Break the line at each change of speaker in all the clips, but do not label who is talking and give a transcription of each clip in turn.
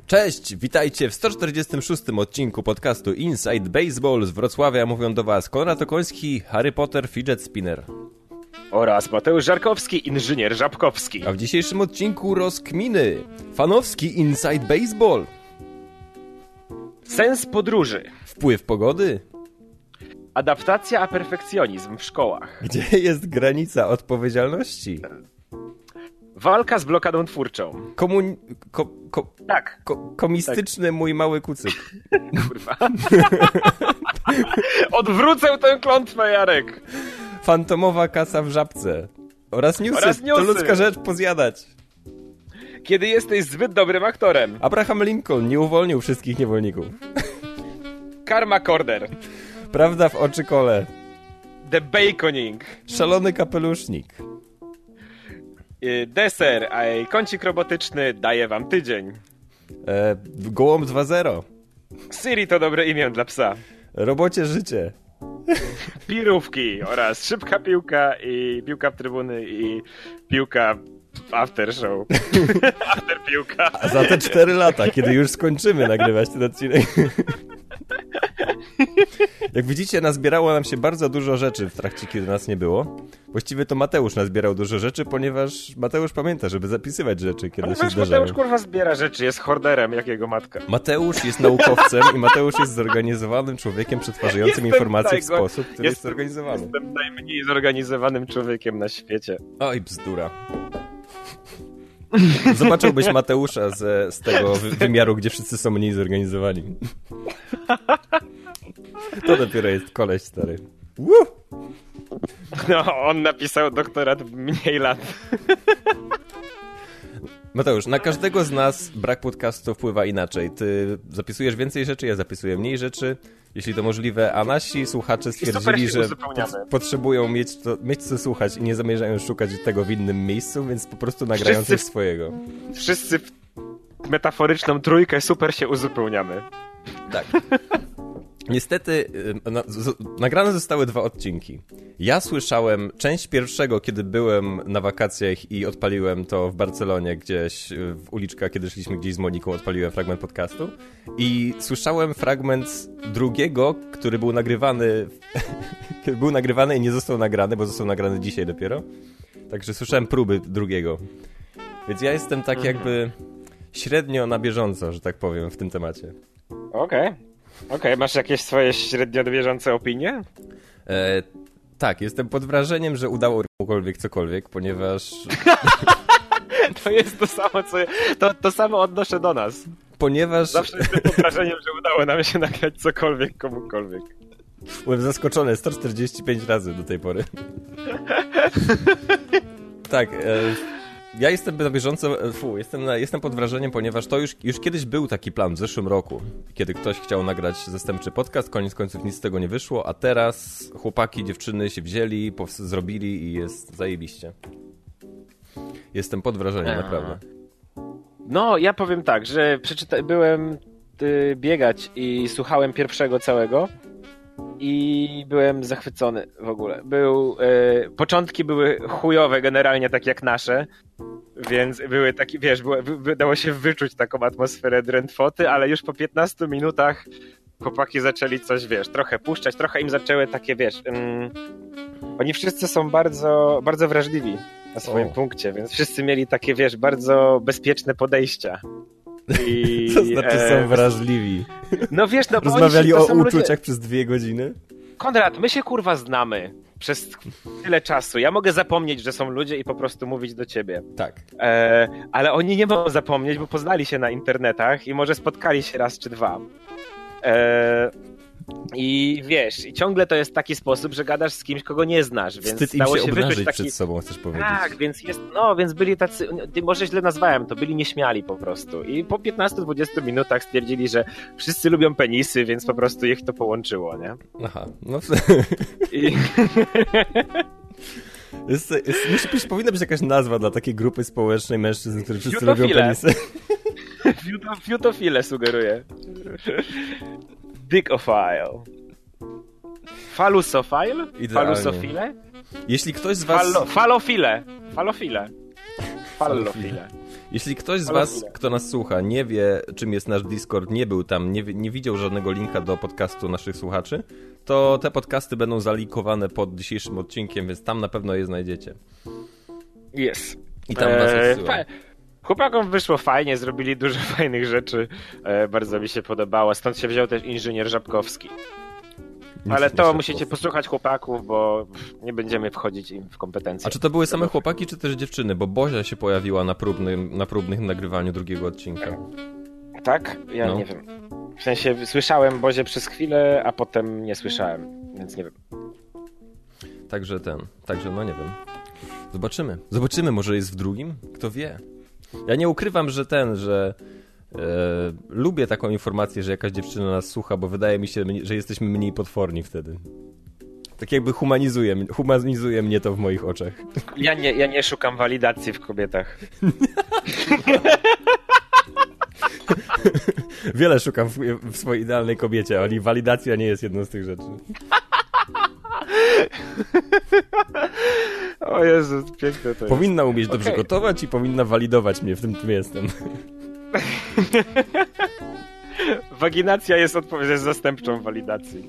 Cześć, witajcie w 146. odcinku podcastu Inside Baseball z Wrocławia. Mówią do was Konrad Okoński, Harry Potter, Fidget Spinner.
Oraz Mateusz Żarkowski, inżynier Żabkowski.
A w dzisiejszym odcinku rozkminy. Fanowski Inside Baseball.
Sens podróży.
Wpływ pogody.
Adaptacja a perfekcjonizm w szkołach.
Gdzie jest granica odpowiedzialności?
Walka z blokadą twórczą.
Komistyczny mój mały kucyk.
Kurwa. Odwrócę tę klątwę, Jarek.
Fantomowa kasa w żabce. Oraz newsy. To ludzka rzecz pozjadać.
Kiedy jesteś zbyt dobrym aktorem.
Abraham Lincoln nie uwolnił wszystkich niewolników.
Karma Corder.
Prawda w oczy kole.
The Baconing.
Szalony kapelusznik.
Deser, a kącik robotyczny daje wam tydzień.
Gołąb 2.0.
Siri to dobre imię dla psa.
Robocie życie.
Pirówki oraz szybka piłka i piłka w trybuny i piłka w after show. After piłka.
A za te 4 lata, kiedy już skończymy nagrywać ten odcinek. Jak widzicie, nazbierało nam się bardzo dużo rzeczy w trakcie, kiedy nas nie było. Właściwie to Mateusz nazbierał dużo rzeczy, ponieważ Mateusz pamięta, żeby zapisywać rzeczy, kiedy się zdarzają.
Mateusz kurwa zbiera rzeczy, jest horderem jak jego matka.
Mateusz jest naukowcem i Mateusz jest zorganizowanym człowiekiem przetwarzającym informacje w sposób, który jest zorganizowany.
Jestem najmniej zorganizowanym człowiekiem na świecie.
Oj, bzdura. Zobaczyłbyś Mateusza z tego wymiaru, gdzie wszyscy są mniej zorganizowani. To dopiero jest koleś stary. Woo!
No, on napisał doktorat mniej lat.
Mateusz, na każdego z nas brak podcastu wpływa inaczej. Ty zapisujesz więcej rzeczy, ja zapisuję mniej rzeczy, jeśli to możliwe, a nasi słuchacze stwierdzili, że potrzebują mieć co słuchać i nie zamierzają szukać tego w innym miejscu, więc po prostu nagrają coś swojego.
Wszyscy w metaforyczną trójkę super się uzupełniamy.
Tak. Niestety nagrane zostały 2 odcinki. Ja słyszałem część pierwszego, kiedy byłem na wakacjach i odpaliłem to w Barcelonie, gdzieś w uliczkach, kiedy szliśmy gdzieś z Moniką, odpaliłem fragment podcastu. I słyszałem fragment drugiego, który był nagrywany był nagrywany i nie został nagrany, bo został nagrany dzisiaj dopiero. Także słyszałem próby drugiego. Więc ja jestem tak jakby średnio na bieżąco, że tak powiem, w tym temacie.
Okej, masz jakieś swoje średnio bieżące opinie?
Tak, jestem pod wrażeniem, że udało komukolwiek cokolwiek, ponieważ...
To jest to samo, to samo odnoszę do nas.
Ponieważ...
Zawsze jestem pod wrażeniem, że udało nam się nagrać cokolwiek komukolwiek.
Byłem zaskoczony 145 razy do tej pory. Tak, ja jestem na bieżąco, jestem pod wrażeniem, ponieważ to już kiedyś był taki plan w zeszłym roku, kiedy ktoś chciał nagrać zastępczy podcast, koniec końców nic z tego nie wyszło, a teraz chłopaki, dziewczyny się wzięli, zrobili i jest zajebiście. Jestem pod wrażeniem, naprawdę.
No, ja powiem tak, że byłem biegać i słuchałem pierwszego całego i byłem zachwycony w ogóle. Początki były chujowe generalnie, tak jak nasze, więc były takie, wiesz, dało się wyczuć taką atmosferę drętwoty, ale już po 15 minutach chłopaki zaczęli coś, wiesz, trochę puszczać, trochę im zaczęły takie, wiesz, oni wszyscy są bardzo, bardzo wrażliwi na swoim punkcie, więc wszyscy mieli takie, wiesz, bardzo bezpieczne podejścia.
To znaczy są wrażliwi.
No wiesz, no bo
rozmawiali o uczuciach przez 2 godziny.
Konrad, my się kurwa znamy przez tyle czasu. Ja mogę zapomnieć, że są ludzie i po prostu mówić do ciebie.
Tak.
Ale oni nie mogą zapomnieć, bo poznali się na internetach i może spotkali się raz czy 2. I wiesz, i ciągle to jest taki sposób, że gadasz z kimś, kogo nie znasz, więc
wstyd
dało
im się
się
obnażyć
wyczuć taki...
przed sobą, chcesz powiedzieć.
Tak, więc byli tacy, może źle nazwałem to, byli nieśmiali po prostu. I po 15-20 minutach stwierdzili, że wszyscy lubią penisy, więc po prostu ich to połączyło, nie?
Aha, no...
I...
Powinna być jakaś nazwa dla takiej grupy społecznej mężczyzn, którzy wszyscy lubią penisy.
Fiutofile sugeruję. Dickophile. Falusofile? Falusofile?
Jeśli ktoś z was...
Falofile.
Jeśli ktoś z was, kto nas słucha, nie wie, czym jest nasz Discord, nie był tam, nie widział żadnego linka do podcastu naszych słuchaczy, to te podcasty będą zalinkowane pod dzisiejszym odcinkiem, więc tam na pewno je znajdziecie.
Jest.
I tam was odsyłam.
Chłopakom wyszło fajnie, zrobili dużo fajnych rzeczy. Bardzo mi się podobało. Stąd się wziął też inżynier Żabkowski. Ale to musicie posłuchać chłopaków, bo nie będziemy wchodzić im w kompetencje.
A czy to były same chłopaki, czy też dziewczyny? Bo Bozia się pojawiła na próbnym nagrywaniu drugiego odcinka.
Tak? Ja nie wiem. W sensie słyszałem Bozię przez chwilę, a potem nie słyszałem, więc nie wiem.
Także no nie wiem. Zobaczymy, może jest w drugim? Kto wie? Ja nie ukrywam, że lubię taką informację, że jakaś dziewczyna nas słucha, bo wydaje mi się, że jesteśmy mniej potworni wtedy. Tak jakby humanizuje mnie to w moich oczach.
Ja nie szukam walidacji w kobietach.
Wiele szukam w swojej idealnej kobiecie, ale walidacja nie jest jedną z tych rzeczy.
O Jezu, piękne to jest.
Powinna umieć dobrze gotować i powinna walidować mnie w tym, czym jestem.
Waginacja jest zastępczą walidacji.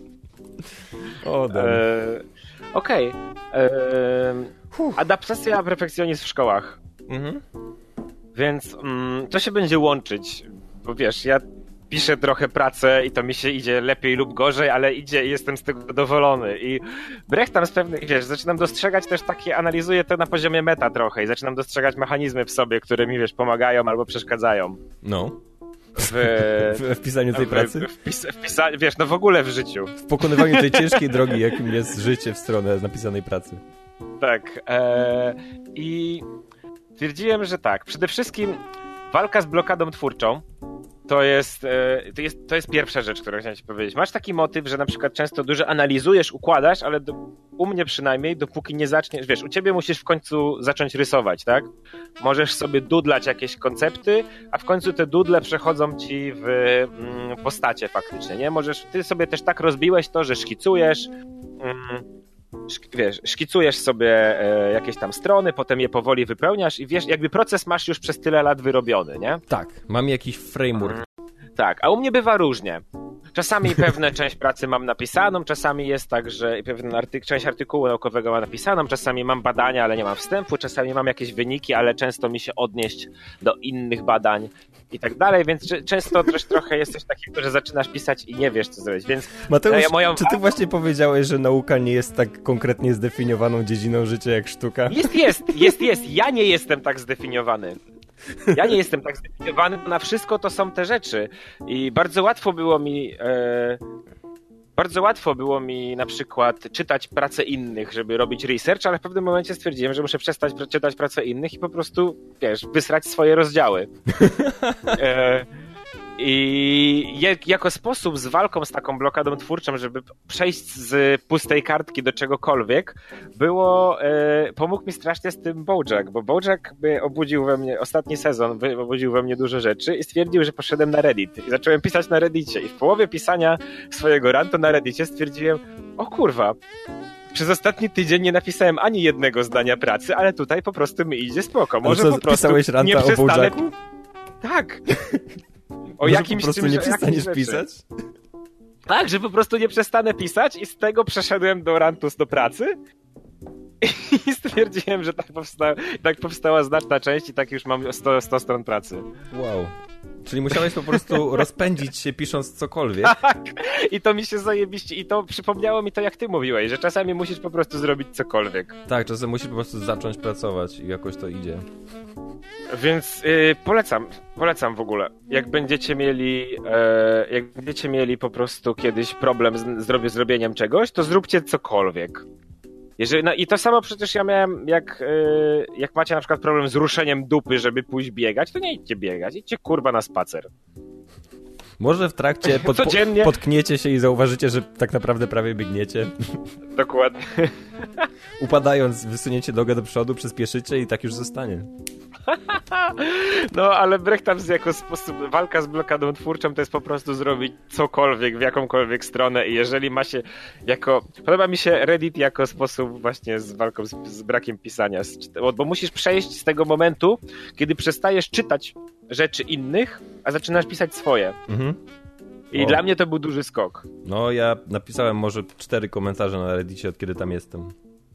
Okej. Adaptacja, perfekcjonizm w szkołach.
Mhm.
Więc to się będzie łączyć, bo wiesz, ja piszę trochę pracę i to mi się idzie lepiej lub gorzej, ale idzie i jestem z tego zadowolony. I wbrew tam z pewnych, wiesz, zaczynam dostrzegać też takie, analizuję to na poziomie meta trochę i zaczynam dostrzegać mechanizmy w sobie, które mi, wiesz, pomagają albo przeszkadzają.
No. W pisaniu tej pracy?
Wiesz, no w ogóle w życiu.
W pokonywaniu tej ciężkiej drogi, jakim jest życie w stronę napisanej pracy.
Tak. I stwierdziłem, że tak, przede wszystkim walka z blokadą twórczą to jest pierwsza rzecz, którą chciałem ci powiedzieć. Masz taki motyw, że na przykład często dużo analizujesz, układasz, ale u mnie przynajmniej, dopóki nie zaczniesz, wiesz, u ciebie musisz w końcu zacząć rysować, tak? Możesz sobie dudlać jakieś koncepty, a w końcu te dudle przechodzą ci w postacie faktycznie, nie? Ty sobie też tak rozbiłeś to, że szkicujesz, wiesz, szkicujesz sobie jakieś tam strony, potem je powoli wypełniasz i wiesz, jakby proces masz już przez tyle lat wyrobiony, nie?
Tak, mam jakiś framework.
Tak, a u mnie bywa różnie. Czasami pewne część pracy mam napisaną, czasami jest tak, że część artykułu naukowego mam napisaną, czasami mam badania, ale nie mam wstępu, czasami mam jakieś wyniki, ale często mi się odnieść do innych badań i tak dalej, więc często też trochę jesteś taki, że zaczynasz pisać i nie wiesz, co zrobić, więc...
Mateusz, czy ty właśnie powiedziałeś, że nauka nie jest tak konkretnie zdefiniowaną dziedziną życia jak sztuka?
Jest. Ja nie jestem tak zdefiniowany. Ja nie jestem tak zdefiniowany, na wszystko to są te rzeczy i bardzo łatwo było mi na przykład czytać pracę innych, żeby robić research, ale w pewnym momencie stwierdziłem, że muszę przestać czytać pracę innych i po prostu, wiesz, wysrać swoje rozdziały. I jako sposób z walką z taką blokadą twórczą, żeby przejść z pustej kartki do czegokolwiek, pomógł mi strasznie z tym BoJack, bo BoJack obudził we mnie, ostatni sezon obudził we mnie dużo rzeczy i stwierdził, że poszedłem na Reddit i zacząłem pisać na Reddicie i w połowie pisania swojego rantu na Reddicie stwierdziłem, o kurwa, przez ostatni tydzień nie napisałem ani jednego zdania pracy, ale tutaj po prostu mi idzie spoko. Może po prostu
pisałeś ranta
nie
o BoJacku?
Tak.
O jakimś po prostu nie przestaniesz pisać?
Tak, że po prostu nie przestanę pisać i z tego przeszedłem do rantu do pracy i stwierdziłem, że tak powstała znaczna część i tak już mam 100 stron pracy.
Wow. Czyli musiałeś po prostu rozpędzić się pisząc cokolwiek.
Tak, i to mi się zajebiście, i to przypomniało mi to, jak ty mówiłeś, że czasami musisz po prostu zrobić cokolwiek.
Tak, czasem musisz po prostu zacząć pracować i jakoś to idzie.
Więc polecam w ogóle. Jak będziecie mieli po prostu kiedyś problem z zrobieniem czegoś, to zróbcie cokolwiek. I to samo przecież ja miałem, jak macie na przykład problem z ruszeniem dupy, żeby pójść biegać, to nie idźcie biegać, idźcie kurwa na spacer.
Może w trakcie
Codziennie.
potkniecie się i zauważycie, że tak naprawdę prawie biegniecie.
Dokładnie.
Upadając, wysuniecie nogę do przodu, przyspieszycie i tak już zostanie.
No, ale Brechtaps jako sposób, walka z blokadą twórczą to jest po prostu zrobić cokolwiek, w jakąkolwiek stronę i jeżeli ma się podoba mi się Reddit jako sposób właśnie z walką z brakiem pisania, bo musisz przejść z tego momentu, kiedy przestajesz czytać rzeczy innych, a zaczynasz pisać swoje. Mhm. I dla mnie to był duży skok.
No, ja napisałem może 4 komentarze na Reddicie, od kiedy tam jestem.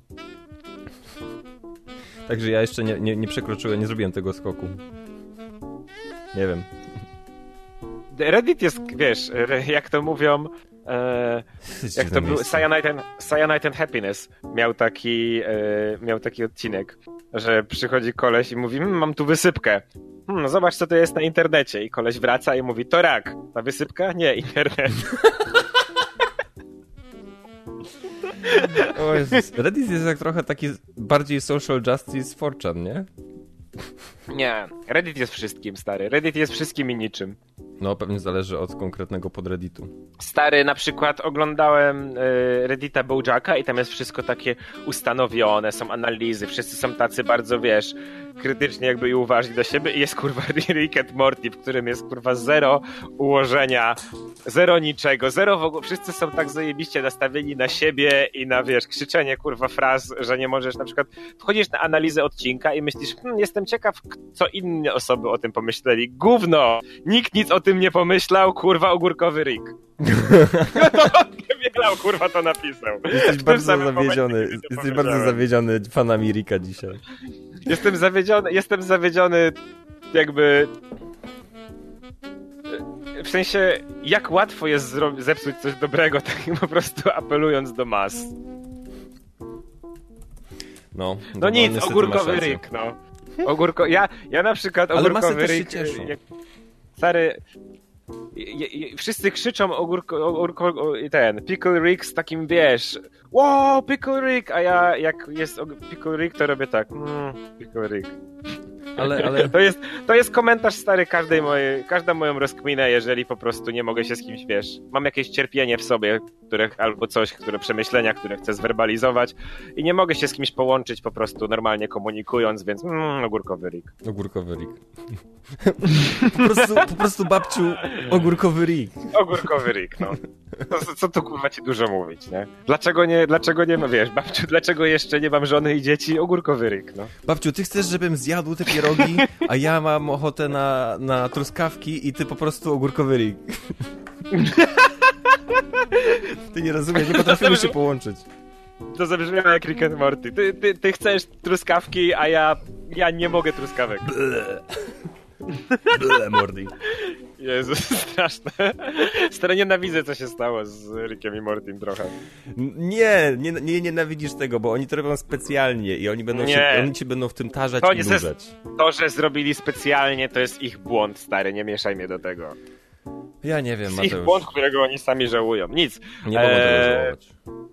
Także ja jeszcze nie przekroczyłem, nie zrobiłem tego skoku. Nie wiem.
Reddit jest, wiesz, jak to mówią, jak to był Cyanide and Happiness miał taki odcinek, że przychodzi koleś i mówi, mam tu wysypkę. No zobacz, co to jest na internecie. I koleś wraca i mówi, to rak. Ta wysypka? Nie, internet.
O Jezus. Reddit jest jak trochę taki bardziej social justice 4chan, nie?
Nie, Reddit jest wszystkim, stary. Reddit jest wszystkim i niczym.
No, pewnie zależy od konkretnego podredditu.
Stary, na przykład oglądałem Reddita Bojacka i tam jest wszystko takie ustanowione, są analizy, wszyscy są tacy bardzo, wiesz, krytycznie jakby i uważni do siebie i jest kurwa Rick and Morty, w którym jest kurwa zero ułożenia, zero niczego, zero w ogóle, wszyscy są tak zajebiście nastawieni na siebie i na, wiesz, krzyczenie kurwa fraz, że nie możesz, na przykład wchodzisz na analizę odcinka i myślisz, jestem ciekaw, co inne osoby o tym pomyśleli. Gówno! Nikt nic o tym nie pomyślał, kurwa, ogórkowy Rick. To Bielał, kurwa, to napisał.
Jesteś bardzo zawiedziony fanami Ricka dzisiaj.
Jestem zawiedziony jakby... W sensie, jak łatwo jest zepsuć coś dobrego, tak po prostu apelując do mas.
No
nic, ogórkowy Rick, no. Ja na przykład ogórkowy Rick... Stary... Wszyscy krzyczą Pickle Rick z takim, wiesz, wow, Pickle Rick, a ja jak jest Pickle Rick, to robię tak, Pickle Rick.
Ale...
To jest komentarz, stary, każdą moją rozkminę, jeżeli po prostu nie mogę się z kimś, wiesz, mam jakieś cierpienie w sobie, przemyślenia, które chcę zwerbalizować i nie mogę się z kimś połączyć po prostu normalnie komunikując, więc ogórkowy Rick.
Ogórkowy Rick. po prostu babciu, ogórkowy Rick.
Ogórkowy Rick, no. Co tu kurwa ci dużo mówić, nie? Dlaczego nie, no wiesz, babciu, dlaczego jeszcze nie mam żony i dzieci? Ogórkowy Rick, no.
Babciu, ty chcesz, żebym zjadł te pierogi, a ja mam ochotę na truskawki i ty po prostu ogórkowy Rick. Ty nie rozumiesz, nie potrafimy się połączyć.
To zabrzmiało jak Rick and Morty. Ty chcesz truskawki, a ja nie mogę truskawek.
Ble, Morty.
Jezus, straszne. Stary, nienawidzę, co się stało z Rickiem i Mortym trochę.
Nie nienawidzisz tego, bo oni to robią specjalnie i oni cię będą w tym tarzać i nurzać.
To, że zrobili specjalnie, to jest ich błąd, stary, nie mieszaj mnie do tego.
Ja nie wiem,
Mateusz. Ich błąd, którego oni sami żałują. Nic.
Nie mogą tego żałować.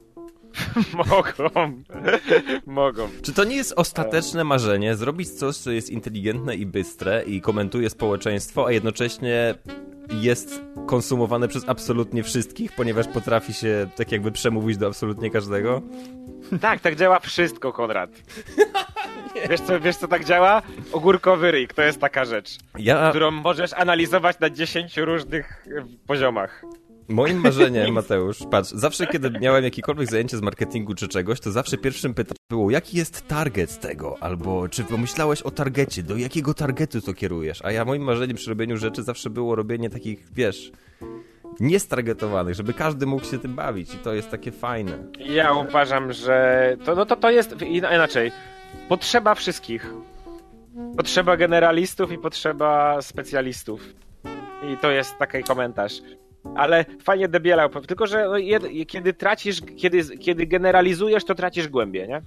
Mogą.
Czy to nie jest ostateczne marzenie zrobić coś, co jest inteligentne i bystre i komentuje społeczeństwo, a jednocześnie jest konsumowane przez absolutnie wszystkich, ponieważ potrafi się tak jakby przemówić do absolutnie każdego?
Tak działa wszystko, Konrad. Wiesz co tak działa? Ogórkowy Rick, to jest taka rzecz, którą możesz analizować na 10 różnych poziomach.
Moim marzeniem, Mateusz, patrz, zawsze kiedy miałem jakiekolwiek zajęcie z marketingu czy czegoś, to zawsze pierwszym pytaniem było, jaki jest target tego, albo czy pomyślałeś o targecie, do jakiego targetu to kierujesz, a moim marzeniem przy robieniu rzeczy zawsze było robienie takich, wiesz, niestargetowanych, żeby każdy mógł się tym bawić i to jest takie fajne. Ja
uważam, że to jest inaczej, potrzeba wszystkich. Potrzeba generalistów i potrzeba specjalistów. I to jest taki komentarz. Ale fajnie debielał, tylko że kiedy tracisz, kiedy generalizujesz, to tracisz głębię, nie?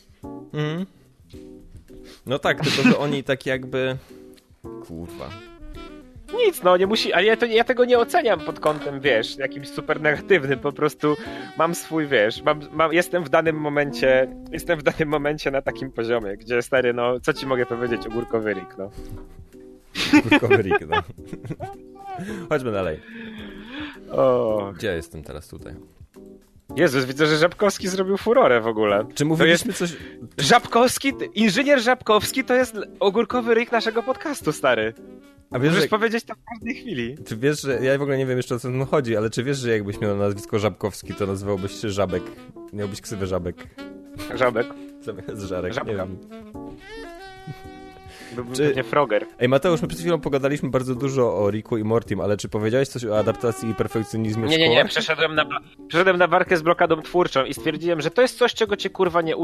No tak, tylko że oni tak jakby... Kurwa.
Nic, no nie musi, ale ja tego nie oceniam pod kątem, wiesz, jakimś super negatywnym, po prostu mam swój, wiesz, jestem w danym momencie na takim poziomie, gdzie stary, no co ci mogę powiedzieć, ogórkowy Rick, no.
Ogórkowy Rick, no. Chodźmy dalej.
O.
Gdzie ja jestem teraz tutaj?
Jezus, widzę, że Żabkowski zrobił furorę w ogóle.
Czy mówiliśmy coś...
Żabkowski, inżynier Żabkowski to jest ogórkowy ryk naszego podcastu, stary.
A wiesz,
możesz
że...
powiedzieć to w każdej chwili.
Czy wiesz, że... Ja w ogóle nie wiem jeszcze o co tym chodzi, ale czy wiesz, że jakbyś miał nazwisko Żabkowski, to nazywałbyś się Żabek? Miałbyś ksywę Żabek.
Żabek.
Zamiast Żarek,
Żabka.
nie wiem.
Byłbym pewnie Froger.
Ej, Mateusz, my przed chwilą pogadaliśmy bardzo dużo o Ricku i Mortim, ale czy powiedziałeś coś o adaptacji i perfekcjonizmie w szkołach?
Nie, przeszedłem na walkę z blokadą twórczą i stwierdziłem, że to jest coś, czego cię kurwa nie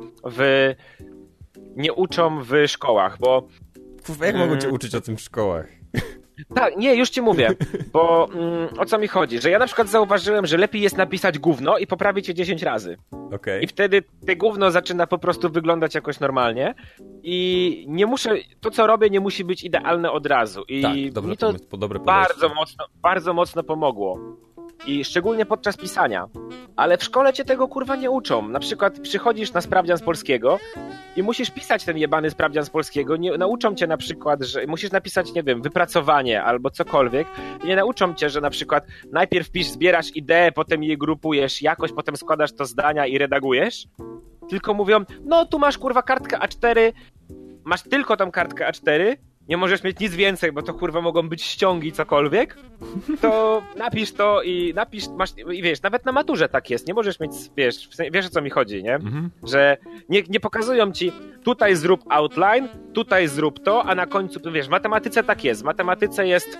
uczą w szkołach, bo...
Kurwa, jak mogą cię uczyć o tym w szkołach?
Tak, nie, już ci mówię, bo o co mi chodzi, że ja na przykład zauważyłem, że lepiej jest napisać gówno i poprawić je 10 razy.
Okay.
I wtedy te gówno zaczyna po prostu wyglądać jakoś normalnie i nie muszę, to co robię nie musi być idealne od razu. I
tak,
mi to bardzo mocno pomogło. I szczególnie podczas pisania. Ale w szkole cię tego kurwa nie uczą. Na przykład przychodzisz na sprawdzian z polskiego i musisz pisać ten jebany sprawdzian z polskiego. Nie nauczą cię na przykład, że musisz napisać, nie wiem, wypracowanie albo cokolwiek. I nie nauczą cię, że na przykład najpierw zbierasz ideę, potem je grupujesz jakoś, potem składasz to zdania i redagujesz. Tylko mówią, no tu masz kurwa kartkę A4, masz tylko tą kartkę A4, nie możesz mieć nic więcej, bo to kurwa mogą być ściągi, cokolwiek, to napisz to i i wiesz, nawet na maturze tak jest, nie możesz mieć, wiesz o co mi chodzi, nie? Mhm. Że nie pokazują ci, tutaj zrób outline, tutaj zrób to, a na końcu, wiesz, w matematyce tak jest, w matematyce jest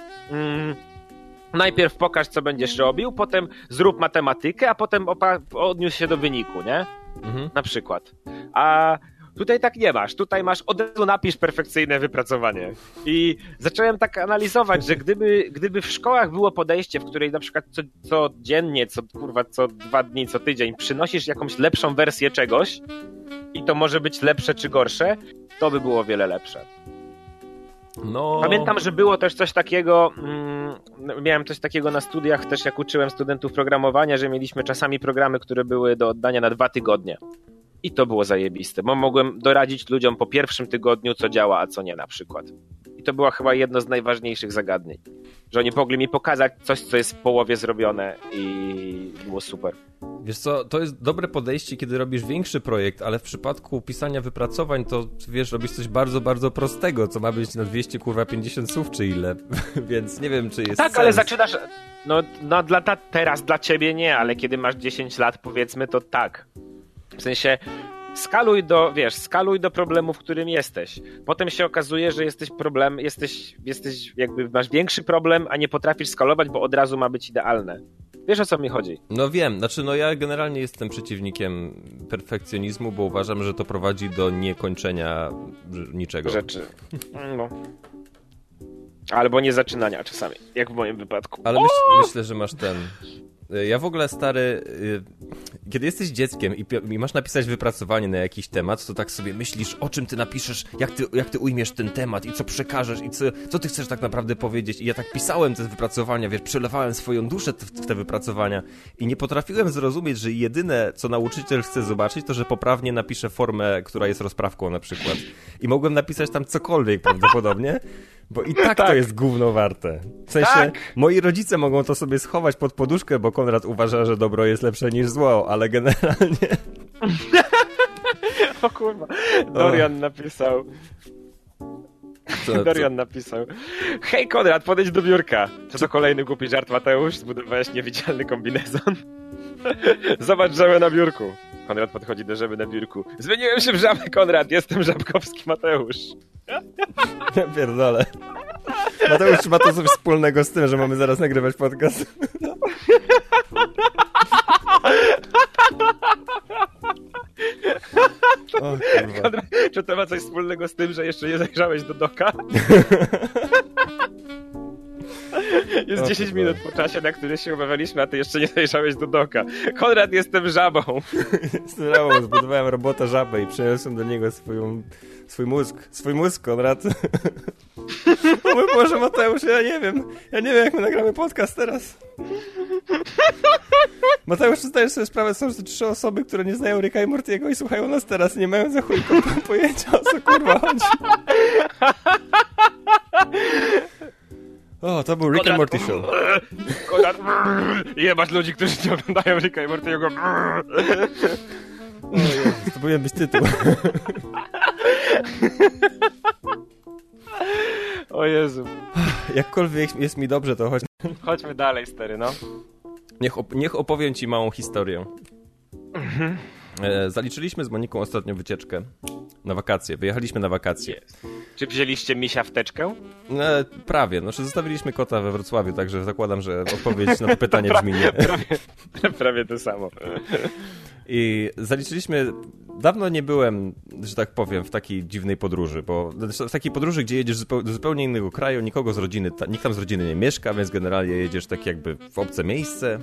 najpierw pokaż, co będziesz robił, potem zrób matematykę, a potem odniósł się do wyniku, nie? Mhm. Na przykład. A tutaj tak nie masz. Tutaj masz od razu napisz perfekcyjne wypracowanie. I zacząłem tak analizować, że gdyby w szkołach było podejście, w której na przykład codziennie, co 2 dni, co tydzień przynosisz jakąś lepszą wersję czegoś i to może być lepsze czy gorsze, to by było o wiele lepsze. No. Pamiętam, że było też coś takiego, miałem coś takiego na studiach też jak uczyłem studentów programowania, że mieliśmy czasami programy, które były do oddania na 2 tygodnie. I to było zajebiste, bo mogłem doradzić ludziom po pierwszym tygodniu, co działa, a co nie na przykład. I to była chyba jedno z najważniejszych zagadnień. Że oni mogli mi pokazać coś, co jest w połowie zrobione i było super.
Wiesz co, to jest dobre podejście, kiedy robisz większy projekt, ale w przypadku pisania wypracowań to, wiesz, robisz coś bardzo, bardzo prostego, co ma być na 250 słów czy ile, więc nie wiem, czy jest
tak,
sens.
Ale zaczynasz, teraz dla ciebie nie, ale kiedy masz 10 lat, powiedzmy, to tak. W sensie skaluj do problemu, w którym jesteś. Potem się okazuje, że jesteś jakby masz większy problem, a nie potrafisz skalować, bo od razu ma być idealne. Wiesz, o co mi chodzi?
No wiem, ja generalnie jestem przeciwnikiem perfekcjonizmu, bo uważam, że to prowadzi do niekończenia niczego.
Rzeczy. No. Albo nie zaczynania czasami, jak w moim wypadku.
Ale myślę, że masz ten... Ja w ogóle, stary, kiedy jesteś dzieckiem i masz napisać wypracowanie na jakiś temat, to tak sobie myślisz, o czym ty napiszesz, jak ty ujmiesz ten temat i co przekażesz i co ty chcesz tak naprawdę powiedzieć. I ja tak pisałem te wypracowania, wiesz, przelewałem swoją duszę w te wypracowania i nie potrafiłem zrozumieć, że jedyne, co nauczyciel chce zobaczyć, to, że poprawnie napiszę formę, która jest rozprawką na przykład. I mogłem napisać tam cokolwiek prawdopodobnie, bo i tak to jest gówno warte. W sensie, moi rodzice mogą to sobie schować pod poduszkę, bo Konrad uważa, że dobro jest lepsze niż zło, ale generalnie...
O kurwa, Dorian napisał... Dorian napisał: hej Konrad, podejdź do biurka. Czy to kolejny głupi żart, Mateusz? Zbudowałeś niewidzialny kombinezon? Zobacz żabę na biurku. Konrad podchodzi do żaby na biurku. Zmieniłem się w żabę, Konrad, jestem Żabkowski Mateusz.
Ja pierdolę. Mateusz, czy ma to coś wspólnego z tym, że mamy zaraz nagrywać podcast? O,
Konrad, czy to ma coś wspólnego z tym, że jeszcze nie zajrzałeś do doka? Jest 10 minut po czasie, na który się umawialiśmy, a ty jeszcze nie zajrzałeś do doka. Konrad, jestem żabą.
Jestem żabą, zbudowałem robota żabę i przyniosłem do niego swój mózg, Konrad. O mój Boże, Mateusz, ja nie wiem jak my nagramy podcast teraz. Mateusz, czy zdajesz sobie sprawę, są to 3 osoby, które nie znają Ricka i Mortiego i słuchają nas teraz, nie mają za chuj pojęcia, o co kurwa chodzi. O, to był Rick and Morty Show.
Konrad, jebać ludzi, którzy nie oglądają Ricka i Morty'ego.
O Jezus, to powinien być tytuł.
O Jezu.
Jakkolwiek jest mi dobrze, to
Chodźmy dalej, stary, no.
Niech opowiem ci małą historię. Zaliczyliśmy z Moniką ostatnio wycieczkę na wakacje. Wyjechaliśmy na wakacje.
Yes. Czy wzięliście misia w teczkę?
Prawie. Znaczy zostawiliśmy kota we Wrocławiu, także zakładam, że odpowiedź na to pytanie brzmi nie.
Prawie to samo.
I zaliczyliśmy... Dawno nie byłem, że tak powiem, w takiej dziwnej podróży, bo w takiej podróży, gdzie jedziesz do zupełnie innego kraju, nikt tam z rodziny nie mieszka, więc generalnie jedziesz tak jakby w obce miejsce.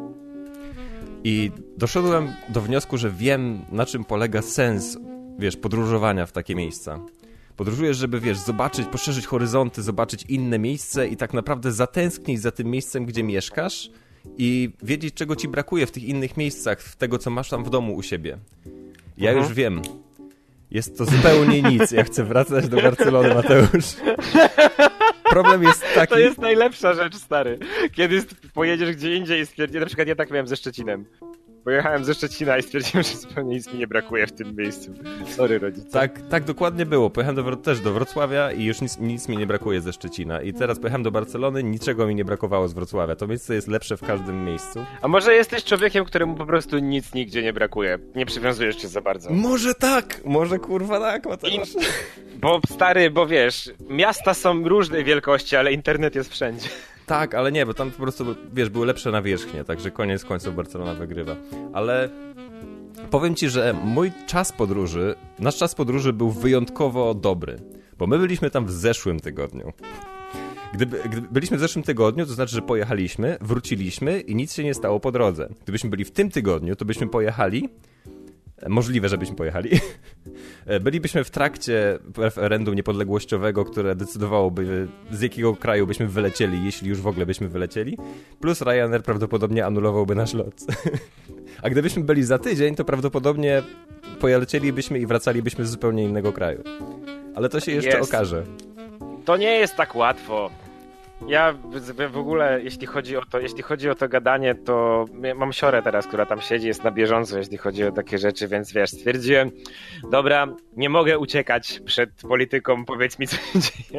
I doszedłem do wniosku, że wiem, na czym polega sens, podróżowania w takie miejsca. Podróżujesz, żeby, zobaczyć, poszerzyć horyzonty, zobaczyć inne miejsce i tak naprawdę zatęsknić za tym miejscem, gdzie mieszkasz i wiedzieć, czego ci brakuje w tych innych miejscach, tego, co masz tam w domu u siebie. Ja już wiem. Jest to zupełnie nic. Ja chcę wracać do Barcelony, Mateusz. Problem jest taki...
To jest najlepsza rzecz, stary. Kiedy pojedziesz gdzie indziej i stwierdzisz... Na przykład ja tak miałem ze Szczecinem. Pojechałem ze Szczecina i stwierdziłem, że zupełnie nic mi nie brakuje w tym miejscu. Sorry, rodzice.
Tak dokładnie było. Pojechałem też do Wrocławia i już nic mi nie brakuje ze Szczecina. I teraz pojechałem do Barcelony, niczego mi nie brakowało z Wrocławia. To miejsce jest lepsze w każdym miejscu.
A może jesteś człowiekiem, któremu po prostu nic nigdzie nie brakuje? Nie przywiązujesz się za bardzo.
Może tak! Może kurwa tak, Mateusz.
Bo wiesz, miasta są różnej wielkości, ale internet jest wszędzie.
Tak, ale nie, bo tam po prostu, były lepsze nawierzchnie, także koniec końców Barcelona wygrywa. Ale powiem ci, że nasz czas podróży był wyjątkowo dobry, bo my byliśmy tam w zeszłym tygodniu. Gdyby byliśmy w zeszłym tygodniu, to znaczy, że pojechaliśmy, wróciliśmy i nic się nie stało po drodze. Gdybyśmy byli w tym tygodniu, to byśmy pojechali. Możliwe, żebyśmy pojechali. Bylibyśmy w trakcie referendum niepodległościowego, które decydowałoby, z jakiego kraju byśmy wylecieli, jeśli już w ogóle byśmy wylecieli. Plus Ryanair prawdopodobnie anulowałby nasz lot. A gdybyśmy byli za tydzień, to prawdopodobnie polecielibyśmy i wracalibyśmy z zupełnie innego kraju. Ale to się jeszcze okaże.
To nie jest tak łatwo. Ja w ogóle, jeśli chodzi o to gadanie, to mam siorę teraz, która tam siedzi, jest na bieżąco, jeśli chodzi o takie rzeczy, więc stwierdziłem, dobra, nie mogę uciekać przed polityką, powiedz mi, co się dzieje.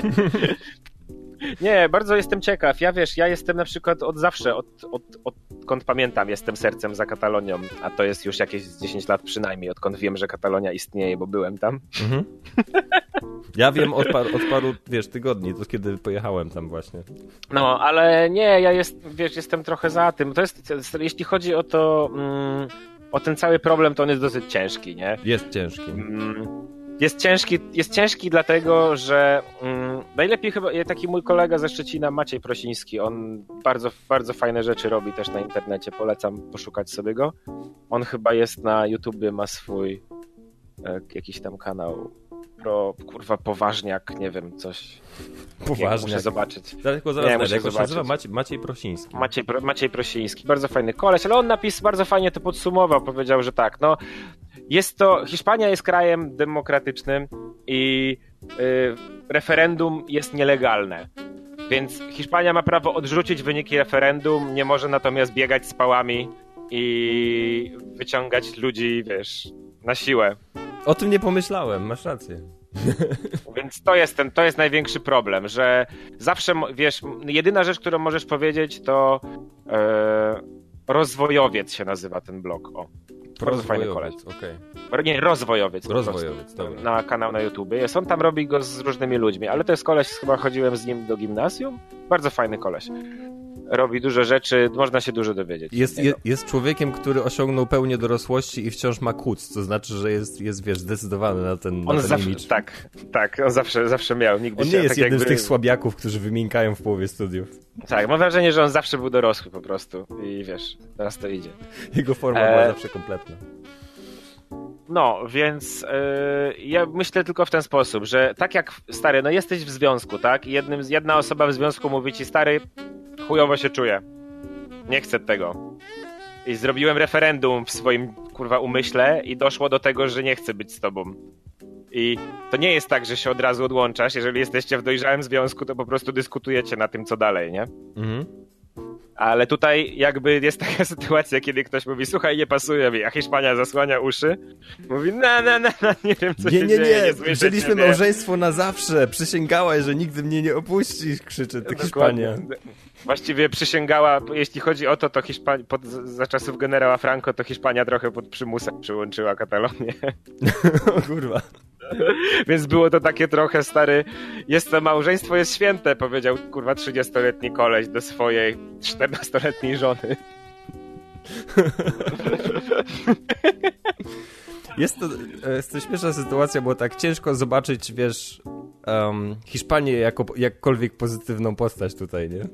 Nie, bardzo jestem ciekaw. Ja jestem na przykład od zawsze, odkąd pamiętam, jestem sercem za Katalonią, a to jest już jakieś 10 lat przynajmniej, odkąd wiem, że Katalonia istnieje, bo byłem tam. Mhm.
Ja wiem od paru tygodni, to kiedy pojechałem tam właśnie.
No, ale nie, jestem trochę za tym. To jest, jeśli chodzi o to, o ten cały problem, to on jest dosyć ciężki, nie?
Jest ciężki.
Jest ciężki dlatego, że najlepiej chyba taki mój kolega ze Szczecina, Maciej Prosiński, on bardzo, bardzo fajne rzeczy robi też na internecie, polecam poszukać sobie go. On chyba jest na YouTubie, ma swój jakiś tam kanał poważniak, nie wiem, coś.
Poważniak.
Muszę zobaczyć.
Jak się nazywa? Maciej Prosiński.
Maciej Prosiński, bardzo fajny koleś, ale on bardzo fajnie to podsumował, powiedział, że tak, no Hiszpania jest krajem demokratycznym i referendum jest nielegalne. Więc Hiszpania ma prawo odrzucić wyniki referendum, nie może natomiast biegać z pałami i wyciągać ludzi, na siłę.
O tym nie pomyślałem, masz rację.
Więc to jest największy problem, że zawsze, jedyna rzecz, którą możesz powiedzieć, to Rozwojowiec się nazywa ten blog, Bardzo fajny koleś.
Okay.
Nie, Rozwojowiec.
Rozwojowiec, dobra.
Na kanał na YouTubie. On tam robi go z różnymi ludźmi, ale to jest koleś, chyba chodziłem z nim do gimnazjum. Bardzo fajny koleś. Robi dużo rzeczy, można się dużo dowiedzieć.
Jest człowiekiem, który osiągnął pełnię dorosłości i wciąż ma kuc, to znaczy, że jest zdecydowany na ten imidż.
Tak, on zawsze miał. Nigdy
on nie jest jednym z tych słabiaków, którzy wymiękają w połowie studiów.
Tak, mam wrażenie, że on zawsze był dorosły po prostu i teraz to idzie.
Jego forma była zawsze kompletna.
No, więc ja myślę tylko w ten sposób, że tak jak, stary, jesteś w związku, tak? I jedna osoba w związku mówi ci, stary, chujowo się czuję. Nie chcę tego. I zrobiłem referendum w swoim, umyśle i doszło do tego, że nie chcę być z tobą. I to nie jest tak, że się od razu odłączasz. Jeżeli jesteście w dojrzałym związku, to po prostu dyskutujecie na tym, co dalej, nie? Mhm. Ale tutaj jakby jest taka sytuacja, kiedy ktoś mówi, słuchaj, nie pasuje mi, a Hiszpania zasłania uszy. Mówi, nie wiem, co się dzieje.
Nie, wzięliśmy małżeństwo na zawsze. Przysięgałaś, że nigdy mnie nie opuścisz, krzyczy Hiszpania.
Właściwie przysięgała, jeśli chodzi o to Hiszpania, za czasów generała Franco, to Hiszpania trochę pod przymusem przyłączyła Katalonię.
O kurwa.
Więc było to takie trochę, stary, to małżeństwo jest święte, powiedział kurwa 30-letni koleś do swojej 14-letniej żony.
Jest to śmieszna sytuacja, bo tak ciężko zobaczyć, wiesz, Hiszpanię jako jakkolwiek pozytywną postać tutaj, nie?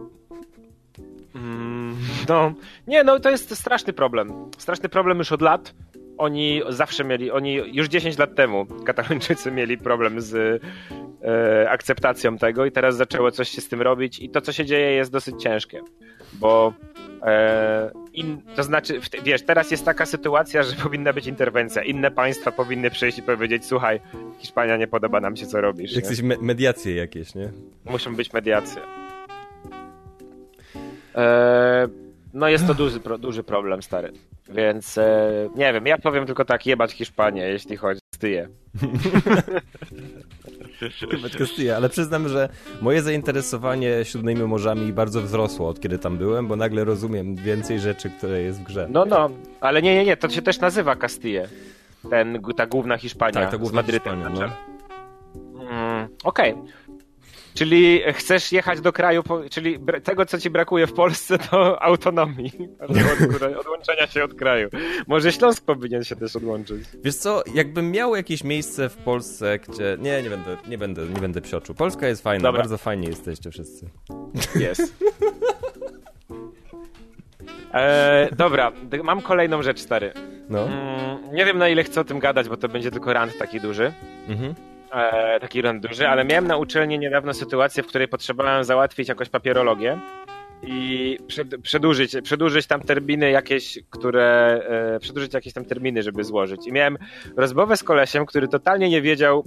No, to jest straszny problem. Straszny problem już od lat. Oni już 10 lat temu Katalończycy mieli problem z akceptacją tego i teraz zaczęło coś się z tym robić i to, co się dzieje, jest dosyć ciężkie, bo to znaczy, wiesz, teraz jest taka sytuacja, że powinna być interwencja. Inne państwa powinny przyjść i powiedzieć, słuchaj, Hiszpania, nie podoba nam się, co robisz.
Jak coś mediacje jakieś, nie?
Muszą być mediacje. No jest to duży problem, stary. Więc nie wiem, ja powiem tylko tak, jebać Hiszpanię, jeśli chodzi o Kastyję.
Jebać Kastyję, ale przyznam, że moje zainteresowanie Śródnymi Morzami bardzo wzrosło, od kiedy tam byłem, bo nagle rozumiem więcej rzeczy, które jest w grze.
No, ale nie, to się też nazywa Kastyję. Ta główna Hiszpania.
Tak, ta główna
z Madrytem.
Hiszpania, no.
Okej. Czyli chcesz jechać do kraju, czyli tego, co ci brakuje w Polsce, to autonomii, odłączenia się od kraju. Może Śląsk powinien się też odłączyć.
Wiesz co, jakbym miał jakieś miejsce w Polsce, gdzie... Nie będę psioczył. Polska jest fajna, dobra. Bardzo fajnie jesteście wszyscy.
Jest. Dobra, mam kolejną rzecz, stary.
No.
Nie wiem, na ile chcę o tym gadać, bo to będzie tylko rant taki duży. Mhm. Taki rant duży, ale miałem na uczelni niedawno sytuację, w której potrzebowałem załatwić jakąś papierologię i przedłużyć tam terminy jakieś, przedłużyć jakieś tam terminy, żeby złożyć. I miałem rozmowę z kolesiem, który totalnie nie wiedział,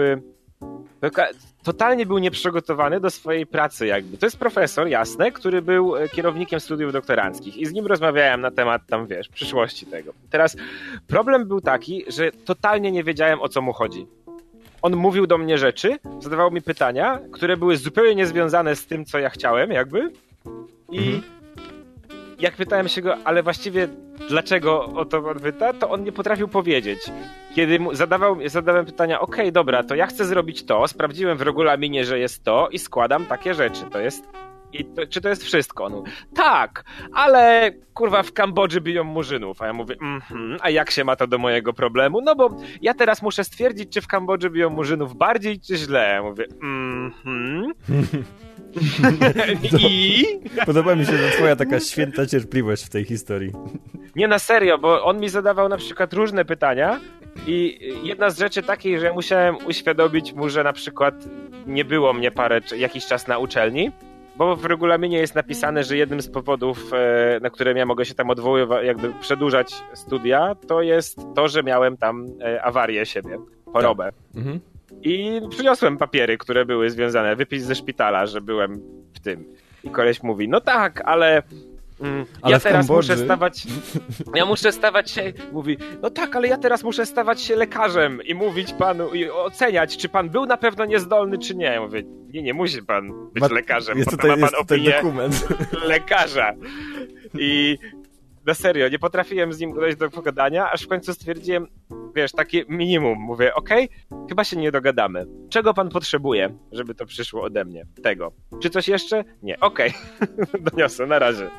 totalnie był nieprzygotowany do swojej pracy jakby. To jest profesor, jasne, który był kierownikiem studiów doktoranckich i z nim rozmawiałem na temat tam, wiesz, przyszłości tego. Teraz problem był taki, że totalnie nie wiedziałem, o co mu chodzi. On mówił do mnie rzeczy, zadawał mi pytania, które były zupełnie niezwiązane z tym, co ja chciałem jakby i jak pytałem się go, ale właściwie dlaczego o to on pyta, to on nie potrafił powiedzieć. Kiedy zadałem pytania, okej, dobra, to ja chcę zrobić to, sprawdziłem w regulaminie, że jest to i składam takie rzeczy. Czy to jest wszystko? On mówi, tak, ale kurwa w Kambodży biją Murzynów. A ja mówię, a jak się ma to do mojego problemu? No bo ja teraz muszę stwierdzić, czy w Kambodży biją Murzynów bardziej, czy źle. Ja mówię, I?
Podoba mi się, że twoja taka święta cierpliwość w tej historii.
Nie, na serio, bo on mi zadawał na przykład różne pytania i jedna z rzeczy takiej, że musiałem uświadomić mu, że na przykład nie było mnie jakiś czas na uczelni, bo w regulaminie jest napisane, że jednym z powodów, na które ja mogę się tam odwoływać, jakby przedłużać studia, to jest to, że miałem tam awarię siebie, chorobę. Tak. Mhm. I przyniosłem papiery, które były związane, wypis ze szpitala, że byłem w tym. I koleś mówi, no tak, ale ja teraz muszę stawać się, mówi, no tak, ale ja teraz muszę stawać się lekarzem i mówić panu, i oceniać, czy pan był na pewno niezdolny, czy nie. Ja mówię, nie musi pan być lekarzem, bo ma pan opinię lekarza. I na serio, nie potrafiłem z nim dojść do pogadania, aż w końcu stwierdziłem, wiesz, takie minimum. Mówię, okej, chyba się nie dogadamy. Czego pan potrzebuje, żeby to przyszło ode mnie? Tego. Czy coś jeszcze? Nie. Okej. Doniosę, na razie.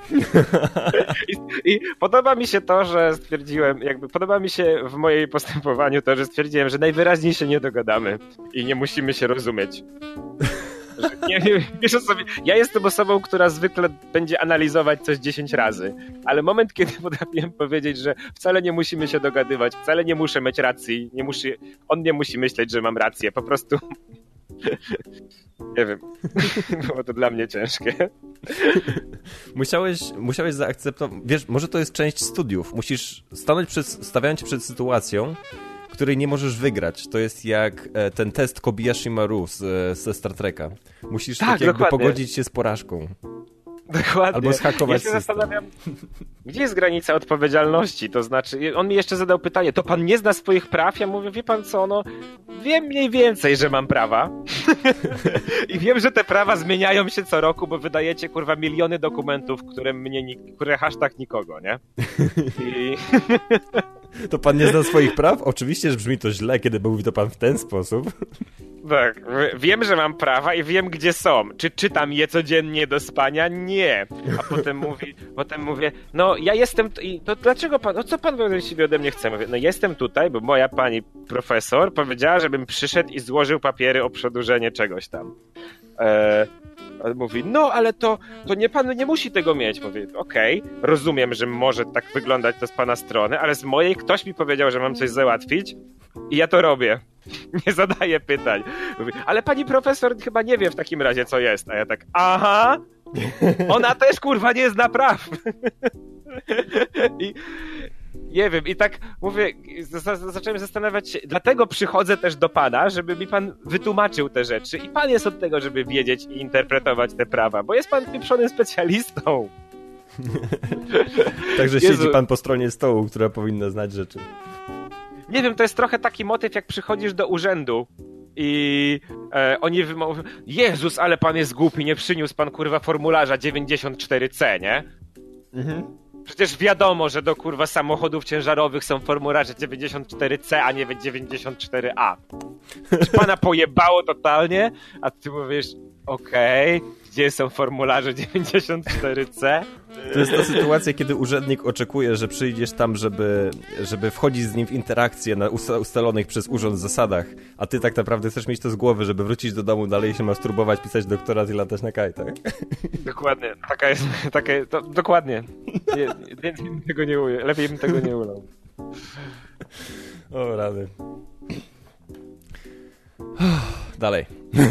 I podoba mi się to, że stwierdziłem, podoba mi się w mojej postępowaniu to, że stwierdziłem, że najwyraźniej się nie dogadamy i nie musimy się rozumieć. Wiesz o sobie, ja jestem osobą, która zwykle będzie analizować coś 10 razy, ale moment, kiedy potrafiłem powiedzieć, że wcale nie musimy się dogadywać, wcale nie muszę mieć racji, on nie musi myśleć, że mam rację, po prostu nie wiem, było to dla mnie ciężkie.
Musiałeś zaakceptować, wiesz, może to jest część studiów, musisz stawiając się przed sytuacją, której nie możesz wygrać. To jest jak ten test Kobayashi-Maru ze Star Treka. Musisz tak jakby pogodzić się z porażką.
Dokładnie.
Albo zhakować
system. Ja się zastanawiam, gdzie jest granica odpowiedzialności? To znaczy, on mi jeszcze zadał pytanie, to pan nie zna swoich praw? Ja mówię, wie pan co, no wiem mniej więcej, że mam prawa. I wiem, że te prawa zmieniają się co roku, bo wydajecie, kurwa, miliony dokumentów, które hashtag nikogo, nie? I...
To pan nie zna swoich praw? Oczywiście, że brzmi to źle, kiedy mówi to pan w ten sposób.
Tak, wiem, że mam prawa i wiem, gdzie są. Czy czytam je codziennie do spania? Nie. A potem mówię, no ja jestem, i to dlaczego pan, no co pan właściwie ode mnie chce? Mówię, no jestem tutaj, bo moja pani profesor powiedziała, żebym przyszedł i złożył papiery o przedłużenie czegoś tam. On mówi, no ale to nie pan nie musi tego mieć. Mówię, okej, rozumiem, że może tak wyglądać to z pana strony, ale z mojej ktoś mi powiedział, że mam coś załatwić i ja to robię. Nie zadaję pytań. Mówi, ale pani profesor chyba nie wie w takim razie, co jest. A ja tak, aha, ona też kurwa nie zna praw. I nie wiem, i tak mówię, zacząłem zastanawiać się, dlatego przychodzę też do pana, żeby mi pan wytłumaczył te rzeczy i pan jest od tego, żeby wiedzieć i interpretować te prawa, bo jest pan pieprzonym specjalistą.
Także siedzi pan po stronie stołu, która powinna znać rzeczy.
Nie wiem, to jest trochę taki motyw, jak przychodzisz do urzędu i oni mówią, Jezus, ale pan jest głupi, nie przyniósł pan kurwa formularza 94C, nie? Mhm. Przecież wiadomo, że do kurwa samochodów ciężarowych są formularze 94C, a nie 94A. Czy pana pojebało totalnie? A ty mówisz, okej, gdzie są formularze 94C?
To jest ta sytuacja, kiedy urzędnik oczekuje, że przyjdziesz tam, żeby wchodzić z nim w interakcję na ustalonych przez urząd zasadach, a ty tak naprawdę chcesz mieć to z głowy, żeby wrócić do domu, dalej się masturbować, pisać doktorat i latać na kajtach.
Dokładnie, dokładnie. Więcej bym tego nie ujął, lepiej bym tego nie ulał.
O, rady. Dalej.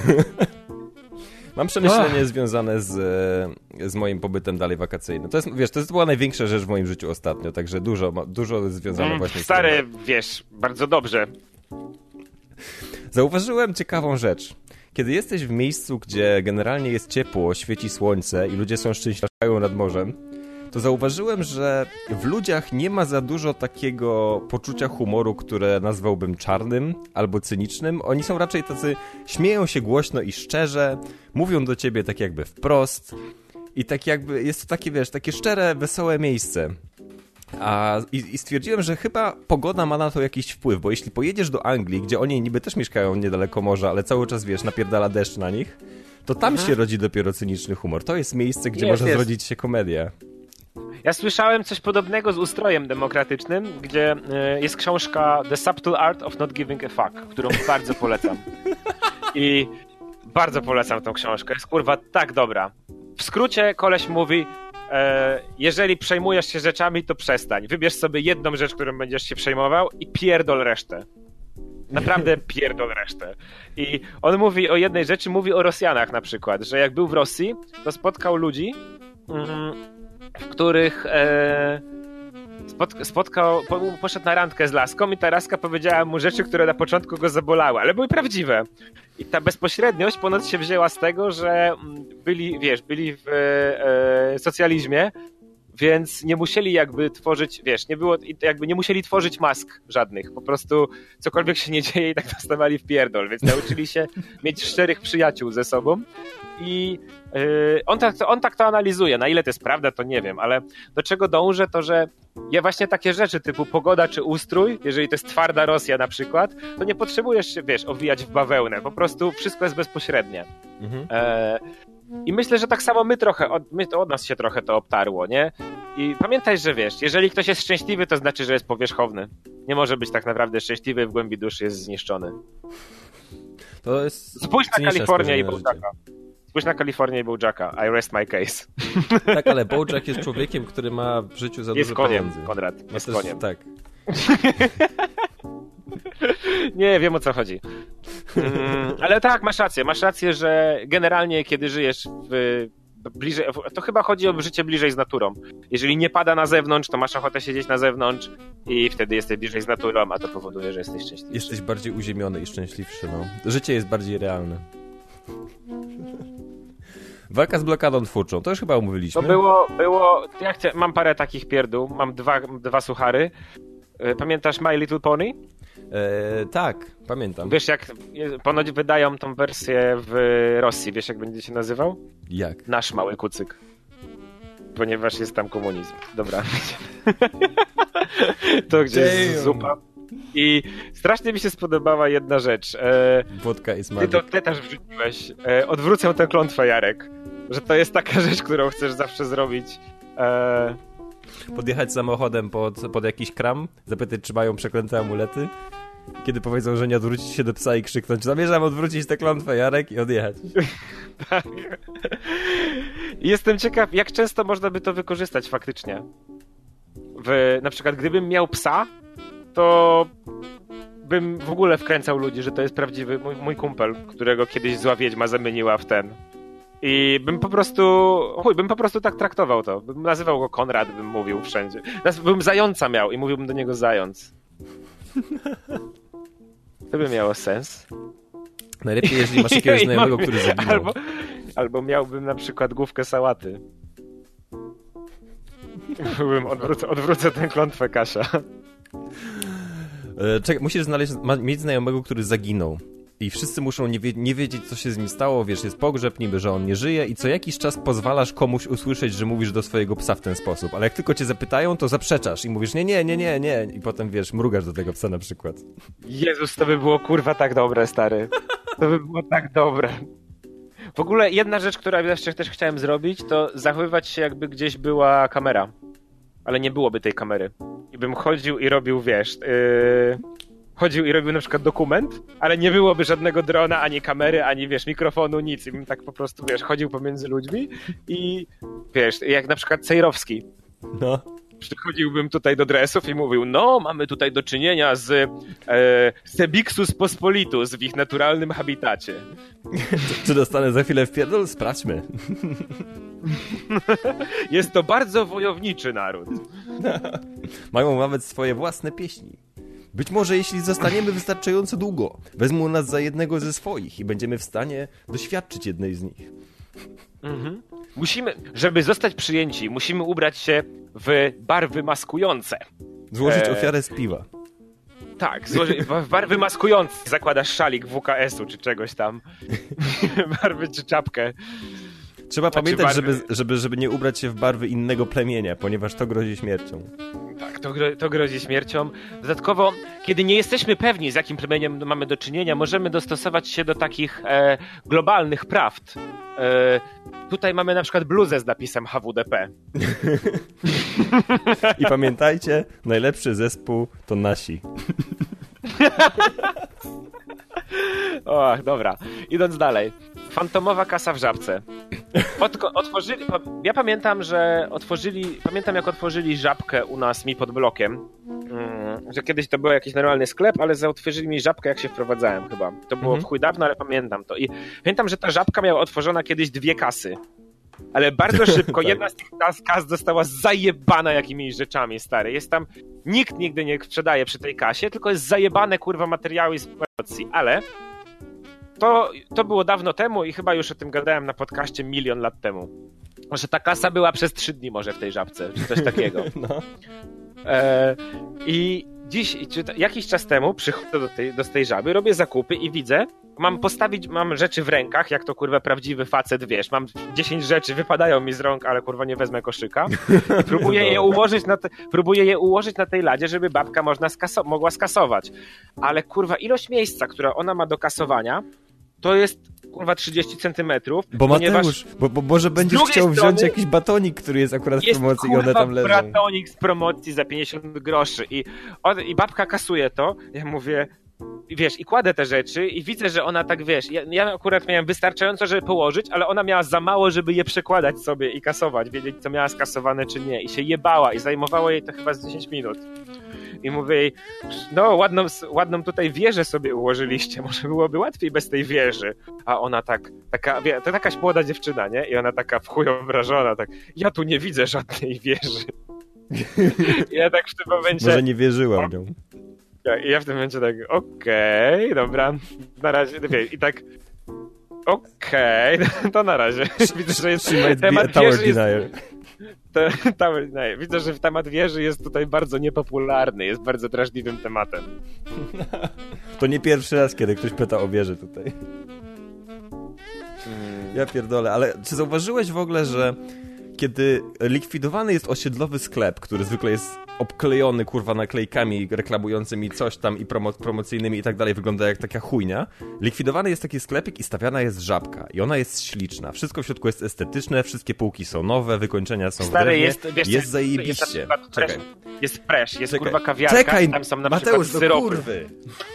Mam przemyślenie związane z moim pobytem dalej wakacyjnym. To jest, wiesz, to była największa rzecz w moim życiu ostatnio, także dużo związane właśnie z tym.
Stary, wiesz, bardzo dobrze.
Zauważyłem ciekawą rzecz. Kiedy jesteś w miejscu, gdzie generalnie jest ciepło, świeci słońce i ludzie są szczęśliwi nad morzem, to zauważyłem, że w ludziach nie ma za dużo takiego poczucia humoru, które nazwałbym czarnym albo cynicznym. Oni są raczej tacy, śmieją się głośno i szczerze, mówią do ciebie tak jakby wprost i tak jakby jest to takie, wiesz, takie szczere, wesołe miejsce. I stwierdziłem, że chyba pogoda ma na to jakiś wpływ, bo jeśli pojedziesz do Anglii, gdzie oni niby też mieszkają niedaleko morza, ale cały czas, wiesz, napierdala deszcz na nich, to tam się rodzi dopiero cyniczny humor. To jest miejsce, gdzie może zrodzić się komedia.
Ja słyszałem coś podobnego z ustrojem demokratycznym, gdzie jest książka The Subtle Art of Not Giving a Fuck, którą bardzo polecam. I bardzo polecam tą książkę. Jest kurwa tak dobra. W skrócie koleś mówi, jeżeli przejmujesz się rzeczami, to przestań. Wybierz sobie jedną rzecz, którą będziesz się przejmował i pierdol resztę. Naprawdę pierdol resztę. I on mówi o jednej rzeczy, mówi o Rosjanach na przykład, że jak był w Rosji, to spotkał ludzi, w których poszedł na randkę z laską i ta laska powiedziała mu rzeczy, które na początku go zabolały, ale były prawdziwe. I ta bezpośredniość ponoć się wzięła z tego, że byli w socjalizmie, więc nie musieli jakby tworzyć, nie musieli tworzyć mask żadnych, po prostu cokolwiek się nie dzieje i tak dostawali w pierdol, więc nauczyli się mieć szczerych przyjaciół ze sobą i on tak to analizuje, na ile to jest prawda, to nie wiem, ale do czego dążę, to że właśnie takie rzeczy typu pogoda czy ustrój, jeżeli to jest twarda Rosja na przykład, to nie potrzebujesz się, owijać w bawełnę, po prostu wszystko jest bezpośrednie. Mhm. I myślę, że tak samo od nas się trochę to obtarło, nie? I pamiętaj, że jeżeli ktoś jest szczęśliwy, to znaczy, że jest powierzchowny. Nie może być tak naprawdę szczęśliwy, w głębi duszy jest zniszczony.
To jest
Spójrz na Kalifornię i Bojacka. Spójrz na Kalifornię i Bojacka. I rest my case.
Tak, ale Bojack jest człowiekiem, który ma w życiu za dużo pieniędzy.
Konrad, jest koniem.
Tak.
Nie, wiem o co chodzi. Ale tak, masz rację, że generalnie kiedy żyjesz w To chyba chodzi o życie bliżej z naturą. Jeżeli nie pada na zewnątrz, to masz ochotę siedzieć na zewnątrz i wtedy jesteś bliżej z naturą, a to powoduje, że jesteś szczęśliwszy.
Jesteś bardziej uziemiony i szczęśliwszy, no. Życie jest bardziej realne. Walka z blokadą twórczą, to już chyba omówiliśmy.
To było mam parę takich pierdół, mam dwa suchary. Pamiętasz My Little Pony?
Tak, pamiętam.
Wiesz jak, ponoć wydają tą wersję w Rosji, wiesz jak będzie się nazywał?
Jak?
Nasz Mały Kucyk. Ponieważ jest tam komunizm. Dobra. To gdzie jest zupa. I strasznie mi się spodobała jedna rzecz.
Wodka i
ty to też wrzuciłeś. Odwrócę tę klątwę, Jarek. Że to jest taka rzecz, którą chcesz zawsze zrobić.
Podjechać samochodem pod jakiś kram, zapytać, czy mają przeklęte amulety. Kiedy powiedzą, że nie, odwrócić się do psa i krzyknąć: zamierzam odwrócić tę klątwę, Jarek, i odjechać.
Tak. Jestem ciekaw, jak często można by to wykorzystać faktycznie. Na przykład, gdybym miał psa, to bym w ogóle wkręcał ludzi, że to jest prawdziwy mój kumpel, którego kiedyś zła wiedźma zamieniła w ten. I bym po prostu tak traktował to. Bym nazywał go Konrad, bym mówił wszędzie. Bym zająca miał i mówiłbym do niego zając. To by miało sens.
Najlepiej, jeżeli masz jakiegoś znajomego, który zaginął.
Albo miałbym na przykład główkę sałaty. Odwrócę tę klątwę, Kasia.
Czekaj, musisz mieć znajomego, który zaginął. I wszyscy muszą nie wiedzieć, co się z nim stało. Wiesz, jest pogrzeb, niby, że on nie żyje i co jakiś czas pozwalasz komuś usłyszeć, że mówisz do swojego psa w ten sposób. Ale jak tylko cię zapytają, to zaprzeczasz i mówisz nie. I potem, wiesz, mrugasz do tego psa na przykład.
Jezus, to by było kurwa tak dobre, stary. To by było tak dobre. W ogóle jedna rzecz, która jeszcze też chciałem zrobić, to zachowywać się, jakby gdzieś była kamera. Ale nie byłoby tej kamery. I bym chodził i robił, wiesz... Chodził i robił na przykład dokument, ale nie byłoby żadnego drona, ani kamery, ani, wiesz, mikrofonu, nic. I bym tak po prostu, wiesz, chodził pomiędzy ludźmi i, wiesz, jak na przykład Cejrowski.
No.
Przychodziłbym tutaj do dresów i mówił: no, mamy tutaj do czynienia z Sebixus pospolitus w ich naturalnym habitacie.
Czy dostanę za chwilę wpierdol? Sprawdźmy.
Jest to bardzo wojowniczy naród.
Mają nawet swoje własne pieśni. Być może jeśli zostaniemy wystarczająco długo, wezmą nas za jednego ze swoich i będziemy w stanie doświadczyć jednej z nich.
Mhm. Żeby zostać przyjęci, musimy ubrać się w barwy maskujące.
Złożyć ofiarę z piwa.
Tak, w barwy maskujące. Zakładasz szalik WKS-u czy czegoś tam. Barwy czy czapkę.
Trzeba pamiętać, żeby nie ubrać się w barwy innego plemienia, ponieważ to grozi śmiercią.
Tak, to grozi śmiercią. Dodatkowo, kiedy nie jesteśmy pewni, z jakim plemieniem mamy do czynienia, możemy dostosować się do takich globalnych prawd. Tutaj mamy na przykład bluzę z napisem HWDP.
I pamiętajcie, najlepszy zespół to nasi.
O, dobra. Idąc dalej. Fantomowa kasa w Żabce. Ja pamiętam, jak otworzyli Żabkę u nas pod blokiem. Że kiedyś to był jakiś normalny sklep, ale otworzyli mi Żabkę, jak się wprowadzałem chyba. To było w chuj dawno, ale pamiętam to. I pamiętam, że ta Żabka miała otworzona kiedyś 2 kasy. Ale bardzo szybko jedna z tych kas została zajebana jakimiś rzeczami, stary. Jest tam... Nikt nigdy nie sprzedaje przy tej kasie, tylko jest zajebane, kurwa, materiały z promocji. Ale... To było dawno temu i chyba już o tym gadałem na podcaście 1 000 000 lat temu. Może ta kasa była przez 3 dni może w tej Żabce, czy coś takiego. No. I jakiś czas temu przychodzę do tej Żaby, robię zakupy i widzę, mam rzeczy w rękach, jak to kurwa prawdziwy facet, wiesz, mam 10 rzeczy, wypadają mi z rąk, ale kurwa nie wezmę koszyka. I próbuję je ułożyć na tej ladzie, żeby babka mogła skasować. Ale kurwa ilość miejsca, która ona ma do kasowania, to jest kurwa 30 centymetrów.
Bo Mateusz, bo może będziesz chciał wziąć jakiś batonik, który jest akurat w promocji i one tam leżą.
Jest batonik z promocji za 50 groszy i babka kasuje to, ja mówię, wiesz, i kładę te rzeczy i widzę, że ona tak, wiesz, ja akurat miałem wystarczająco, żeby położyć, ale ona miała za mało, żeby je przekładać sobie i kasować, wiedzieć, co miała skasowane, czy nie. I się jebała i zajmowało jej to chyba z 10 minut. I mówię jej, no ładną tutaj wieżę sobie ułożyliście, może byłoby łatwiej bez tej wieży. A ona to jakaś młoda dziewczyna, nie? I ona taka w chuj obrażona, tak, ja tu nie widzę żadnej wieży. I ja tak w tym momencie...
Może nie wierzyłam nią.
I ja w tym momencie tak, okej, dobra, na razie, i tak, okej, to na razie. Widzę, że jest temat wieży widzę, że temat wieży jest tutaj bardzo niepopularny, jest bardzo drażliwym tematem.
To nie pierwszy raz, kiedy ktoś pyta o wieżę tutaj. Ja pierdolę, ale czy zauważyłeś w ogóle, że kiedy likwidowany jest osiedlowy sklep, który zwykle jest obklejony, kurwa, naklejkami reklamującymi coś tam i promocyjnymi i tak dalej, wygląda jak taka chujnia. Likwidowany jest taki sklepik i stawiana jest żabka. I ona jest śliczna. Wszystko w środku jest estetyczne, wszystkie półki są nowe, wykończenia są w drewnie. Jest zajebiście.
Jest fresh, jest kurwa kawiarka.
Czekaj,
tam są na
Mateusz,
przykład syropy.
kurwy.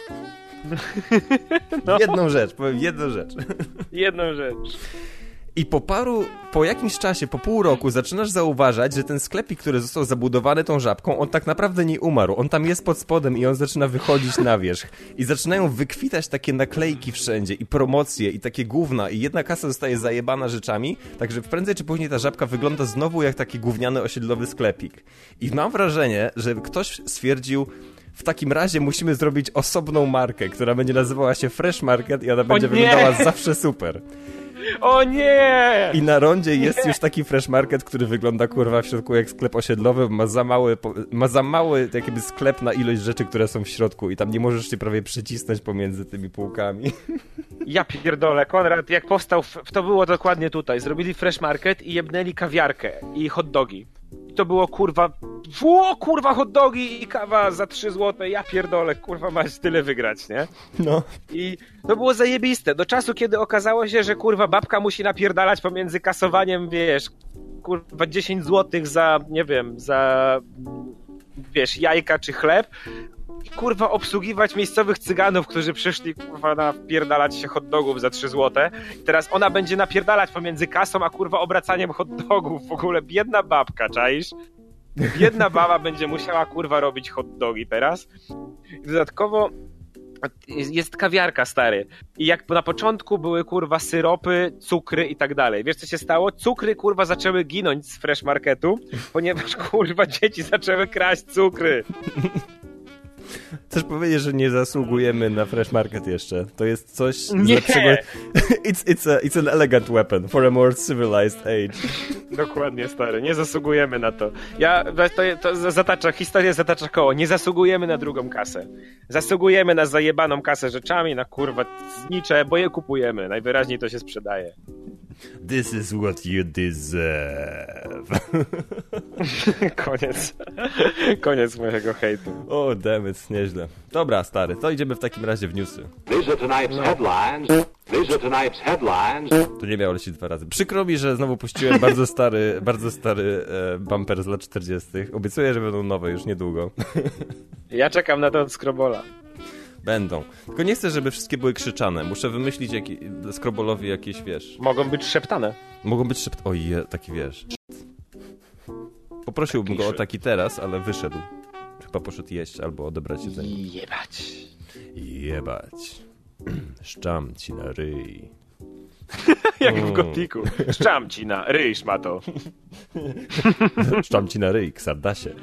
No.
Powiem jedną rzecz.
Jedną rzecz.
I po jakimś czasie, po pół roku zaczynasz zauważać, że ten sklepik, który został zabudowany tą żabką, on tak naprawdę nie umarł. On tam jest pod spodem i on zaczyna wychodzić na wierzch. I zaczynają wykwitać takie naklejki wszędzie i promocje i takie gówna i jedna kasa zostaje zajebana rzeczami, także prędzej czy później ta żabka wygląda znowu jak taki gówniany osiedlowy sklepik. I mam wrażenie, że ktoś stwierdził, w takim razie musimy zrobić osobną markę, która będzie nazywała się Fresh Market i ona będzie wyglądała zawsze super.
O nie!
I na rondzie jest już taki Fresh Market, który wygląda, kurwa, w środku jak sklep osiedlowy, ma za mały jakby sklep na ilość rzeczy, które są w środku i tam nie możesz się prawie przycisnąć pomiędzy tymi półkami.
Ja pierdolę, Konrad, jak powstał, to było dokładnie tutaj. Zrobili Fresh Market i jebnęli kawiarkę i hot dogi. I to było, kurwa, hot dogi i kawa za 3 złote. Ja pierdolę, kurwa, masz tyle wygrać, nie?
No.
I to było zajebiste. Do czasu, kiedy okazało się, że, kurwa, babka musi napierdalać pomiędzy kasowaniem, wiesz, kurwa, 10 złotych za, nie wiem, wiesz, jajka czy chleb, i, kurwa, obsługiwać miejscowych cyganów, którzy przyszli, kurwa, napierdalać się hot dogów za 3 złote. I teraz ona będzie napierdalać pomiędzy kasą, a, kurwa, obracaniem hot dogów. W ogóle biedna babka, czaisz? Biedna baba będzie musiała, kurwa, robić hot dogi teraz. I dodatkowo jest kawiarka, stary. I jak na początku były, kurwa, syropy, cukry i tak dalej. Wiesz, co się stało? Cukry, kurwa, zaczęły ginąć z Fresh Marketu, ponieważ, kurwa, dzieci zaczęły kraść cukry.
Chcesz powiedzieć, że nie zasługujemy na Fresh Market jeszcze? To jest coś
nie.
lepszego. It's an elegant weapon for a more civilized age.
Dokładnie, stary. Nie zasługujemy na to. Historia zatacza koło. Nie zasługujemy na drugą kasę. Zasługujemy na zajebaną kasę rzeczami, na, kurwa, znicze, bo je kupujemy. Najwyraźniej to się sprzedaje.
This is what you deserve.
Koniec mojego hejtu.
O, damn it, nieźle. Dobra, stary, to idziemy w takim razie w newsy.
These are tonight's headlines.
To nie miało lecieć 2 razy. Przykro mi, że znowu puściłem bardzo stary bumper z lat 40. Obiecuję, że będą nowe już niedługo.
Ja czekam na to od Skrobola.
Będą. Tylko nie chcę, żeby wszystkie były krzyczane. Muszę wymyślić Skrobolowi jakieś, wiesz...
Mogą być szeptane.
Mogą być szeptane. Oj, taki, wiesz... Poprosiłbym go o taki teraz, ale wyszedł. Chyba poszedł jeść albo odebrać jedzenie. Jebać. Szczam ci na ryj.
Jak w gotiku. Szczam ci na ryj, szmato.
Szczam ci na ryj, ksardasie.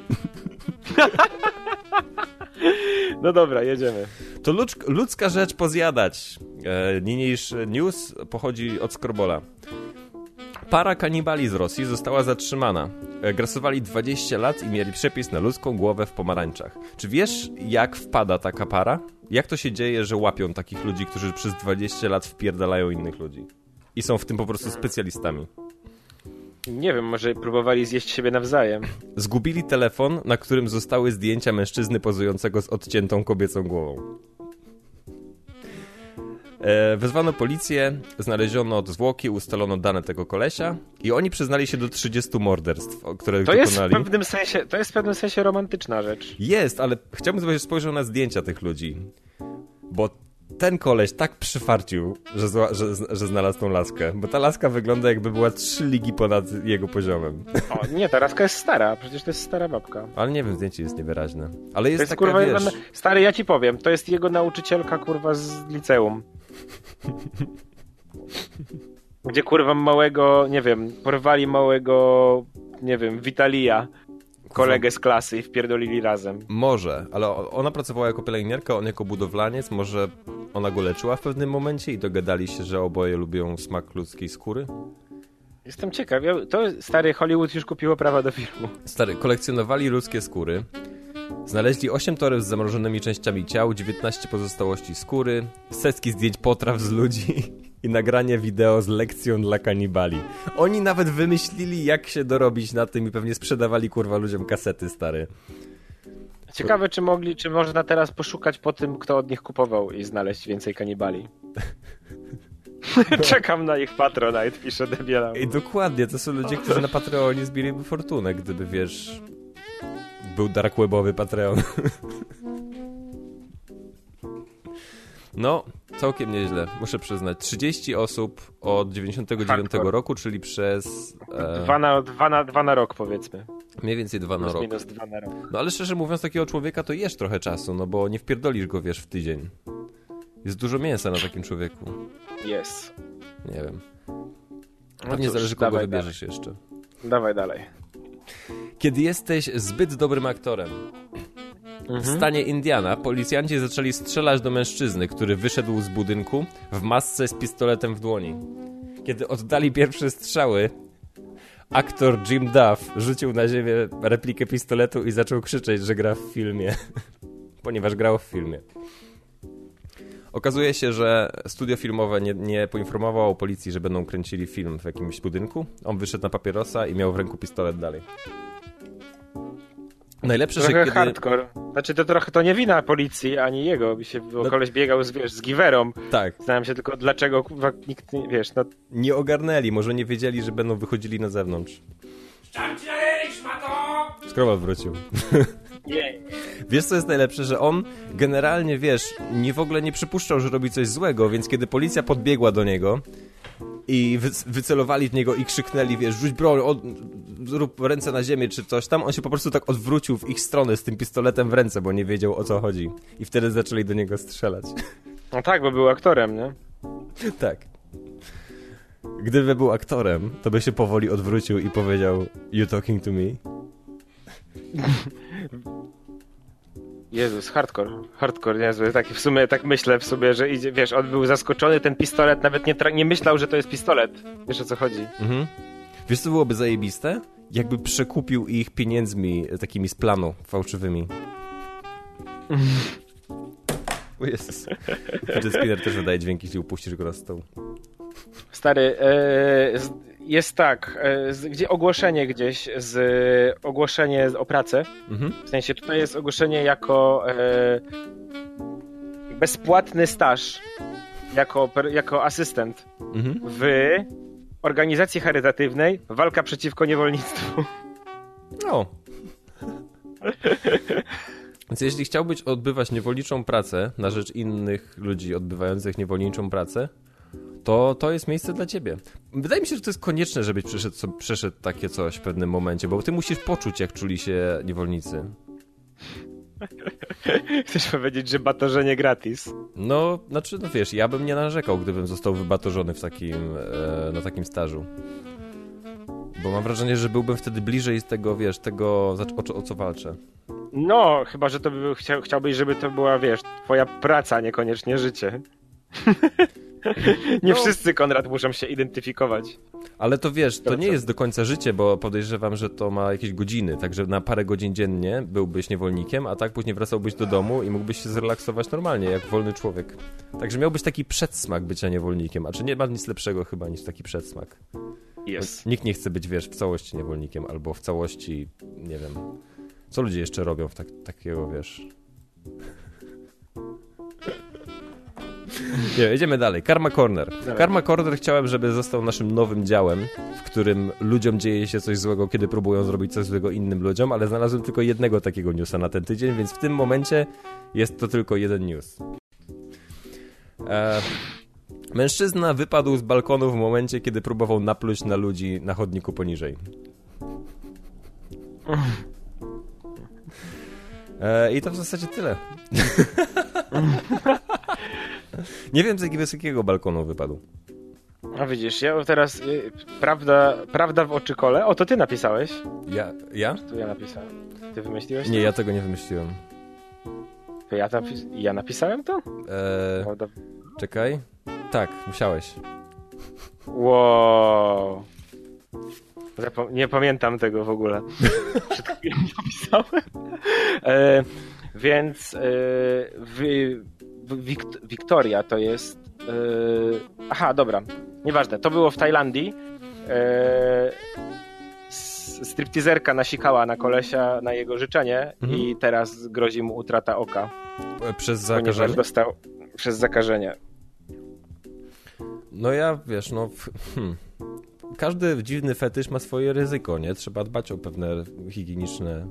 No dobra, jedziemy.
To ludzka rzecz pozjadać. Niniejszy news pochodzi od Skrobola. Para kanibali z Rosji została zatrzymana. Grasowali 20 lat i mieli przepis na ludzką głowę w pomarańczach. Czy wiesz, jak wpada taka para? Jak to się dzieje, że łapią takich ludzi, którzy przez 20 lat wpierdalają innych ludzi? I są w tym po prostu specjalistami.
Nie wiem, może próbowali zjeść siebie nawzajem.
Zgubili telefon, na którym zostały zdjęcia mężczyzny pozującego z odciętą kobiecą głową. Wezwano policję, znaleziono zwłoki, ustalono dane tego kolesia i oni przyznali się do 30 morderstw, które dokonali.
To jest w pewnym sensie romantyczna rzecz.
Jest, ale chciałbym, żebyś spojrzał na zdjęcia tych ludzi, bo ten koleś tak przyfarcił, że znalazł tą laskę, bo ta laska wygląda jakby była 3 ligi ponad jego poziomem.
O, nie, ta laska jest stara, przecież to jest stara babka.
Ale nie wiem, zdjęcie jest niewyraźne. Ale jest
to jest,
taka,
kurwa,
wiesz...
Stary, ja ci powiem, to jest jego nauczycielka, kurwa, z liceum. Gdzie, kurwa, małego, nie wiem, porwali małego, nie wiem, Witalia, kolegę z klasy i wpierdolili razem.
Może, ale ona pracowała jako pielęgniarka, on jako budowlaniec, może ona go leczyła w pewnym momencie i dogadali się, że oboje lubią smak ludzkiej skóry?
Jestem ciekaw, to stary Hollywood już kupiło prawa do filmu.
Stary, kolekcjonowali ludzkie skóry, znaleźli 8 toreb z zamrożonymi częściami ciał, 19 pozostałości skóry, setki zdjęć potraw z ludzi i nagranie wideo z lekcją dla kanibali. Oni nawet wymyślili, jak się dorobić na tym i pewnie sprzedawali, kurwa, ludziom kasety, stary.
Ciekawe, czy można teraz poszukać po tym, kto od nich kupował i znaleźć więcej kanibali. Czekam na ich Patronite, pisze Debiela.
I dokładnie, to są ludzie, którzy na Patreonie zbieraliby fortunę, gdyby, wiesz, był dark webowy Patreon. No, całkiem nieźle, muszę przyznać. 30 osób od 99 roku, czyli przez...
Dwa na rok, powiedzmy.
Mniej więcej 2 na rok.
Minus 2 na rok.
No ale szczerze mówiąc, takiego człowieka to jesz trochę czasu, no bo nie wpierdolisz go, wiesz, w tydzień. Jest dużo mięsa na takim człowieku.
Jest.
Nie wiem.
No
Pewnie
cóż,
zależy, kogo
dawaj
wybierzesz jeszcze.
Dawaj dalej.
Kiedy jesteś zbyt dobrym aktorem. W stanie Indiana policjanci zaczęli strzelać do mężczyzny, który wyszedł z budynku w masce z pistoletem w dłoni. Kiedy oddali pierwsze strzały, aktor Jim Duff rzucił na ziemię replikę pistoletu i zaczął krzyczeć, że gra w filmie. Ponieważ grał w filmie. Okazuje się, że studio filmowe nie poinformowało policji, że będą kręcili film w jakimś budynku. On wyszedł na papierosa i miał w ręku pistolet dalej. Najlepsze,
trochę
że kiedy...
hardcore. Znaczy to trochę to nie wina policji, ani jego. Bo koleś biegał z giwerą.
Tak.
Znałem się tylko dlaczego nikt nie, wiesz, no...
Nie ogarnęli, może nie wiedzieli, że będą wychodzili na zewnątrz. Skrowal wrócił.
Nie.
Wiesz, co jest najlepsze? Że on generalnie, wiesz, w ogóle nie przypuszczał, że robi coś złego, więc kiedy policja podbiegła do niego i wycelowali w niego i krzyknęli, wiesz, rzuć broń, zrób ręce na ziemię czy coś tam, on się po prostu tak odwrócił w ich stronę z tym pistoletem w ręce, bo nie wiedział, o co chodzi. I wtedy zaczęli do niego strzelać.
No tak, bo był aktorem, nie?
Tak. Gdyby był aktorem, to by się powoli odwrócił i powiedział You talking to me?
Jezus, hardcore, niezły. Taki w sumie, tak myślę w sobie, że idzie, wiesz, on był zaskoczony, ten pistolet, nawet nie myślał, że to jest pistolet. Wiesz, o co chodzi? Mhm.
Wiesz, co byłoby zajebiste? Jakby przekupił ich pieniędzmi takimi z planu, fałszywymi. O Jezus. Fidget spinner też wydaje dźwięki, jeśli upuścisz go na stół.
Stary, jest tak, gdzie ogłoszenie gdzieś, ogłoszenie o pracę, w sensie tutaj jest ogłoszenie jako bezpłatny staż, jako asystent w organizacji charytatywnej, walka przeciwko niewolnictwu.
No. Więc jeśli chciałbyś odbywać niewolniczą pracę na rzecz innych ludzi odbywających niewolniczą pracę, to jest miejsce dla ciebie. Wydaje mi się, że to jest konieczne, żebyś przeszedł takie coś w pewnym momencie, bo ty musisz poczuć, jak czuli się niewolnicy.
Chcesz powiedzieć, że batorzenie gratis?
No, znaczy, no wiesz, ja bym nie narzekał, gdybym został wybatorzony na takim stażu. Bo mam wrażenie, że byłbym wtedy bliżej tego, wiesz, tego, o co walczę.
No, chyba, że to chciałbyś, żeby to była, wiesz, twoja praca, niekoniecznie życie. Nie wszyscy, Konrad, muszą się identyfikować.
Ale to wiesz, to nie jest do końca życie, bo podejrzewam, że to ma jakieś godziny, także na parę godzin dziennie byłbyś niewolnikiem, a tak później wracałbyś do domu i mógłbyś się zrelaksować normalnie, jak wolny człowiek. Także miałbyś taki przedsmak bycia niewolnikiem, a czy nie ma nic lepszego chyba niż taki przedsmak?
Jest.
Nikt nie chce być, wiesz, w całości niewolnikiem, albo w całości, nie wiem, co ludzie jeszcze robią w takiego, wiesz... Nie, jedziemy dalej. Karma Corner. Karma Corner chciałem, żeby został naszym nowym działem, w którym ludziom dzieje się coś złego, kiedy próbują zrobić coś złego innym ludziom, ale znalazłem tylko jednego takiego newsa na ten tydzień, więc w tym momencie jest to tylko jeden news. Mężczyzna wypadł z balkonu w momencie, kiedy próbował napluć na ludzi na chodniku poniżej. I to w zasadzie tyle. Nie wiem, z jakiego wysokiego balkonu wypadł.
A widzisz, ja teraz prawda w oczykole. O, to ty napisałeś.
Ja?
To ja napisałem. Ty wymyśliłeś to?
Nie, ja tego nie wymyśliłem.
To ja napisałem to?
Czekaj. Tak, musiałeś.
Wow. Nie pamiętam tego w ogóle. Przed chwilą napisałem. Więc Wiktoria to jest... Aha, dobra. Nieważne. To było w Tajlandii. Stripteaserka nasikała na kolesia na jego życzenie i teraz grozi mu utrata oka.
Przez zakażenie?
Ponieważ dostał przez zakażenie.
No ja, wiesz, każdy dziwny fetysz ma swoje ryzyko, nie? Trzeba dbać o pewne higieniczne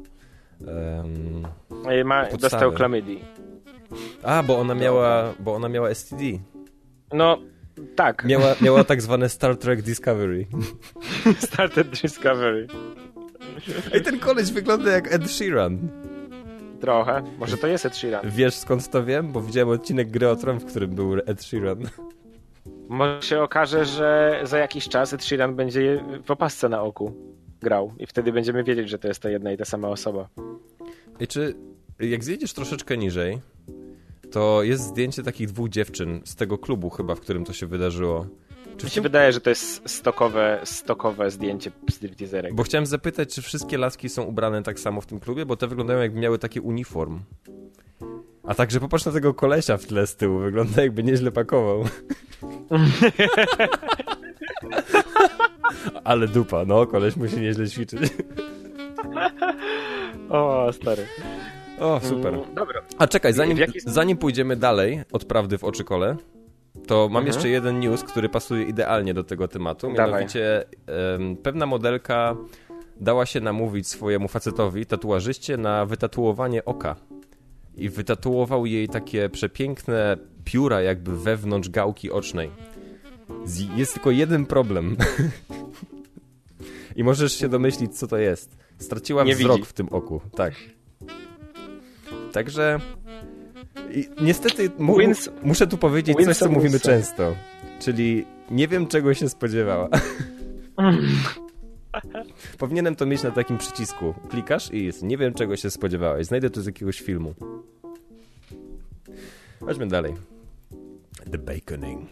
dostał chlamydii.
A, bo ona miała STD.
No, tak.
Miała tak zwane Star Trek Discovery.
Star Trek Discovery.
Ej, ten koleś wygląda jak Ed Sheeran.
Trochę. Może to jest Ed Sheeran.
Wiesz, skąd to wiem? Bo widziałem odcinek Gry o Tron, w którym był Ed Sheeran.
Może się okaże, że za jakiś czas Ed Sheeran będzie w opasce na oku grał i wtedy będziemy wiedzieć, że to jest ta jedna i ta sama osoba.
I czy jak zjedziesz troszeczkę niżej, to jest zdjęcie takich dwóch dziewczyn z tego klubu chyba, w którym to się wydarzyło.
Mi się wydaje, że to jest stokowe zdjęcie stripteaserek.
Bo chciałem zapytać, czy wszystkie laski są ubrane tak samo w tym klubie, bo te wyglądają jakby miały taki uniform. A także popatrz na tego kolesia w tle z tyłu, wygląda jakby nieźle pakował. Ale dupa, no, koleś musi nieźle ćwiczyć.
O, stary.
O, super.
Dobra.
A czekaj, zanim pójdziemy dalej od prawdy w oczykole, to mam jeszcze jeden news, który pasuje idealnie do tego tematu. Mianowicie pewna modelka dała się namówić swojemu facetowi, tatuażyście, na wytatuowanie oka. I wytatuował jej takie przepiękne pióra jakby wewnątrz gałki ocznej. Jest tylko jeden problem. I możesz się domyślić, co to jest. Straciła wzrok w tym oku. Tak. Także... niestety muszę tu powiedzieć coś, co mówimy często. Czyli nie wiem, czego się spodziewała. Powinienem to mieć na takim przycisku. Klikasz i jest. Nie wiem, czego się spodziewałeś. Znajdę to z jakiegoś filmu. Chodźmy dalej. The Baconing.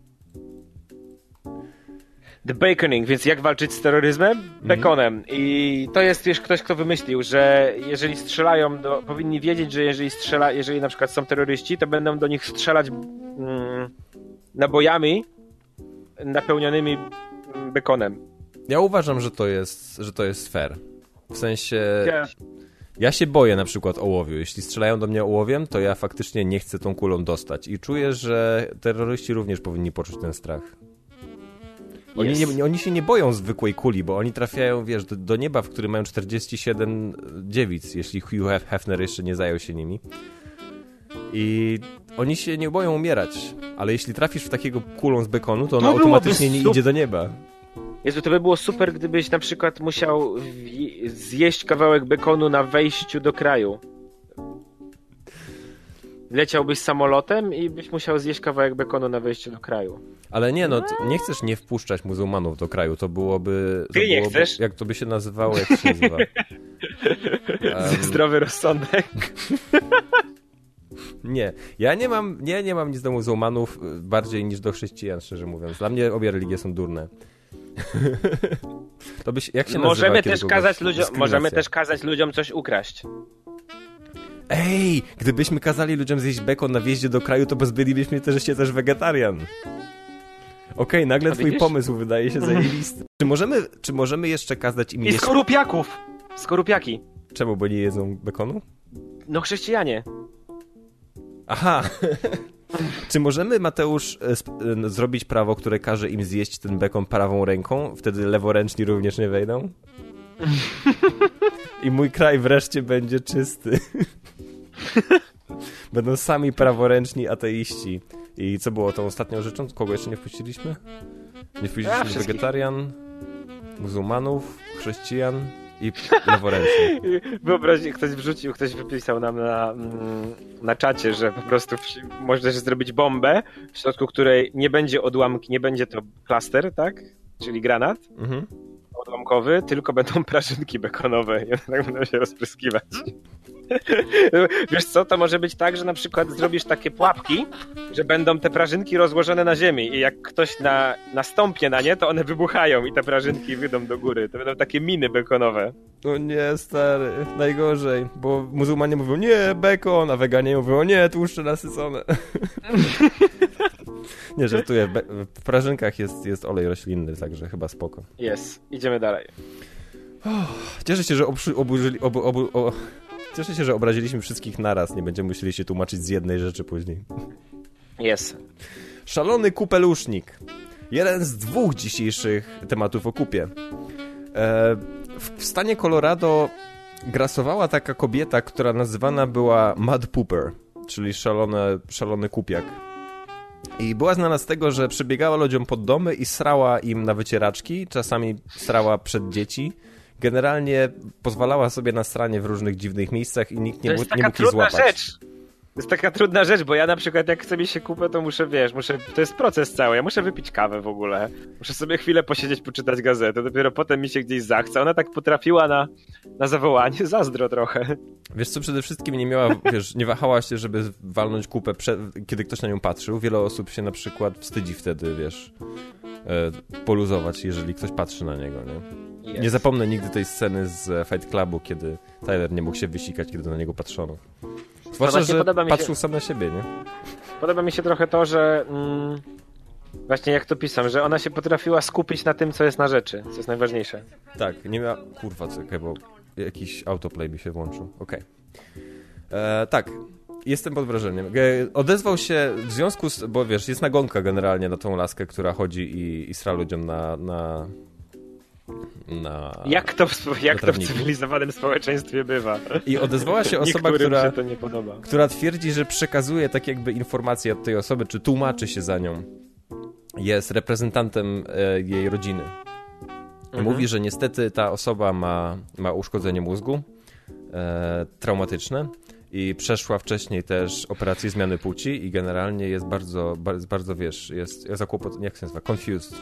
The Baconing, więc jak walczyć z terroryzmem? Baconem. I to jest, wiesz, ktoś, kto wymyślił, że jeżeli strzelają, powinni wiedzieć, że jeżeli na przykład są terroryści, to będą do nich strzelać nabojami napełnionymi baconem.
Ja uważam, że to jest fair. W sensie... Ja się boję na przykład ołowiu. Jeśli strzelają do mnie ołowiem, to ja faktycznie nie chcę tą kulą dostać. I czuję, że terroryści również powinni poczuć ten strach. Oni się nie boją zwykłej kuli, bo oni trafiają, wiesz, do nieba, w którym mają 47 dziewic, jeśli Hugh Hefner jeszcze nie zajął się nimi. I oni się nie boją umierać. Ale jeśli trafisz w takiego kulą z bekonu, to ona automatycznie nie idzie do nieba.
Jezu, to by było super, gdybyś na przykład musiał zjeść kawałek bekonu na wejściu do kraju. Leciałbyś samolotem i byś musiał zjeść kawałek bekonu na wejściu do kraju.
Ale nie, nie chcesz nie wpuszczać muzułmanów do kraju, to byłoby...
Nie chcesz?
Jak to by się nazywało, jak się nazywa?
Zdrowy rozsądek.
Nie, ja nie mam nic do muzułmanów bardziej niż do chrześcijan, szczerze mówiąc. Dla mnie obie religie są durne. To jak się
możemy też kazać ludziom coś ukraść.
Ej, gdybyśmy kazali ludziom zjeść bekon na wjeździe do kraju, to pozbylibyśmy się też wegetarian. Okej, nagle twój pomysł wydaje się zajebisty. Czy możemy jeszcze kazać im jeść...
I skorupiaków! Skorupiaki.
Czemu, bo nie jedzą bekonu?
No chrześcijanie.
Aha. Czy możemy, Mateusz, zrobić prawo, które każe im zjeść ten bekon prawą ręką? Wtedy leworęczni również nie wejdą? I mój kraj wreszcie będzie czysty. Będą sami praworęczni ateiści. I co było tą ostatnią rzeczą? Kogo jeszcze nie wpuściliśmy? Nie wpuściliśmy wegetarian, muzułmanów, chrześcijan i leworęcznych.
Wyobraź, ktoś wypisał nam na czacie, że po prostu można zrobić bombę, w środku której nie będzie odłamki, nie będzie to plaster, tak? Czyli granat odłamkowy, tylko będą prażynki bekonowe i one tak będą się rozpryskiwać. Wiesz co, to może być tak, że na przykład zrobisz takie pułapki, że będą te prażynki rozłożone na ziemi i jak ktoś nastąpie na nie, to one wybuchają i te prażynki wyjdą do góry. To będą takie miny bekonowe.
O nie, stary, najgorzej, bo muzułmanie mówią nie, bekon, a weganie mówią o nie, tłuszcze nasycone. Nie, żartuję, w prażynkach jest olej roślinny, także chyba spoko.
Jest, idziemy dalej.
Cieszę się, że Cieszę się, że obraziliśmy wszystkich naraz, nie będziemy musieli się tłumaczyć z jednej rzeczy później.
Jest.
Szalony kupelusznik. Jeden z 2 dzisiejszych tematów o kupie. W stanie Colorado grasowała taka kobieta, która nazywana była Mud Pooper, czyli szalony kupiak. I była znana z tego, że przebiegała ludziom pod domy i srała im na wycieraczki, czasami srała przed dzieci. Generalnie pozwalała sobie na sranie w różnych dziwnych miejscach i nikt nie mógł jej złapać.
To jest taka trudna rzecz, bo ja na przykład jak chcę mi się kupę, to muszę, to jest proces cały, ja muszę wypić kawę w ogóle, muszę sobie chwilę posiedzieć, poczytać gazetę, dopiero potem mi się gdzieś zachce. Ona tak potrafiła na zawołanie, zazdro trochę.
Wiesz co, przede wszystkim nie wahała się, żeby walnąć kupę, kiedy ktoś na nią patrzył. Wiele osób się na przykład wstydzi wtedy, poluzować, jeżeli ktoś patrzy na niego, nie? Yes. Nie zapomnę nigdy tej sceny z Fight Clubu, kiedy Tyler nie mógł się wysikać, kiedy na niego patrzono. Zwłaszcza, że patrzył sam na siebie, nie?
Podoba mi się trochę to, że właśnie jak to pisam, że ona się potrafiła skupić na tym, co jest na rzeczy, co jest najważniejsze.
Tak, nie miała... Kurwa, czekaj, bo jakiś autoplay mi się włączył. Okej. Tak, jestem pod wrażeniem. Odezwał się w związku z... Bo wiesz, jest nagonka generalnie na tą laskę, która chodzi i sra ludziom na
jak to w cywilizowanym społeczeństwie bywa.
I odezwała się osoba,
się to nie podoba.
która twierdzi, że przekazuje tak jakby informacje od tej osoby, czy tłumaczy się za nią. Jest reprezentantem jej rodziny. I mówi, że niestety ta osoba ma uszkodzenie mózgu traumatyczne i przeszła wcześniej też operację zmiany płci i generalnie jest bardzo jest jak się nazywa? Confused.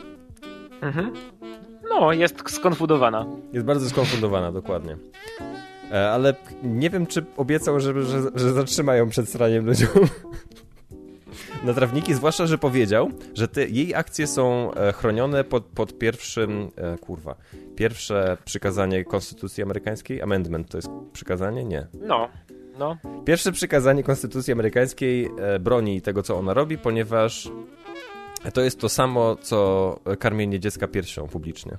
No, jest skonfundowana.
Jest bardzo skonfundowana, dokładnie. Ale nie wiem, czy obiecał, że zatrzymają przed sraniem ludziom na trawniki, zwłaszcza, że powiedział, że jej akcje są chronione pod pierwszym... Pierwsze przykazanie Konstytucji Amerykańskiej? Amendment to jest przykazanie? Nie.
No.
Pierwsze przykazanie Konstytucji Amerykańskiej broni tego, co ona robi, ponieważ to jest to samo, co karmienie dziecka piersią publicznie.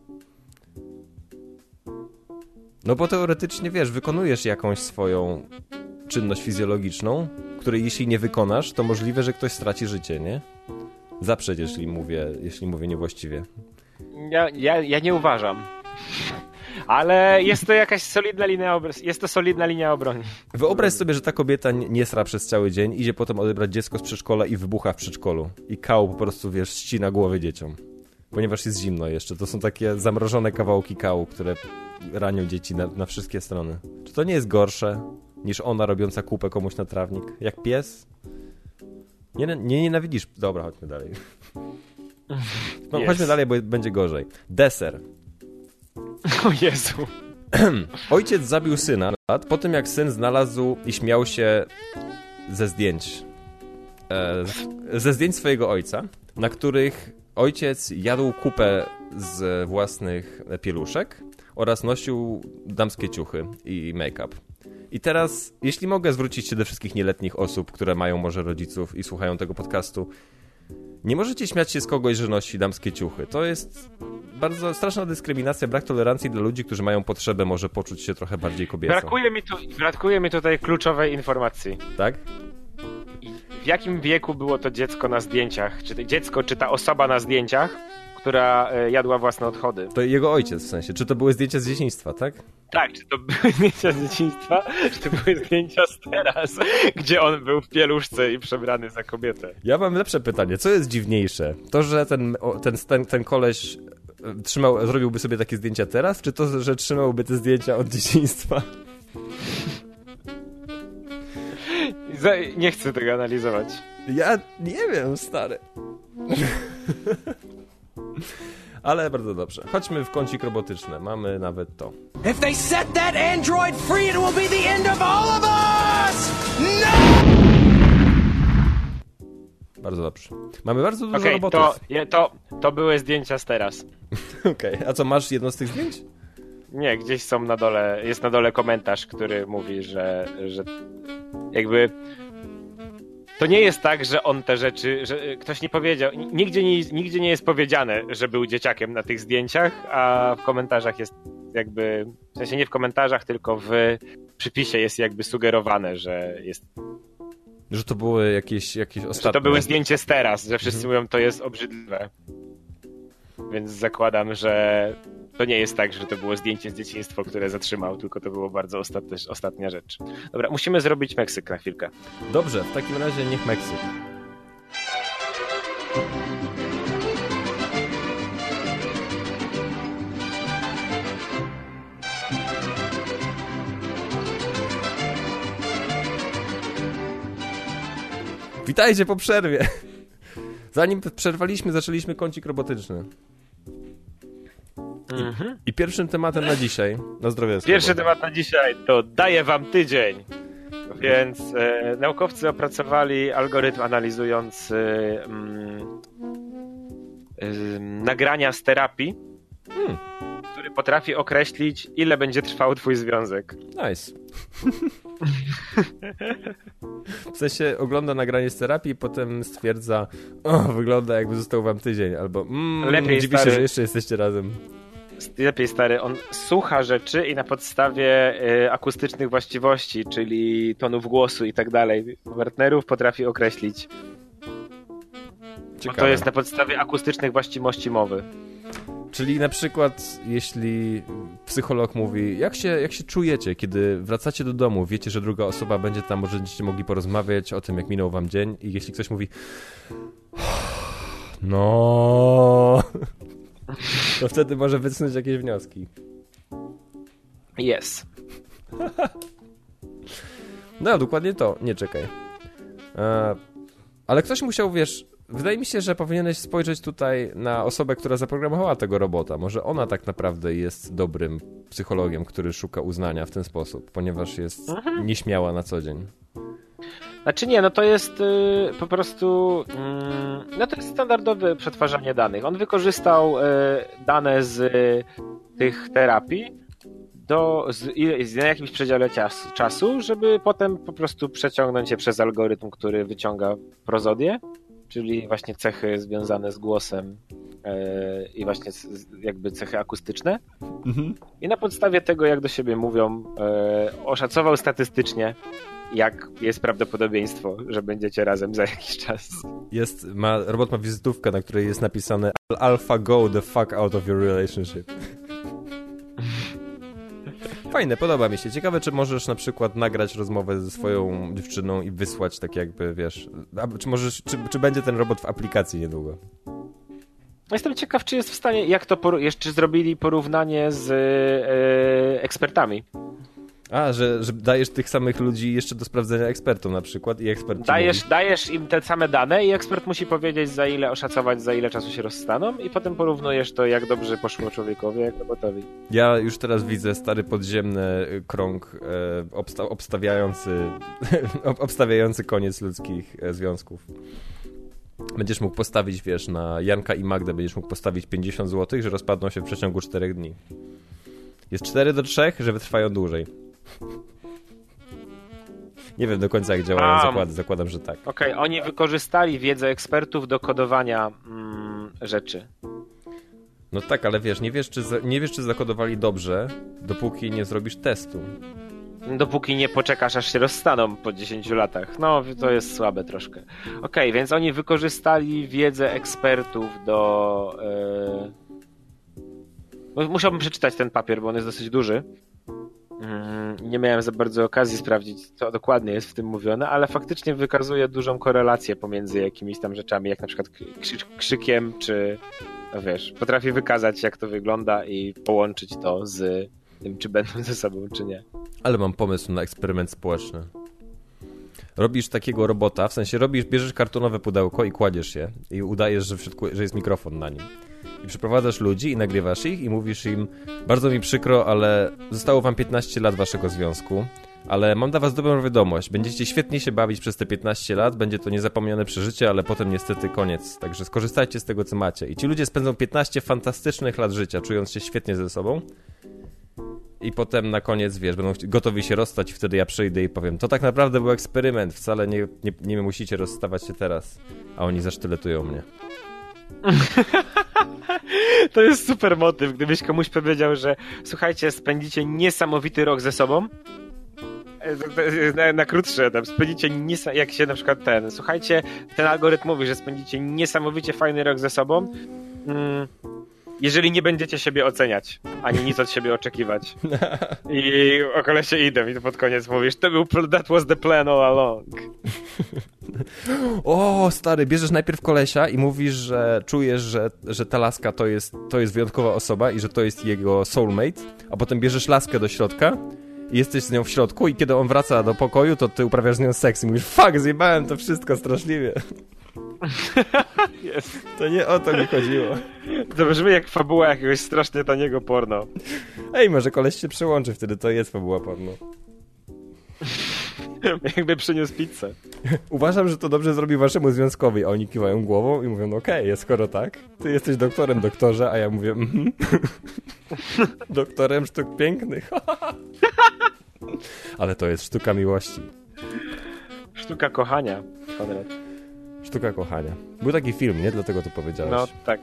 No bo teoretycznie, wykonujesz jakąś swoją czynność fizjologiczną, której jeśli nie wykonasz, to możliwe, że ktoś straci życie, nie? Zaprzeć, jeśli mówię niewłaściwie.
Ja nie uważam. Ale jest to jakaś solidna linia obrony.
Wyobraź sobie, że ta kobieta nie sra przez cały dzień, idzie potem odebrać dziecko z przedszkola i wybucha w przedszkolu. I kał po prostu, ścina głowy dzieciom. Ponieważ jest zimno jeszcze. To są takie zamrożone kawałki kału, które ranią dzieci na wszystkie strony. Czy to nie jest gorsze niż ona robiąca kupę komuś na trawnik? Jak pies? Nie nienawidzisz... Dobra, chodźmy dalej. Chodźmy dalej, bo będzie gorzej. Deser.
O Jezu.
Ojciec zabił syna po tym, jak syn znalazł i śmiał się ze zdjęć swojego ojca, na których ojciec jadł kupę z własnych pieluszek oraz nosił damskie ciuchy i make-up. I teraz, jeśli mogę zwrócić się do wszystkich nieletnich osób, które mają może rodziców i słuchają tego podcastu, nie możecie śmiać się z kogoś, że nosi damskie ciuchy. To jest bardzo straszna dyskryminacja, brak tolerancji dla ludzi, którzy mają potrzebę może poczuć się trochę bardziej kobiecą.
Brakuje mi tutaj kluczowej informacji.
Tak?
W jakim wieku było to dziecko na zdjęciach? Czy to dziecko, czy ta osoba na zdjęciach, która jadła własne odchody.
To jego ojciec w sensie. Czy to były zdjęcia z dzieciństwa, tak?
Tak, czy to były zdjęcia z dzieciństwa, czy to były zdjęcia z teraz, gdzie on był w pieluszce i przebrany za kobietę?
Ja mam lepsze pytanie. Co jest dziwniejsze? To, że ten koleś zrobiłby sobie takie zdjęcia teraz, czy to, że trzymałby te zdjęcia od dzieciństwa?
Nie chcę tego analizować.
Ja nie wiem, stary. Ale bardzo dobrze. Chodźmy w kącik robotyczny. Mamy nawet to.
If they set that android free, it will be the end of all of us! No!
Bardzo dobrze. Mamy bardzo dużo robotów.
To były zdjęcia z teraz.
Okej. A co, masz jedno z tych zdjęć?
Nie, gdzieś są na dole, jest na dole komentarz, który mówi, że jakby to nie jest tak, że on te rzeczy, że ktoś nie powiedział, nigdzie nie jest powiedziane, że był dzieciakiem na tych zdjęciach, a w komentarzach jest jakby, w sensie nie w komentarzach, tylko w przypisie jest jakby sugerowane, że jest...
Że to były jakieś ostatnie...
Że to były zdjęcie z teraz, że wszyscy mówią, to jest obrzydliwe. Więc zakładam, że to nie jest tak, że to było zdjęcie z dzieciństwa, które zatrzymał, tylko to było bardzo ostatnia rzecz. Dobra, musimy zrobić Meksyk na chwilkę.
Dobrze, w takim razie niech Meksyk. Witajcie po przerwie. Zanim przerwaliśmy, zaczęliśmy kącik robotyczny. I pierwszym tematem na dzisiaj, na zdrowie.
Pierwszy temat na dzisiaj to daję wam tydzień. Więc naukowcy opracowali algorytm analizujący nagrania z terapii, który potrafi określić, ile będzie trwał twój związek.
Nice. W sensie ogląda nagranie z terapii i potem stwierdza, wygląda jakby został wam tydzień, albo
lepiej
dziwi się, że jeszcze jesteście razem.
Lepiej, stary, on słucha rzeczy i na podstawie akustycznych właściwości, czyli tonów głosu i tak dalej, partnerów potrafi określić. Ciekawe. Bo to jest na podstawie akustycznych właściwości mowy.
Czyli na przykład, jeśli psycholog mówi, jak się czujecie, kiedy wracacie do domu, wiecie, że druga osoba będzie tam, może będziecie mogli porozmawiać o tym, jak minął wam dzień, i jeśli ktoś mówi to wtedy może wysunąć jakieś wnioski.
Yes.
No, dokładnie to. Nie, czekaj. Ale ktoś musiał, wydaje mi się, że powinieneś spojrzeć tutaj na osobę, która zaprogramowała tego robota. Może ona tak naprawdę jest dobrym psychologiem, który szuka uznania w ten sposób, ponieważ jest nieśmiała na co dzień.
Znaczy nie, no to jest po prostu to jest standardowe przetwarzanie danych. On wykorzystał dane z tych terapii na jakimś przedziale czasu, żeby potem po prostu przeciągnąć je przez algorytm, który wyciąga prozodię, czyli właśnie cechy związane z głosem i właśnie jakby cechy akustyczne. I na podstawie tego, jak do siebie mówią, oszacował statystycznie, jak jest prawdopodobieństwo, że będziecie razem za jakiś czas.
Robot ma wizytówkę, na której jest napisane AlphaGo the fuck out of your relationship. Fajne, podoba mi się. Ciekawe, czy możesz na przykład nagrać rozmowę ze swoją dziewczyną i wysłać tak jakby, czy będzie ten robot w aplikacji niedługo?
Jestem ciekaw, czy jest w stanie, jeszcze zrobili porównanie z ekspertami.
Że dajesz tych samych ludzi jeszcze do sprawdzenia ekspertom na przykład i ekspert
dajesz im te same dane i ekspert musi powiedzieć, za ile oszacować, za ile czasu się rozstaną, i potem porównujesz to, jak dobrze poszło człowiekowi, jak robotowi.
Ja już teraz widzę stary podziemny krąg obstawiający koniec ludzkich związków. Będziesz mógł postawić, na Janka i Magdę będziesz mógł postawić 50 zł, że rozpadną się w przeciągu 4 dni. Jest 4-3, że wytrwają dłużej. Nie wiem do końca, jak działają zakłady. Zakładam, że tak.
Okej, oni wykorzystali wiedzę ekspertów do kodowania rzeczy.
No tak, ale nie wiesz, czy zakodowali dobrze, dopóki nie zrobisz testu.
Dopóki nie poczekasz, aż się rozstaną po 10 latach. No, to jest słabe troszkę. Okej, więc oni wykorzystali wiedzę ekspertów do... Musiałbym przeczytać ten papier, bo on jest dosyć duży. Nie miałem za bardzo okazji sprawdzić, co dokładnie jest w tym mówione, ale faktycznie wykazuje dużą korelację pomiędzy jakimiś tam rzeczami, jak na przykład krzykiem, czy no wiesz, potrafi wykazać, jak to wygląda i połączyć to z tym, czy będą ze sobą, czy nie.
Ale mam pomysł na eksperyment społeczny. Robisz takiego robota, w sensie bierzesz kartonowe pudełko i kładziesz je i udajesz, że jest mikrofon na nim. I przyprowadzasz ludzi i nagrywasz ich i mówisz im: bardzo mi przykro, ale zostało wam 15 lat waszego związku, ale mam dla was dobrą wiadomość. Będziecie świetnie się bawić przez te 15 lat, będzie to niezapomniane przeżycie, ale potem niestety koniec. Także skorzystajcie z tego, co macie. I ci ludzie spędzą 15 fantastycznych lat życia, czując się świetnie ze sobą. I potem na koniec, wiesz, będą gotowi się rozstać i wtedy ja przyjdę i powiem: to tak naprawdę był eksperyment, wcale nie musicie rozstawać się teraz. A oni zasztyletują mnie.
To jest super motyw, gdybyś komuś powiedział, że słuchajcie, spędzicie niesamowity rok ze sobą. Na krótszy etap, spędzicie jak się na przykład słuchajcie, ten algorytm mówi, że spędzicie niesamowicie fajny rok ze sobą, jeżeli nie będziecie siebie oceniać, ani nic od siebie oczekiwać. I o kolesie idą i to pod koniec mówisz: that was the plan all along.
O, stary, bierzesz najpierw kolesia i mówisz, że czujesz, że ta laska to jest wyjątkowa osoba i że to jest jego soulmate, a potem bierzesz laskę do środka i jesteś z nią w środku i kiedy on wraca do pokoju, to ty uprawiasz z nią seks i mówisz: fuck, zjebałem to wszystko straszliwie.
Yes.
To nie o to mi chodziło.
To brzmi jak fabuła jakiegoś strasznie taniego porno.
Ej, może koleś się przełączy, wtedy to jest fabuła porno.
Jakby przyniósł pizzę.
Uważam, że to dobrze zrobi waszemu związkowi, a oni kiwają głową i mówią: no okej, skoro tak, ty jesteś doktorem, doktorze, a ja mówię: doktorem sztuk pięknych. Ale to jest sztuka miłości.
Sztuka kochania, Konrad.
Sztuka kochania. Był taki film, nie? Dlatego to powiedziałeś.
No, tak.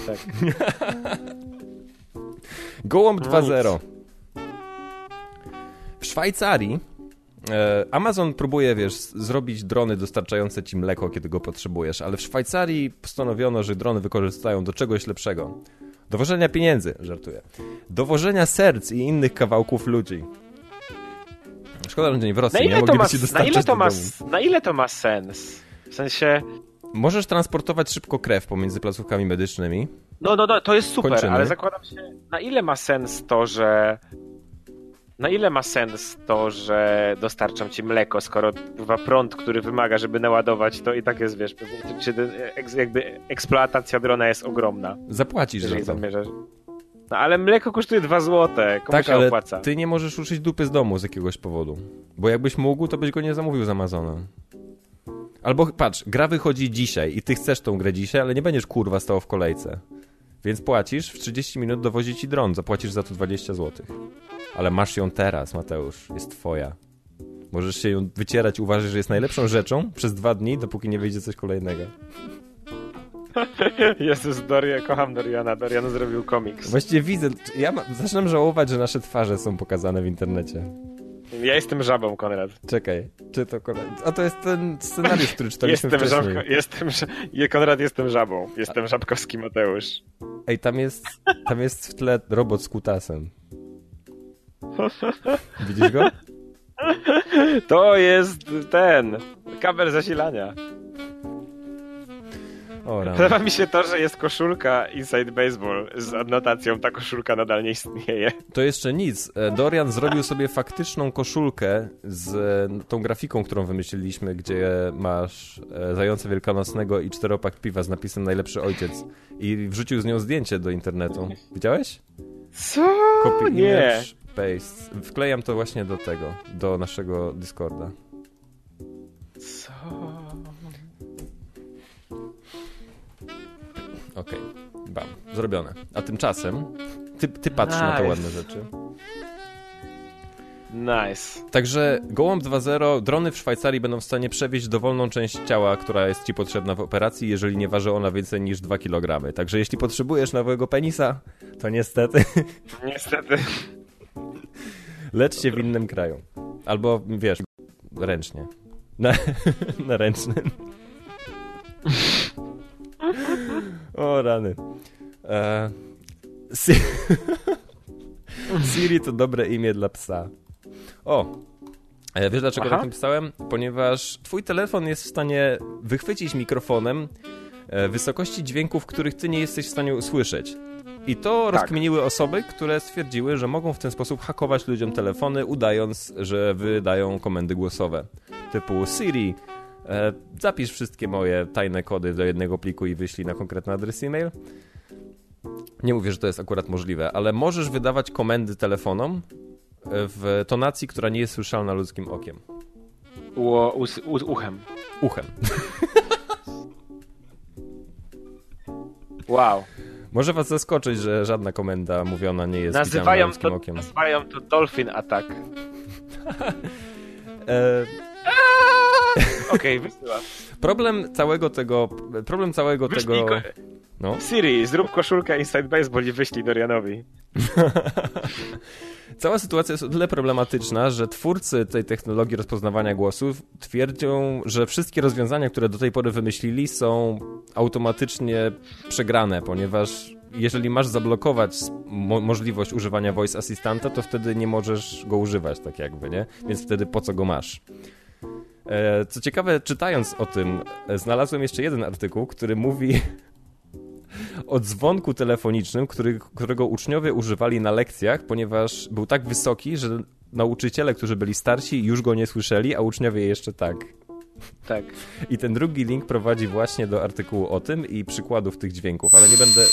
Gołąb 2.0. W Szwajcarii Amazon próbuje, wiesz, zrobić drony dostarczające ci mleko, kiedy go potrzebujesz, ale w Szwajcarii postanowiono, że drony wykorzystają do czegoś lepszego. Dowożenia pieniędzy, żartuję. Dowożenia serc i innych kawałków ludzi. Szkoda, że nie w Rosji, nie mogliby ci dostarczyć do domu.
Na ile to ma sens? W sensie...
Możesz transportować szybko krew pomiędzy placówkami medycznymi.
No, to jest super,
kończymy.
Ale zakładam się, na ile ma sens to, że dostarczam ci mleko, skoro prąd, który wymaga, żeby naładować, to i tak jest, wiesz, czy jakby eksploatacja drona jest ogromna.
Zapłacisz za to.
Zamierzasz. No ale mleko kosztuje 2 złote, komu
tak,
się
ale
opłaca?
Ty nie możesz ruszyć dupy z domu z jakiegoś powodu. Bo jakbyś mógł, to byś go nie zamówił z Amazona. Albo patrz, gra wychodzi dzisiaj i ty chcesz tą grę dzisiaj, ale nie będziesz kurwa stał w kolejce. Więc płacisz, w 30 minut dowozi ci dron, zapłacisz za to 20 zł. Ale masz ją teraz, Mateusz, jest twoja. Możesz się ją wycierać, uważasz, że jest najlepszą rzeczą przez 2 dni, dopóki nie wyjdzie coś kolejnego.
Jezus, kocham Doriana. Dorian zrobił komiks.
Właściwie widzę, zaczynam żałować, że nasze twarze są pokazane w internecie.
Ja jestem żabą, Konrad.
Czekaj, czy to Konrad? A to jest ten scenariusz, który czytaliśmy wcześniej.
Konrad, jestem żabą. Jestem żabkowski Mateusz.
Ej, tam jest w tle robot z kutasem. Widzisz go?
To jest kabel zasilania. Podoba mi się to, że jest koszulka Inside Baseball z adnotacją: ta koszulka nadal nie istnieje.
To jeszcze nic. Dorian zrobił sobie faktyczną koszulkę z tą grafiką, którą wymyśliliśmy, gdzie masz zająca wielkanocnego i 4-pak piwa z napisem "Najlepszy ojciec". I wrzucił z nią zdjęcie do internetu. Widziałeś?
Co?
Copy,
nie.
image, paste. Wklejam to właśnie do naszego Discorda.
Co?
Okej, bam, zrobione. A tymczasem ty patrz na te ładne rzeczy.
Nice.
Także Gołąb 2.0, drony w Szwajcarii będą w stanie przewieźć dowolną część ciała, która jest ci potrzebna w operacji, jeżeli nie waży ona więcej niż 2 kg. Także jeśli potrzebujesz nowego penisa, to niestety...
Niestety.
Lecz się w innym kraju. Albo, wiesz, ręcznie. Na ręcznym. O, rany. Siri to dobre imię dla psa. O, wiesz dlaczego tak napisałem? Ponieważ twój telefon jest w stanie wychwycić mikrofonem wysokości dźwięków, których ty nie jesteś w stanie usłyszeć. I to rozkminiły osoby, które stwierdziły, że mogą w ten sposób hakować ludziom telefony, udając, że wydają komendy głosowe. Typu Siri, zapisz wszystkie moje tajne kody do jednego pliku i wyślij na konkretny adres e-mail. Nie mówię, że to jest akurat możliwe, ale możesz wydawać komendy telefonom w tonacji, która nie jest słyszalna ludzkim okiem.
Uchem.
Uchem.
Wow.
Może was zaskoczyć, że żadna komenda mówiona nie jest widziana ludzkim okiem.
Nazywają to Dolphin Attack. Okej, wysyłam.
Problem całego tego... No.
Siri, zrób koszulkę Inside Baseball i wyślij Dorianowi.
Cała sytuacja jest o tyle problematyczna, że twórcy tej technologii rozpoznawania głosów twierdzą, że wszystkie rozwiązania, które do tej pory wymyślili, są automatycznie przegrane, ponieważ jeżeli masz zablokować możliwość używania voice assistanta, to wtedy nie możesz go używać, tak jakby, nie? Więc wtedy po co go masz? Co ciekawe, czytając o tym, znalazłem jeszcze jeden artykuł, który mówi o dzwonku telefonicznym, którego uczniowie używali na lekcjach, ponieważ był tak wysoki, że nauczyciele, którzy byli starsi, już go nie słyszeli, a uczniowie jeszcze tak.
Tak.
I ten drugi link prowadzi właśnie do artykułu o tym i przykładów tych dźwięków, ale nie będę...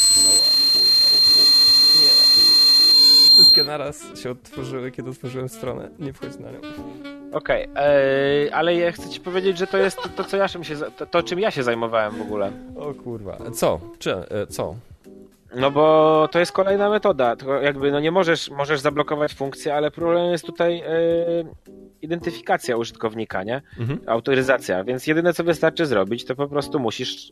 Nie. Wszystkie naraz się otworzyły, kiedy otworzyłem stronę. Nie wchodź na nią.
Okej, ale ja chcę ci powiedzieć, że to jest to co to czym ja się zajmowałem w ogóle.
O kurwa. Co? Co?
No bo to jest kolejna metoda. To jakby nie możesz zablokować funkcję, ale problem jest tutaj identyfikacja użytkownika, nie? Autoryzacja. Więc jedyne co wystarczy zrobić, to po prostu musisz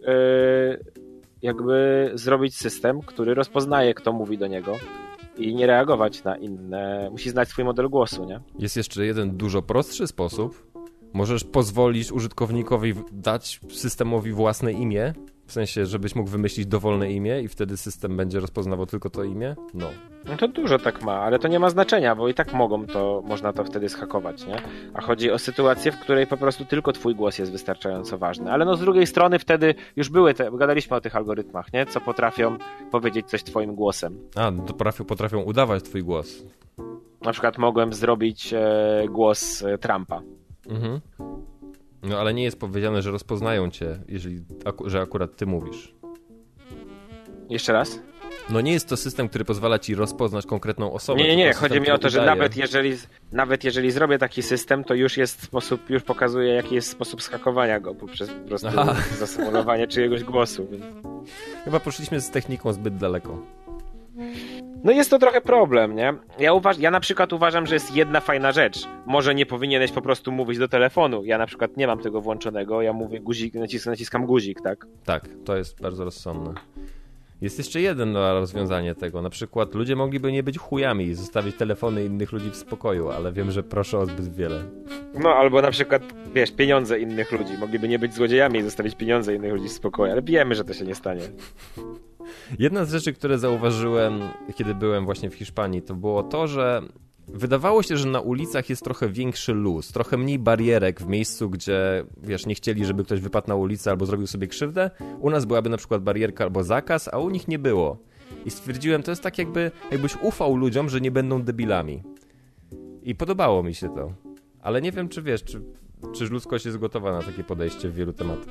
jakby zrobić system, który rozpoznaje, kto mówi do niego. I nie reagować na inne. Musi znać swój model głosu, nie?
Jest jeszcze jeden dużo prostszy sposób. Możesz pozwolić użytkownikowi dać systemowi własne imię, w sensie, żebyś mógł wymyślić dowolne imię i wtedy system będzie rozpoznawał tylko to imię? No.
No to dużo tak ma, ale to nie ma znaczenia, bo i tak można to wtedy zhakować, nie? A chodzi o sytuację, w której po prostu tylko twój głos jest wystarczająco ważny. Ale no z drugiej strony wtedy już gadaliśmy o tych algorytmach, nie? Co potrafią powiedzieć coś twoim głosem.
A, no to potrafią udawać twój głos.
Na przykład mogłem zrobić głos Trumpa.
Mhm. No ale nie jest powiedziane, że rozpoznają cię, że akurat ty mówisz.
Jeszcze raz?
No nie jest to system, który pozwala ci rozpoznać konkretną osobę.
Nie. Chodzi mi o to, że nawet jeżeli zrobię taki system, to już pokazuje, jaki jest sposób zhakowania go poprzez po prostu zasymulowanie czyjegoś głosu. Więc...
Chyba poszliśmy z techniką zbyt daleko.
No jest to trochę problem, nie? Ja na przykład uważam, że jest jedna fajna rzecz. Może nie powinieneś po prostu mówić do telefonu. Ja na przykład nie mam tego włączonego. Ja mówię guzik, naciskam guzik, tak? Tak,
to jest bardzo rozsądne. Jest jeszcze jedno rozwiązanie tego. Na przykład ludzie mogliby nie być chujami i zostawić telefony innych ludzi w spokoju, ale wiem, że proszę o zbyt wiele.
No albo na przykład, wiesz, pieniądze innych ludzi. Mogliby nie być złodziejami i zostawić pieniądze innych ludzi w spokoju, ale wiemy, że to się nie stanie.
Jedna z rzeczy, które zauważyłem, kiedy byłem właśnie w Hiszpanii, to było to, że wydawało się, że na ulicach jest trochę większy luz, trochę mniej barierek w miejscu, gdzie, wiesz, nie chcieli, żeby ktoś wypadł na ulicę albo zrobił sobie krzywdę. U nas byłaby na przykład barierka albo zakaz, a u nich nie było. I stwierdziłem, to jest tak jakbyś ufał ludziom, że nie będą debilami. I podobało mi się to. Ale nie wiem, czy wiesz, czy ludzkość jest gotowa na takie podejście w wielu tematach.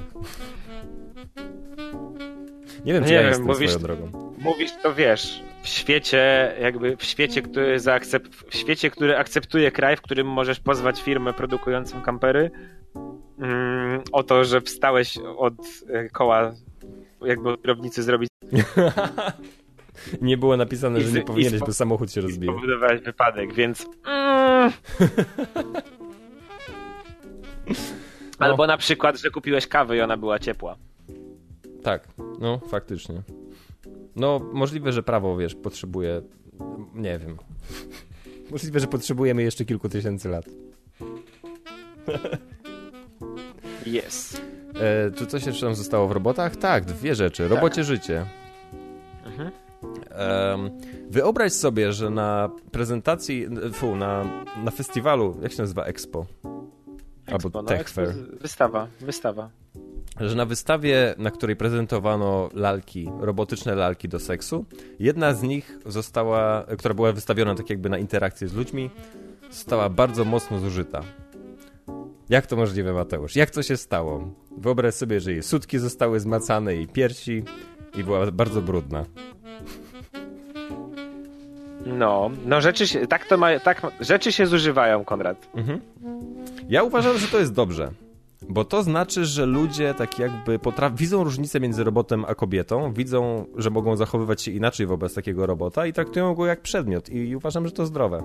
Nie wiem, czy ja jestem swoją drogą.
Mówisz to, wiesz, w świecie, który akceptuje kraj, w którym możesz pozwać firmę produkującą kampery o to, że wstałeś od koła, jakby od kierownicy zrobić.
Nie było napisane, że nie powinieneś, bo samochód się rozbije.
Spowodowałeś wypadek, więc... Albo na przykład, że kupiłeś kawę i ona była ciepła.
Tak, no faktycznie. No możliwe, że prawo, wiesz, potrzebuje, nie wiem. Możliwe, że potrzebujemy jeszcze kilku tysięcy lat.
Yes.
Czy coś jeszcze nam zostało w robotach? Tak, 2 rzeczy. Robocie życie. Wyobraź sobie, że na prezentacji, na festiwalu, jak się nazywa Expo? Albo Tech Fair.
Wystawa.
Że na wystawie, na której prezentowano lalki, robotyczne lalki do seksu, jedna z nich która była wystawiona tak jakby na interakcję z ludźmi, została bardzo mocno zużyta. Jak to możliwe, Mateusz? Jak to się stało? Wyobraź sobie, że jej sutki zostały zmacane, jej piersi i była bardzo brudna.
No rzeczy się zużywają, Konrad.
Ja uważam, że to jest dobrze. Bo to znaczy, że ludzie tak jakby widzą różnicę między robotem a kobietą, widzą, że mogą zachowywać się inaczej wobec takiego robota i traktują go jak przedmiot i uważam, że to zdrowe.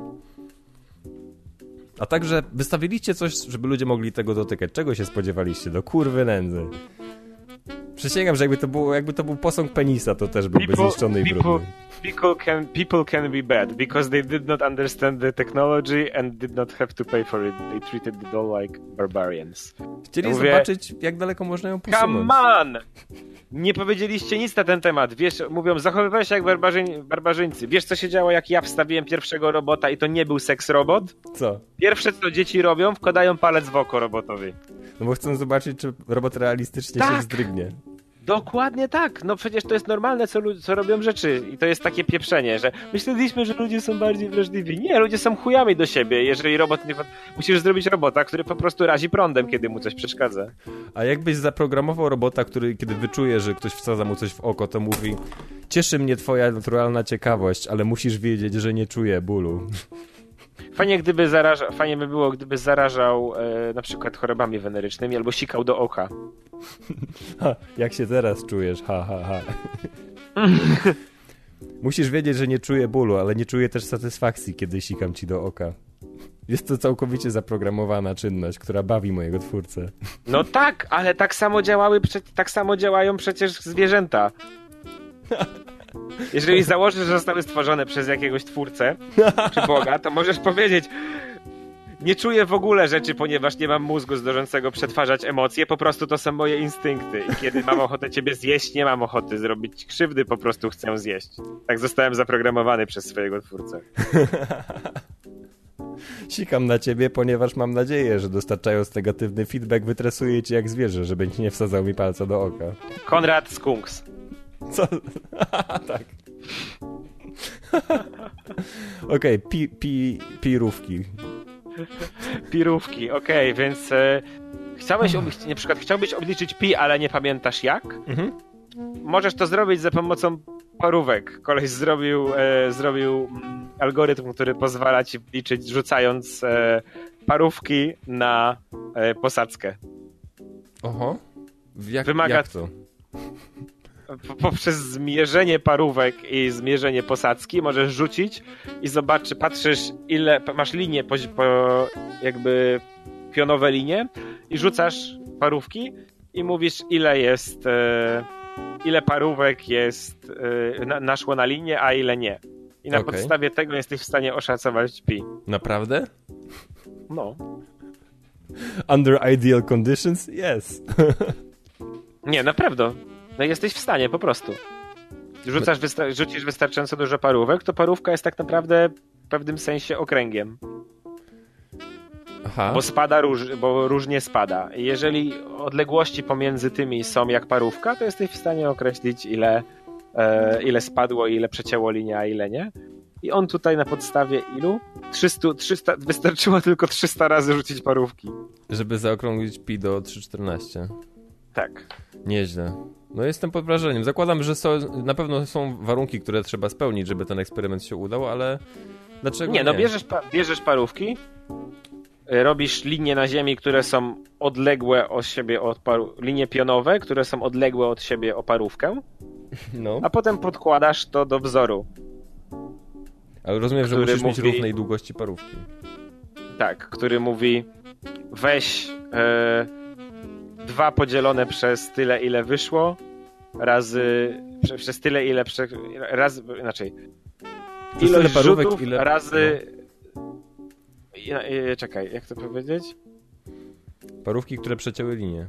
A także wystawiliście coś, żeby ludzie mogli tego dotykać. Czego się spodziewaliście? Do kurwy nędzy. Przysięgam, że jakby to był posąg penisa, to też byłby zniszczony i brudny.
People can be bad because they did not understand the technology and did not have to pay for it. They treated the doll like barbarians.
Chcieli zobaczyć, jak daleko można ją posunąć.
Come on! Nie powiedzieliście nic na ten temat. Wiesz, mówią, zachowywałeś się jak barbarzyńcy. Wiesz, co się działo, jak ja wstawiłem pierwszego robota i to nie był seks robot?
Co?
Pierwsze, co dzieci robią, wkładają palec w oko robotowi.
No bo chcą zobaczyć, czy robot realistycznie się wzdrygnie.
Dokładnie tak. No przecież to jest normalne, co robią rzeczy. I to jest takie pieprzenie, że myśleliśmy, że ludzie są bardziej wrażliwi. Nie, ludzie są chujami do siebie. Jeżeli robot nie... Musisz zrobić robota, który po prostu razi prądem, kiedy mu coś przeszkadza.
A jakbyś zaprogramował robota, który kiedy wyczuje, że ktoś wsadza mu coś w oko, to mówi: cieszy mnie twoja naturalna ciekawość, ale musisz wiedzieć, że nie czuję bólu.
Fajnie by było, gdyby zarażał na przykład chorobami wenerycznymi albo sikał do oka.
Jak się teraz czujesz? Ha. Musisz wiedzieć, że nie czuję bólu, ale nie czuję też satysfakcji, kiedy sikam ci do oka. Jest to całkowicie zaprogramowana czynność, która bawi mojego twórcę.
No tak, ale tak samo działają przecież zwierzęta. Jeżeli założysz, że zostały stworzone przez jakiegoś twórcę czy Boga, to możesz powiedzieć: nie czuję w ogóle rzeczy, ponieważ nie mam mózgu zdążącego przetwarzać emocje, po prostu to są moje instynkty. I kiedy mam ochotę ciebie zjeść, nie mam ochoty zrobić krzywdy, po prostu chcę zjeść. Tak zostałem zaprogramowany przez swojego twórcę.
Sikam na ciebie, ponieważ mam nadzieję, że dostarczając negatywny feedback wytresuję cię jak zwierzę, żebyś nie wsadzał mi palca do oka.
Konrad Skunks.
Co? Tak. Okej, pirówki.
Pirówki, okej, więc na przykład chciałbyś obliczyć pi, ale nie pamiętasz jak? Możesz to zrobić za pomocą parówek. Koleś zrobił algorytm, który pozwala ci liczyć, rzucając parówki na posadzkę.
Oho. Jak to?
Poprzez zmierzenie parówek i zmierzenie posadzki możesz rzucić i patrzysz, ile masz linie, jakby pionowe linie i rzucasz parówki i mówisz, ile parówek naszło na linię, a ile nie. I na podstawie tego jesteś w stanie oszacować pi.
Naprawdę?
No.
Under ideal conditions? Yes.
Nie, naprawdę. No jesteś w stanie, po prostu. Rzucisz wystarczająco dużo parówek, to parówka jest tak naprawdę w pewnym sensie okręgiem.
Aha.
Bo różnie spada. I jeżeli odległości pomiędzy tymi są jak parówka, to jesteś w stanie określić, ile spadło, ile przecięło linię, a ile nie. I on tutaj na podstawie ilu? 300, wystarczyło tylko 300 razy rzucić parówki.
Żeby zaokrąglić pi do 3,14.
Tak.
Nieźle. No jestem pod wrażeniem. Zakładam, że na pewno są warunki, które trzeba spełnić, żeby ten eksperyment się udał, ale dlaczego nie?
No bierzesz parówki, robisz linie na ziemi, które są odległe od siebie linie pionowe, które są odległe od siebie o parówkę, a potem podkładasz to do wzoru.
Ale rozumiem, że musisz mieć równej długości parówki.
Tak, który mówi: weź 2 podzielone przez tyle, ile wyszło, razy przez tyle, ile inaczej. Ilość rzutów razy czekaj, jak to powiedzieć?
Parówki, które przecięły linię.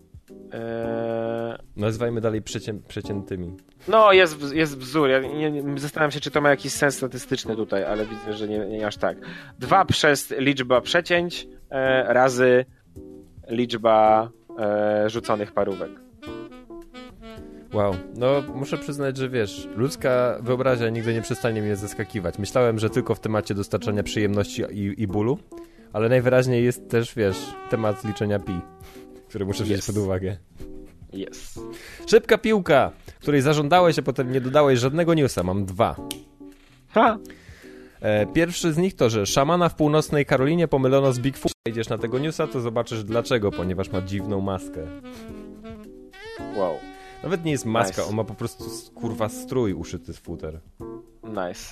Nazywajmy dalej przeciętymi.
No, jest wzór. Ja nie zastanawiam się, czy to ma jakiś sens statystyczny tutaj, ale widzę, że nie aż tak. 2 przez liczba przecięć razy liczba rzuconych parówek.
Wow, no muszę przyznać, że wiesz, ludzka wyobraźnia nigdy nie przestanie mnie zaskakiwać. Myślałem, że tylko w temacie dostarczania przyjemności i bólu, ale najwyraźniej jest też, wiesz, temat liczenia pi, który muszę wziąć pod uwagę.
Jest.
Szybka piłka, której zażądałeś, a potem nie dodałeś żadnego newsa. Mam 2.
Ha!
Pierwszy z nich to, że szamana w północnej Karolinie pomylono z Bigfoot. Idziesz na tego newsa, to zobaczysz dlaczego, ponieważ ma dziwną maskę.
Wow.
Nawet nie jest maska,
Nice.
on ma po prostu kurwa strój uszyty z futer.
Nice.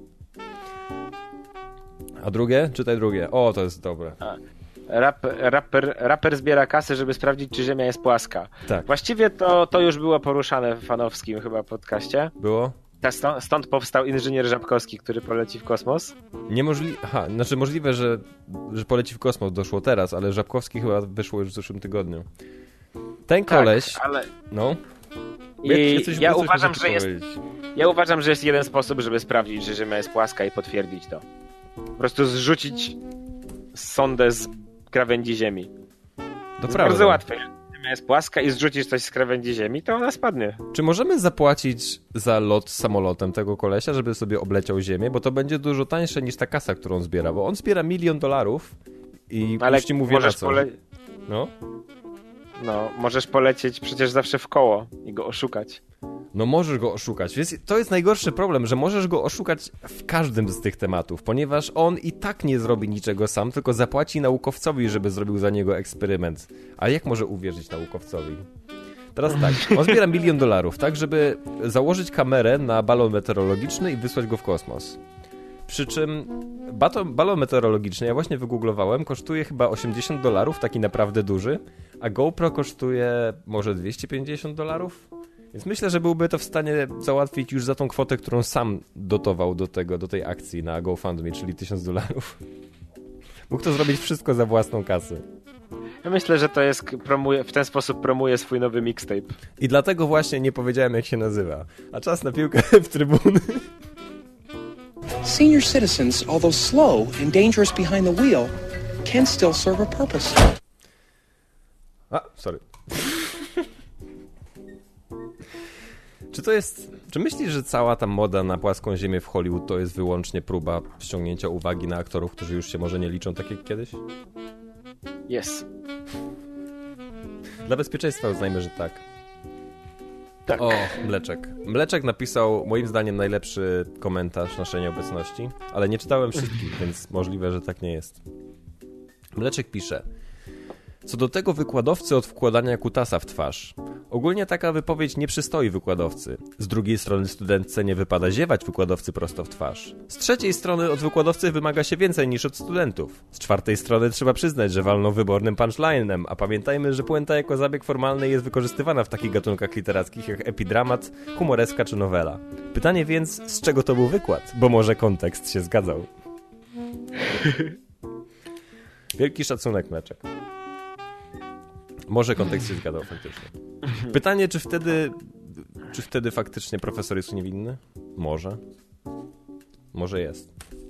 A drugie? Czytaj drugie. O, to jest dobre.
Raper zbiera kasę, żeby sprawdzić, czy Ziemia jest płaska.
Tak.
Właściwie to już było poruszane w fanowskim chyba podcaście.
Było?
Stąd powstał inżynier Żabkowski, który poleci w kosmos.
Możliwe, że poleci w kosmos, doszło teraz, ale Żabkowski chyba wyszło już w zeszłym tygodniu. Ten koleś...
Tak, ale...
No.
Ja uważam, że jest jeden sposób, żeby sprawdzić, że Ziemia jest płaska i potwierdzić to. Po prostu zrzucić sondę z krawędzi Ziemi.
To
jest bardzo łatwe. Ziemia jest płaska i zrzucisz coś z krawędzi Ziemi, to ona spadnie.
Czy możemy zapłacić za lot samolotem tego kolesia, żeby sobie obleciał Ziemię? Bo to będzie dużo tańsze niż ta kasa, którą zbiera. Bo on zbiera $1 milion i
ale
już ci mówię na co.
No, możesz polecieć przecież zawsze w koło i go oszukać.
No możesz go oszukać. Więc to jest najgorszy problem, że możesz go oszukać w każdym z tych tematów, ponieważ on i tak nie zrobi niczego sam, tylko zapłaci naukowcowi, żeby zrobił za niego eksperyment. A jak może uwierzyć naukowcowi? Teraz tak, on zbiera $1 milion, tak, żeby założyć kamerę na balon meteorologiczny i wysłać go w kosmos. Przy czym balon meteorologiczny, ja właśnie wygooglowałem, kosztuje chyba $80, taki naprawdę duży, a GoPro kosztuje może $250. Więc myślę, że byłby to w stanie załatwić już za tą kwotę, którą sam dotował do tej akcji na GoFundMe, czyli $1000. Mógł to zrobić wszystko za własną kasę.
Ja myślę, że to jest w ten sposób promuje swój nowy mixtape.
I dlatego właśnie nie powiedziałem, jak się nazywa. A czas na piłkę w trybuny.
Senior citizens, although slow and dangerous behind the wheel, can still serve a purpose.
Sorry. Czy myślisz, że cała ta moda na płaską ziemię w Hollywood to jest wyłącznie próba ściągnięcia uwagi na aktorów, którzy już się może nie liczą tak jak kiedyś?
Jest.
Dla bezpieczeństwa uznajmy, że tak.
Tak.
O, Mleczek. Mleczek napisał moim zdaniem najlepszy komentarz naszej nieobecności, ale nie czytałem wszystkich, więc możliwe, że tak nie jest. Mleczek pisze: co do tego wykładowcy od wkładania kutasa w twarz. Ogólnie taka wypowiedź nie przystoi wykładowcy. Z drugiej strony studentce nie wypada ziewać wykładowcy prosto w twarz. Z trzeciej strony od wykładowcy wymaga się więcej niż od studentów. Z czwartej strony trzeba przyznać, że walną wybornym punchlinem, a pamiętajmy, że puenta jako zabieg formalny jest wykorzystywana w takich gatunkach literackich jak epidramat, humoreska czy nowela. Pytanie więc, z czego to był wykład? Bo może kontekst się zgadzał. Wielki szacunek, Mleczek. Może kontekst się zgadzał faktycznie. Pytanie, czy wtedy faktycznie profesor jest niewinny? Może. Może jest.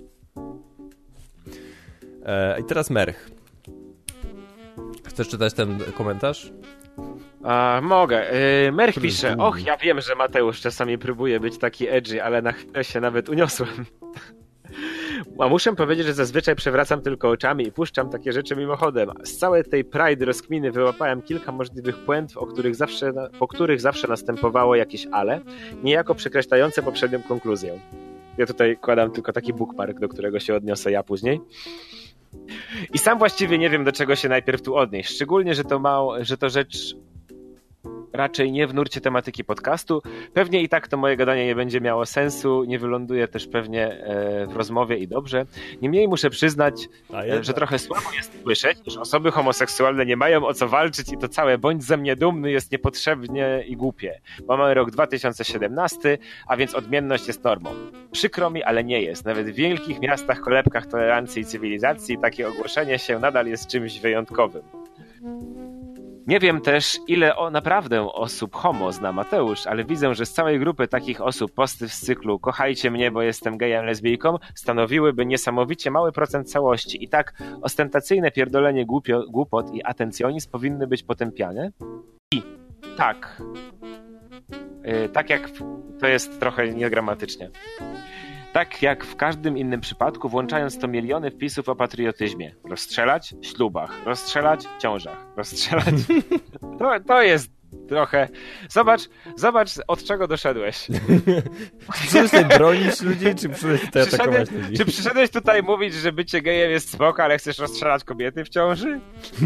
I teraz Merch. Chcesz czytać ten komentarz?
Mogę. Merch pisze: och, ja wiem, że Mateusz czasami próbuje być taki edgy, ale na chwilę się nawet uniosłem. A muszę powiedzieć, że zazwyczaj przewracam tylko oczami i puszczam takie rzeczy mimochodem. Z całej tej Pride rozkminy wyłapałem kilka możliwych puent, po których zawsze następowało jakieś ale, niejako przekreślające poprzednią konkluzję. Ja tutaj kładam tylko taki bookmark, do którego się odniosę ja później. I sam właściwie nie wiem, do czego się najpierw tu odnieść. Szczególnie, że to rzecz raczej nie w nurcie tematyki podcastu. Pewnie i tak to moje gadanie nie będzie miało sensu, nie wyląduje też pewnie w rozmowie i dobrze. Niemniej muszę przyznać, że trochę słabo jest słyszeć, że osoby homoseksualne nie mają o co walczyć i to całe bądź ze mnie dumny jest niepotrzebnie i głupie. Bo mamy rok 2017, a więc odmienność jest normą. Przykro mi, ale nie jest. Nawet w wielkich miastach, kolebkach tolerancji i cywilizacji takie ogłoszenie się nadal jest czymś wyjątkowym. Nie wiem też, ile naprawdę osób homo zna Mateusz, ale widzę, że z całej grupy takich osób posty z cyklu kochajcie mnie, bo jestem gejem, lesbijką stanowiłyby niesamowicie mały procent całości i tak ostentacyjne pierdolenie głupot i atencjonizm powinny być potępiane. I tak, tak jak to jest trochę niegramatycznie. Tak jak w każdym innym przypadku, włączając to miliony wpisów o patriotyzmie. Rozstrzelać? Ślubach. Rozstrzelać? Ciążach. Rozstrzelać? To jest trochę... Zobacz od czego doszedłeś.
Przyszedłeś tutaj bronić ludzi, czy przyszedłeś tutaj atakować ludzi?
Czy przyszedłeś tutaj mówić, że bycie gejem jest spoko, ale chcesz rozstrzelać kobiety w ciąży?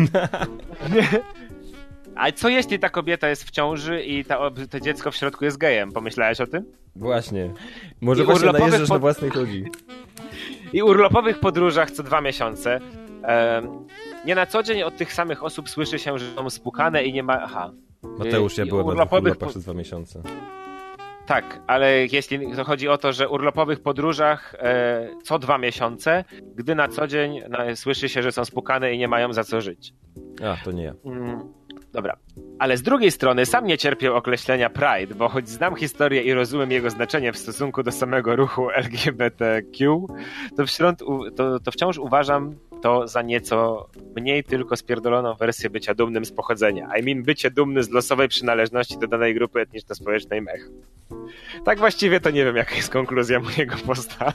A co jeśli ta kobieta jest w ciąży i to dziecko w środku jest gejem? Pomyślałeś o tym?
Właśnie. Może właśnie najeżdżasz na własnych ludzi.
I urlopowych podróżach co 2 miesiące. Nie na co dzień od tych samych osób słyszy się, że są spłukane i nie ma... Aha.
Mateusz, ja byłem na urlopach przez 2 miesiące.
Tak, ale jeśli to chodzi o to, że urlopowych podróżach co 2 miesiące, gdy na co dzień słyszy się, że są spłukane i nie mają za co żyć.
A, to nie ja.
Dobra. Ale z drugiej strony sam nie cierpię określenia Pride, bo choć znam historię i rozumiem jego znaczenie w stosunku do samego ruchu LGBTQ, to wciąż uważam to za nieco mniej tylko spierdoloną wersję bycia dumnym z pochodzenia. Bycie dumny z losowej przynależności do danej grupy etniczno-społecznej mech. Tak właściwie to nie wiem, jaka jest konkluzja mojego posta.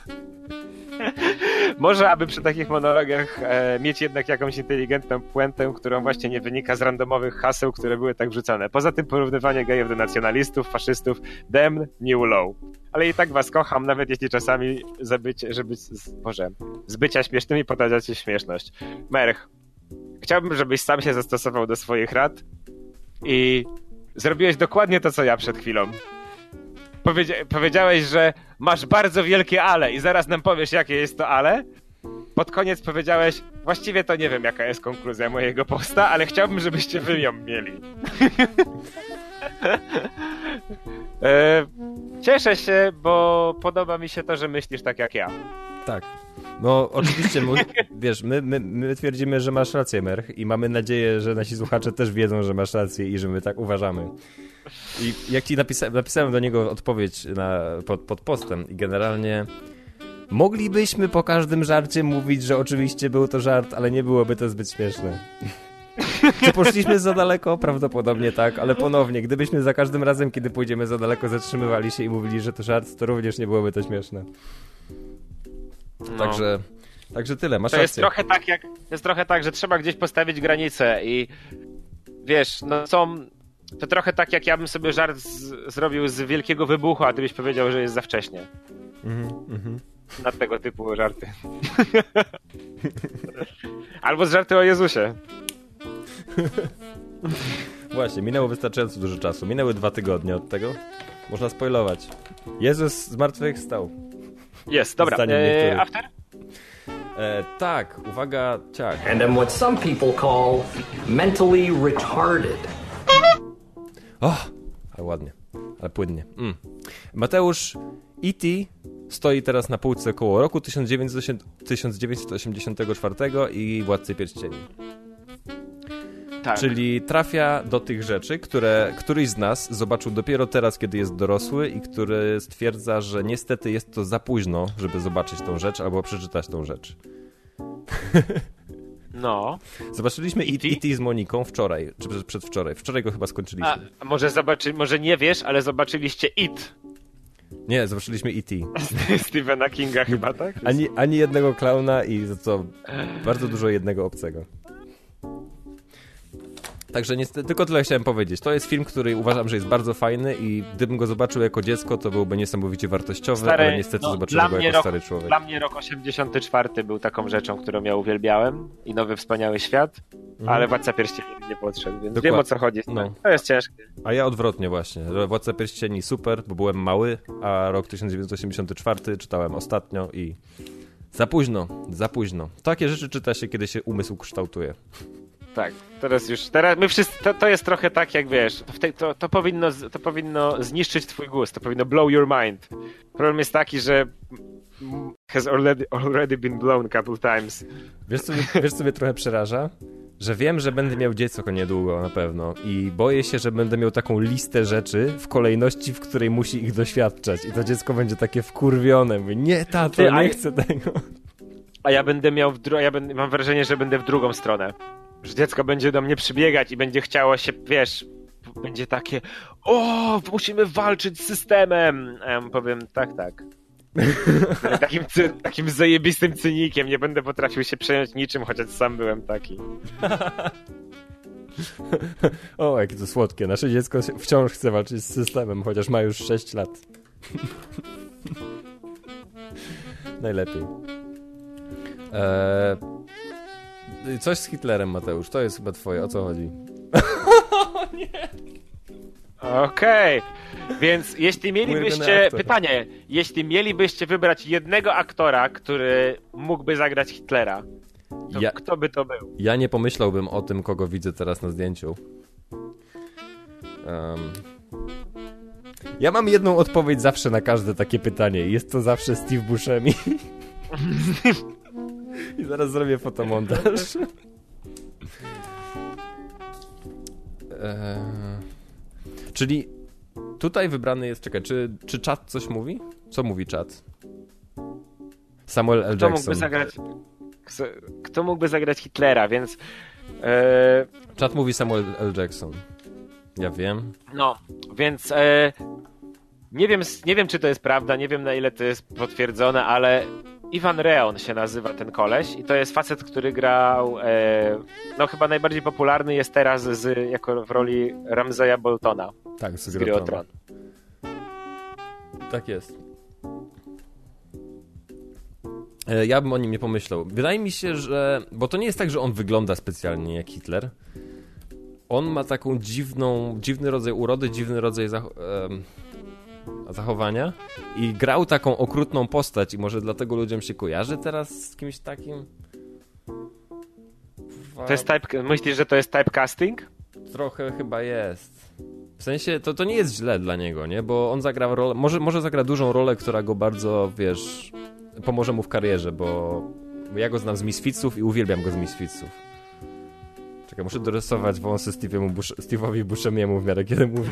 Może, aby przy takich monologach mieć jednak jakąś inteligentną puentę, którą właśnie nie wynika z randomowych haseł, które były tak wrzucane. Poza tym porównywanie gejów do nacjonalistów, faszystów, dem, new low. Ale i tak was kocham, nawet jeśli czasami z bycia śmiesznymi podradzacie śmieszność. Merch, chciałbym, żebyś sam się zastosował do swoich rad i zrobiłeś dokładnie to, co ja przed chwilą. Powiedziałeś, że masz bardzo wielkie ale i zaraz nam powiesz, jakie jest to ale. Pod koniec powiedziałeś, właściwie to nie wiem, jaka jest konkluzja mojego posta, ale chciałbym, żebyście wy ją mieli. Cieszę się, bo podoba mi się to, że myślisz tak jak ja.
Tak. No oczywiście, wiesz, my twierdzimy, że masz rację, Merch, i mamy nadzieję, że nasi słuchacze też wiedzą, że masz rację i że my tak uważamy. I jak ci napisałem do niego odpowiedź pod postem i generalnie moglibyśmy po każdym żarcie mówić, że oczywiście był to żart, ale nie byłoby to zbyt śmieszne. Czy poszliśmy za daleko? Prawdopodobnie tak, ale ponownie, gdybyśmy za każdym razem, kiedy pójdziemy za daleko, zatrzymywali się i mówili, że to żart, to również nie byłoby to śmieszne.
No.
Także tyle, masz
to
rację.
Jest trochę tak, że trzeba gdzieś postawić granicę i wiesz, to trochę tak, jak ja bym sobie żart zrobił z wielkiego wybuchu, a ty byś powiedział, że jest za wcześnie. Na tego typu żarty. Albo z żarty o Jezusie.
Właśnie, minęło wystarczająco dużo czasu. Minęły 2 tygodnie od tego. Można spoilować. Jezus zmartwychwstał.
Jest, dobra. After?
Tak, uwaga, ciach.
And I'm what some people call mentally retarded.
Ale ładnie, ale płynnie. Mateusz, E.T. stoi teraz na półce koło roku 1984 i Władcy Pierścieni.
Tak.
Czyli trafia do tych rzeczy, które któryś z nas zobaczył dopiero teraz, kiedy jest dorosły i który stwierdza, że niestety jest to za późno, żeby zobaczyć tą rzecz albo przeczytać tą rzecz.
No.
Zobaczyliśmy E.T. z Moniką wczoraj, czy przedwczoraj. Wczoraj go chyba skończyliśmy.
A może nie wiesz, ale zobaczyliście It.
Nie, zobaczyliśmy E.T.
Stephena Kinga chyba, tak?
Ani jednego klauna i za co bardzo dużo jednego obcego. Także niestety, tylko tyle chciałem powiedzieć. To jest film, który uważam, że jest bardzo fajny i gdybym go zobaczył jako dziecko, to byłby niesamowicie wartościowy, ale niestety zobaczyłem go jako stary człowiek.
Dla mnie rok 84 był taką rzeczą, którą ja uwielbiałem i Nowy Wspaniały Świat. ale Władca Pierścieni nie podszedł, więc
Dokładnie.
wiem, o co chodzi.
No.
To jest ciężkie.
A ja odwrotnie właśnie. Władca Pierścieni super, bo byłem mały, a rok 1984 czytałem ostatnio i za późno. Takie rzeczy czyta się, kiedy się umysł kształtuje.
Tak, teraz my wszyscy, to jest trochę tak, jak wiesz, to powinno zniszczyć twój gust, to powinno blow your mind. Problem jest taki, że has already been blown a couple times.
Wiesz, co mnie trochę przeraża? Że wiem, że będę miał dziecko niedługo na pewno i boję się, że będę miał taką listę rzeczy w kolejności, w której musi ich doświadczać i to dziecko będzie takie wkurwione. Mówi, nie, tato, nie chcę tego.
A ja będę miał mam wrażenie, że będę w drugą stronę. Że dziecko będzie do mnie przybiegać i będzie chciało się, wiesz, będzie takie, o, musimy walczyć z systemem. A ja mu powiem, tak. Takim zajebistym cynikiem, nie będę potrafił się przejąć niczym, chociaż sam byłem taki.
O, jakie to słodkie. Nasze dziecko wciąż chce walczyć z systemem, chociaż ma już 6 lat. Najlepiej. Coś z Hitlerem, Mateusz. To jest chyba twoje. O co chodzi?
Nie. Okej. Więc jeśli mielibyście... Pytanie. Jeśli mielibyście wybrać jednego aktora, który mógłby zagrać Hitlera, to kto by to był?
Ja nie pomyślałbym o tym, kogo widzę teraz na zdjęciu. Ja mam jedną odpowiedź zawsze na każde takie pytanie. Jest to zawsze Steve Buscemi. I zaraz zrobię fotomontaż. Czyli tutaj wybrany jest... Czekaj, czy czat coś mówi? Co mówi czat? Samuel L. Jackson.
Kto mógłby zagrać Hitlera, więc...
Czat mówi Samuel L. Jackson. Ja wiem.
No, więc... Nie wiem, czy to jest prawda, nie wiem, na ile to jest potwierdzone, ale Ivan Reon się nazywa ten koleś i to jest facet, który grał, no chyba najbardziej popularny jest teraz jako w roli Ramsaya Boltona.
Tak,
z Gry o Tron.
Tak jest. Ja bym o nim nie pomyślał. Wydaje mi się, że... Bo to nie jest tak, że on wygląda specjalnie jak Hitler. On ma taką dziwny rodzaj urody, dziwny rodzaj zachowania i grał taką okrutną postać i może dlatego ludziom się kojarzy teraz z kimś takim.
To jest myślisz, że to jest typecasting?
Trochę chyba jest. W sensie, to nie jest źle dla niego, nie? Bo on zagra rolę, może zagra dużą rolę, która go bardzo, wiesz, pomoże mu w karierze, bo ja go znam z Misfitsów i uwielbiam go z Misfitsów. Czekaj, muszę dorysować wąsy Steve'owi Buscemiemu w miarę kiedy mówię.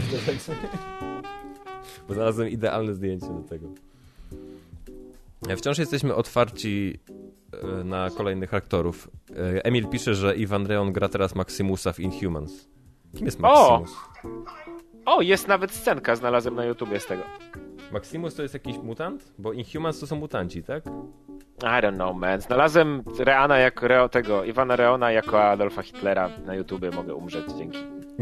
Bo znalazłem idealne zdjęcie do tego. Wciąż jesteśmy otwarci na kolejnych aktorów. Emil pisze, że Ivan Reon gra teraz Maximusa w Inhumans. Kim jest Maximus?
O, jest nawet scenka, znalazłem na YouTubie z tego.
Maximus to jest jakiś mutant? Bo Inhumans to są mutanci, tak?
I don't know, man. Znalazłem Ivana Reona jako Adolfa Hitlera na YouTubie. Mogę umrzeć, dzięki.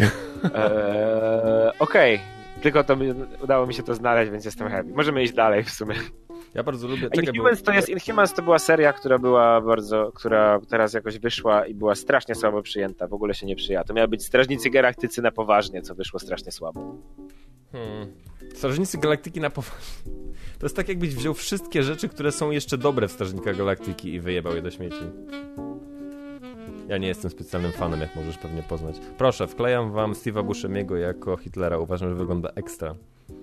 Okej. Tylko udało mi się to znaleźć, więc jestem happy. Możemy iść dalej w sumie.
Ja bardzo lubię...
Inhumans to była seria, która teraz jakoś wyszła i była strasznie słabo przyjęta. W ogóle się nie przyjęła. To miały być Strażnicy Galaktycy na poważnie, co wyszło strasznie słabo.
Strażnicy Galaktyki na poważnie. To jest tak, jakbyś wziął wszystkie rzeczy, które są jeszcze dobre w Strażnikach Galaktyki i wyjebał je do śmieci. Ja nie jestem specjalnym fanem, jak możesz pewnie poznać. Proszę, wklejam wam Steve'a Buscemiego jako Hitlera. Uważam, że wygląda ekstra.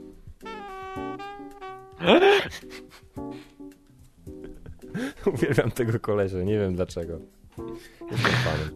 Uwielbiam tego kolesia, nie wiem dlaczego. Jestem fanem.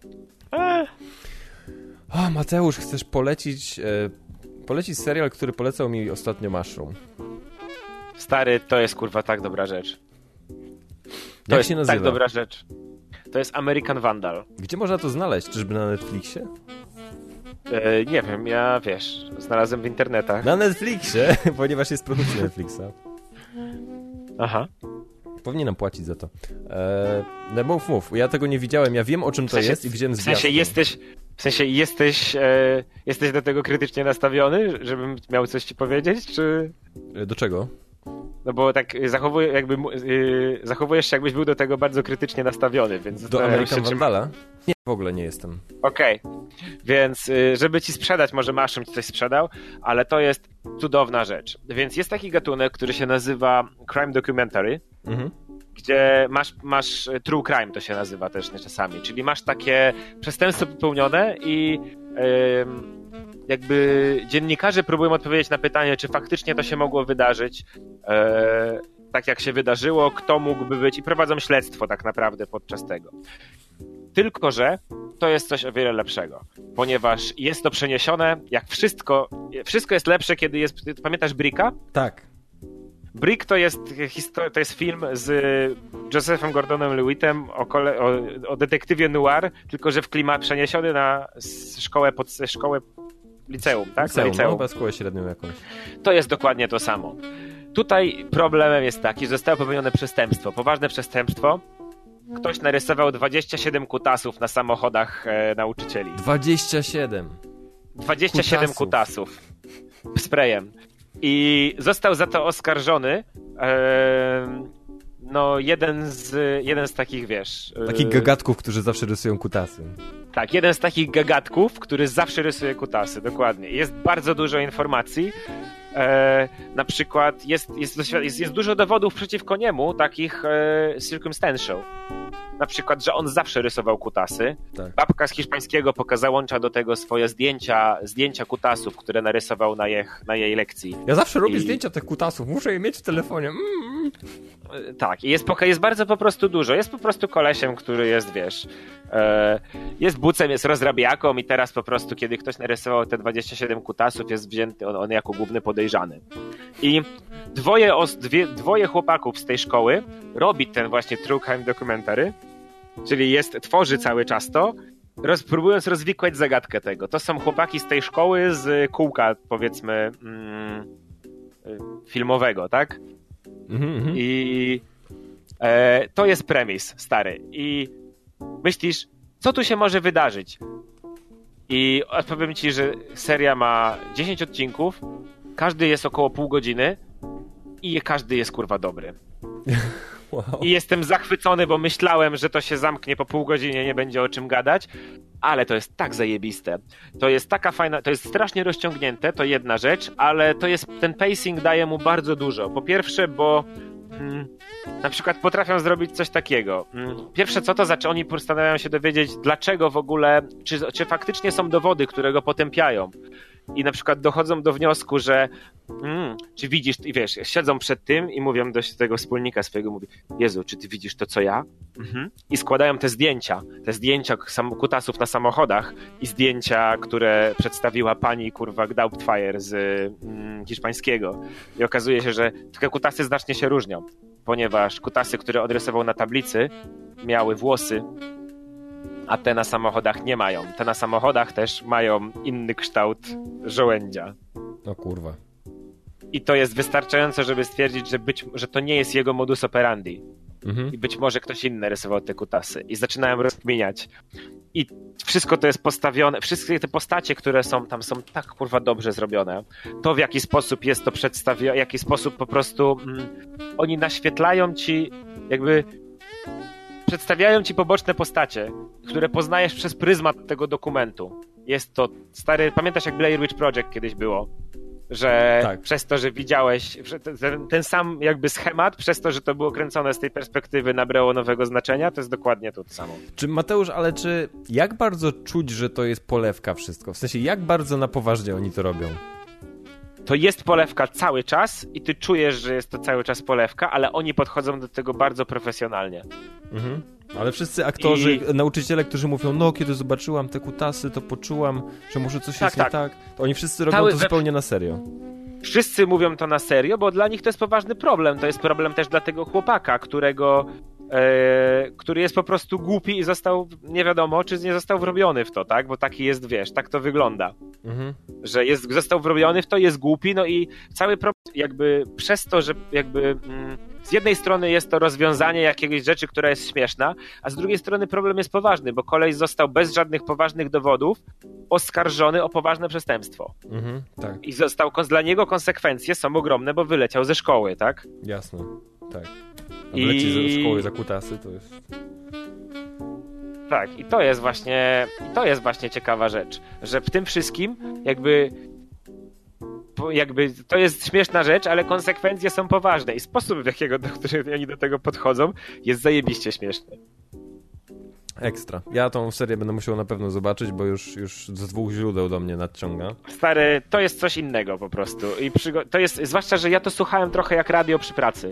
O, Mateusz, chcesz polecić serial, który polecał mi ostatnio Mushroom.
Stary, to jest kurwa tak dobra rzecz.
Jak się nazywa?
Tak dobra rzecz. To jest American Vandal.
Gdzie można to znaleźć? Czyżby na Netflixie?
Nie wiem, ja znalazłem w internetach.
Na Netflixie, ponieważ jest produkcja Netflixa.
Aha.
Powinienem płacić za to. No mów. Ja tego nie widziałem. Ja wiem, o czym to jest i widziałem zwiastun.
Jesteś do tego krytycznie nastawiony, żebym miał coś ci powiedzieć, czy...
Do czego?
No bo tak zachowujesz się, jakbyś był do tego bardzo krytycznie nastawiony, więc...
Do American Vandala? Nie, w ogóle nie jestem.
Okej, więc żeby ci sprzedać, może Maszym ci coś sprzedał, ale to jest cudowna rzecz. Więc jest taki gatunek, który się nazywa crime documentary, gdzie masz true crime, to się nazywa też czasami, czyli masz takie przestępstwo popełnione i jakby dziennikarze próbują odpowiedzieć na pytanie, czy faktycznie to się mogło wydarzyć, tak jak się wydarzyło, kto mógłby być i prowadzą śledztwo tak naprawdę podczas tego. Tylko że to jest coś o wiele lepszego, ponieważ jest to przeniesione, jak wszystko jest lepsze, kiedy jest... Pamiętasz Bricka?
Tak.
Brick to jest film z Josephem Gordonem-Lewittem o detektywie noir, tylko że w klimat przeniesiony na szkołę liceum, tak?
Liceum,
liceum.
Chyba szkołę średnią jakąś.
To jest dokładnie to samo. Tutaj problemem jest taki, że zostało popełnione przestępstwo, poważne przestępstwo. Ktoś narysował 27 kutasów na samochodach nauczycieli.
27
kutasów. Sprayem. I został za to oskarżony jeden z takich, wiesz...
Takich gagatków, którzy zawsze rysują kutasy.
Tak, jeden z takich gagatków, który zawsze rysuje kutasy, dokładnie. Jest bardzo dużo informacji. Na przykład jest dużo dowodów przeciwko niemu, takich circumstantial. Na przykład, że on zawsze rysował kutasy. Tak. Babka z hiszpańskiego załącza do tego swoje zdjęcia kutasów, które narysował na jej lekcji.
Ja zawsze robię zdjęcia tych kutasów, muszę je mieć w telefonie.
Tak, i jest bardzo po prostu dużo. Jest po prostu kolesiem, który jest, wiesz, jest bucem, jest rozrabiaką i teraz po prostu, kiedy ktoś narysował te 27 kutasów, jest wzięty on jako główny podejrzany. I dwoje chłopaków z tej szkoły robi ten właśnie true crime documentary, czyli tworzy cały czas to, próbując rozwikłać zagadkę tego. To są chłopaki z tej szkoły z kółka, powiedzmy, filmowego, tak? I to jest premis, stary. I myślisz, co tu się może wydarzyć? I odpowiem ci, że seria ma 10 odcinków, każdy jest około pół godziny i każdy jest kurwa dobry. Wow. I jestem zachwycony, bo myślałem, że to się zamknie po pół godzinie, nie będzie o czym gadać, ale to jest tak zajebiste. To jest taka fajna, to jest strasznie rozciągnięte, to jedna rzecz, ale ten pacing daje mu bardzo dużo. Po pierwsze, bo na przykład potrafią zrobić coś takiego. Pierwsze co to znaczy, oni postanawiają się dowiedzieć, dlaczego w ogóle, czy faktycznie są dowody, które go potępiają. I na przykład dochodzą do wniosku, że czy widzisz, i wiesz, siedzą przed tym i mówią do tego wspólnika swojego, mówi, Jezu, czy ty widzisz to, co ja? I składają te zdjęcia kutasów na samochodach i zdjęcia, które przedstawiła pani, kurwa, Doubtfire z hiszpańskiego. I okazuje się, że te kutasy znacznie się różnią, ponieważ kutasy, które odrysował na tablicy, miały włosy, a te na samochodach nie mają. Te na samochodach też mają inny kształt żołędzia.
O kurwa.
I to jest wystarczające, żeby stwierdzić, że to nie jest jego modus operandi. I być może ktoś inny rysował te kutasy. I zaczynałem rozkminiać. I wszystko to jest postawione, wszystkie te postacie, które są tam, są tak kurwa dobrze zrobione. To w jaki sposób jest to przedstawione, w jaki sposób po prostu oni naświetlają ci, jakby przedstawiają ci poboczne postacie, które poznajesz przez pryzmat tego dokumentu. Jest to stary, pamiętasz jak Blair Witch Project kiedyś było? Że tak. Przez to, że widziałeś ten sam jakby schemat, przez to, że to było kręcone z tej perspektywy, nabrało nowego znaczenia, to jest dokładnie to samo.
Czy Mateusz, ale jak bardzo czuć, że to jest polewka wszystko? W sensie, jak bardzo na poważnie oni to robią?
To jest polewka cały czas i ty czujesz, że jest to cały czas polewka, ale oni podchodzą do tego bardzo profesjonalnie.
Ale wszyscy aktorzy, nauczyciele, którzy mówią, no kiedy zobaczyłam te kutasy, to poczułam, że może coś jest nie tak. To oni wszyscy robią to zupełnie na serio.
Wszyscy mówią to na serio, bo dla nich to jest poważny problem. To jest problem też dla tego chłopaka, który jest po prostu głupi i został, nie wiadomo, czy nie został wrobiony w to, tak? Bo taki jest, wiesz, tak to wygląda. Że został wrobiony w to, jest głupi, no i cały problem jakby przez to, że jakby z jednej strony jest to rozwiązanie jakiejś rzeczy, która jest śmieszna, a z drugiej strony problem jest poważny, bo koleś został bez żadnych poważnych dowodów oskarżony o poważne przestępstwo. Tak. I dla niego konsekwencje są ogromne, bo wyleciał ze szkoły, tak?
Jasne, tak. A wleci ze szkoły za kutasy, to jest...
Tak, i to jest właśnie ciekawa rzecz, że w tym wszystkim jakby to jest śmieszna rzecz, ale konsekwencje są poważne i sposób, w którym oni do tego podchodzą, jest zajebiście śmieszny.
Ekstra. Ja tą serię będę musiał na pewno zobaczyć, bo już z 2 źródeł do mnie nadciąga.
Stary, to jest coś innego po prostu. To jest, zwłaszcza, że ja to słuchałem trochę jak radio przy pracy.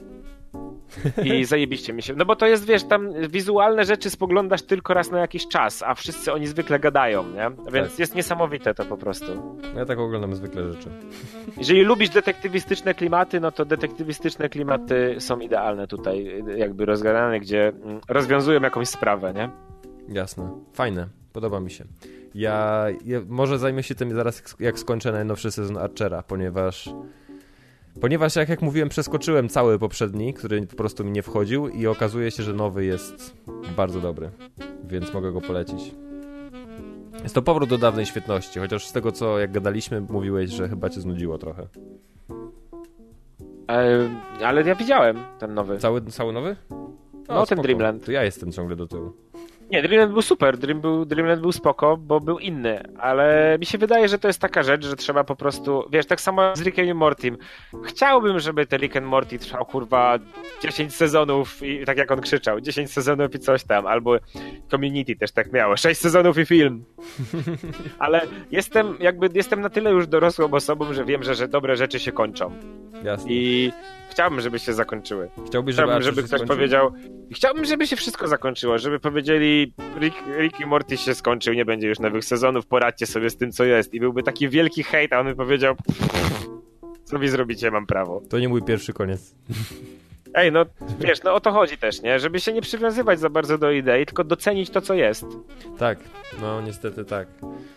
I zajebiście mi się. No bo to jest, wiesz, tam wizualne rzeczy spoglądasz tylko raz na jakiś czas, a wszyscy oni zwykle gadają, nie? Więc
tak.
Jest niesamowite to po prostu.
Ja tak oglądam zwykle rzeczy.
Jeżeli lubisz detektywistyczne klimaty, no to detektywistyczne klimaty są idealne tutaj, jakby rozgadane, gdzie rozwiązują jakąś sprawę, nie?
Jasne. Fajne. Podoba mi się. Ja może zajmę się tym zaraz, jak skończę najnowszy sezon Archera, ponieważ jak mówiłem, przeskoczyłem cały poprzedni, który po prostu mi nie wchodził i okazuje się, że nowy jest bardzo dobry, więc mogę go polecić. Jest to powrót do dawnej świetności, chociaż z tego, co jak gadaliśmy, mówiłeś, że chyba cię znudziło trochę.
Ale ja widziałem ten nowy.
Cały nowy?
No, ten Dreamland.
To ja jestem ciągle do tyłu.
Nie, Dreamland był super, Dreamland był spoko, bo był inny, ale mi się wydaje, że to jest taka rzecz, że trzeba po prostu, wiesz, tak samo z Rickiem i Mortym. Chciałbym, żeby ten Rick and Morty trwał, kurwa, 10 sezonów i tak jak on krzyczał, 10 sezonów i coś tam, albo Community też tak miało, 6 sezonów i film. Ale jestem na tyle już dorosłą osobą, że wiem, że dobre rzeczy się kończą.
Jasne.
I chciałbym, żeby się zakończyły.
Chciałbyś,
żeby ktoś powiedział... Chciałbym, żeby się wszystko zakończyło, żeby powiedzieli Rick i Morty się skończył, nie będzie już nowych sezonów, poradźcie sobie z tym, co jest. I byłby taki wielki hejt, a on by powiedział co wy zrobicie, mam prawo.
To nie mój pierwszy koniec.
Ej, no wiesz, no o to chodzi też, nie? Żeby się nie przywiązywać za bardzo do idei, tylko docenić to, co jest.
Tak, no niestety tak.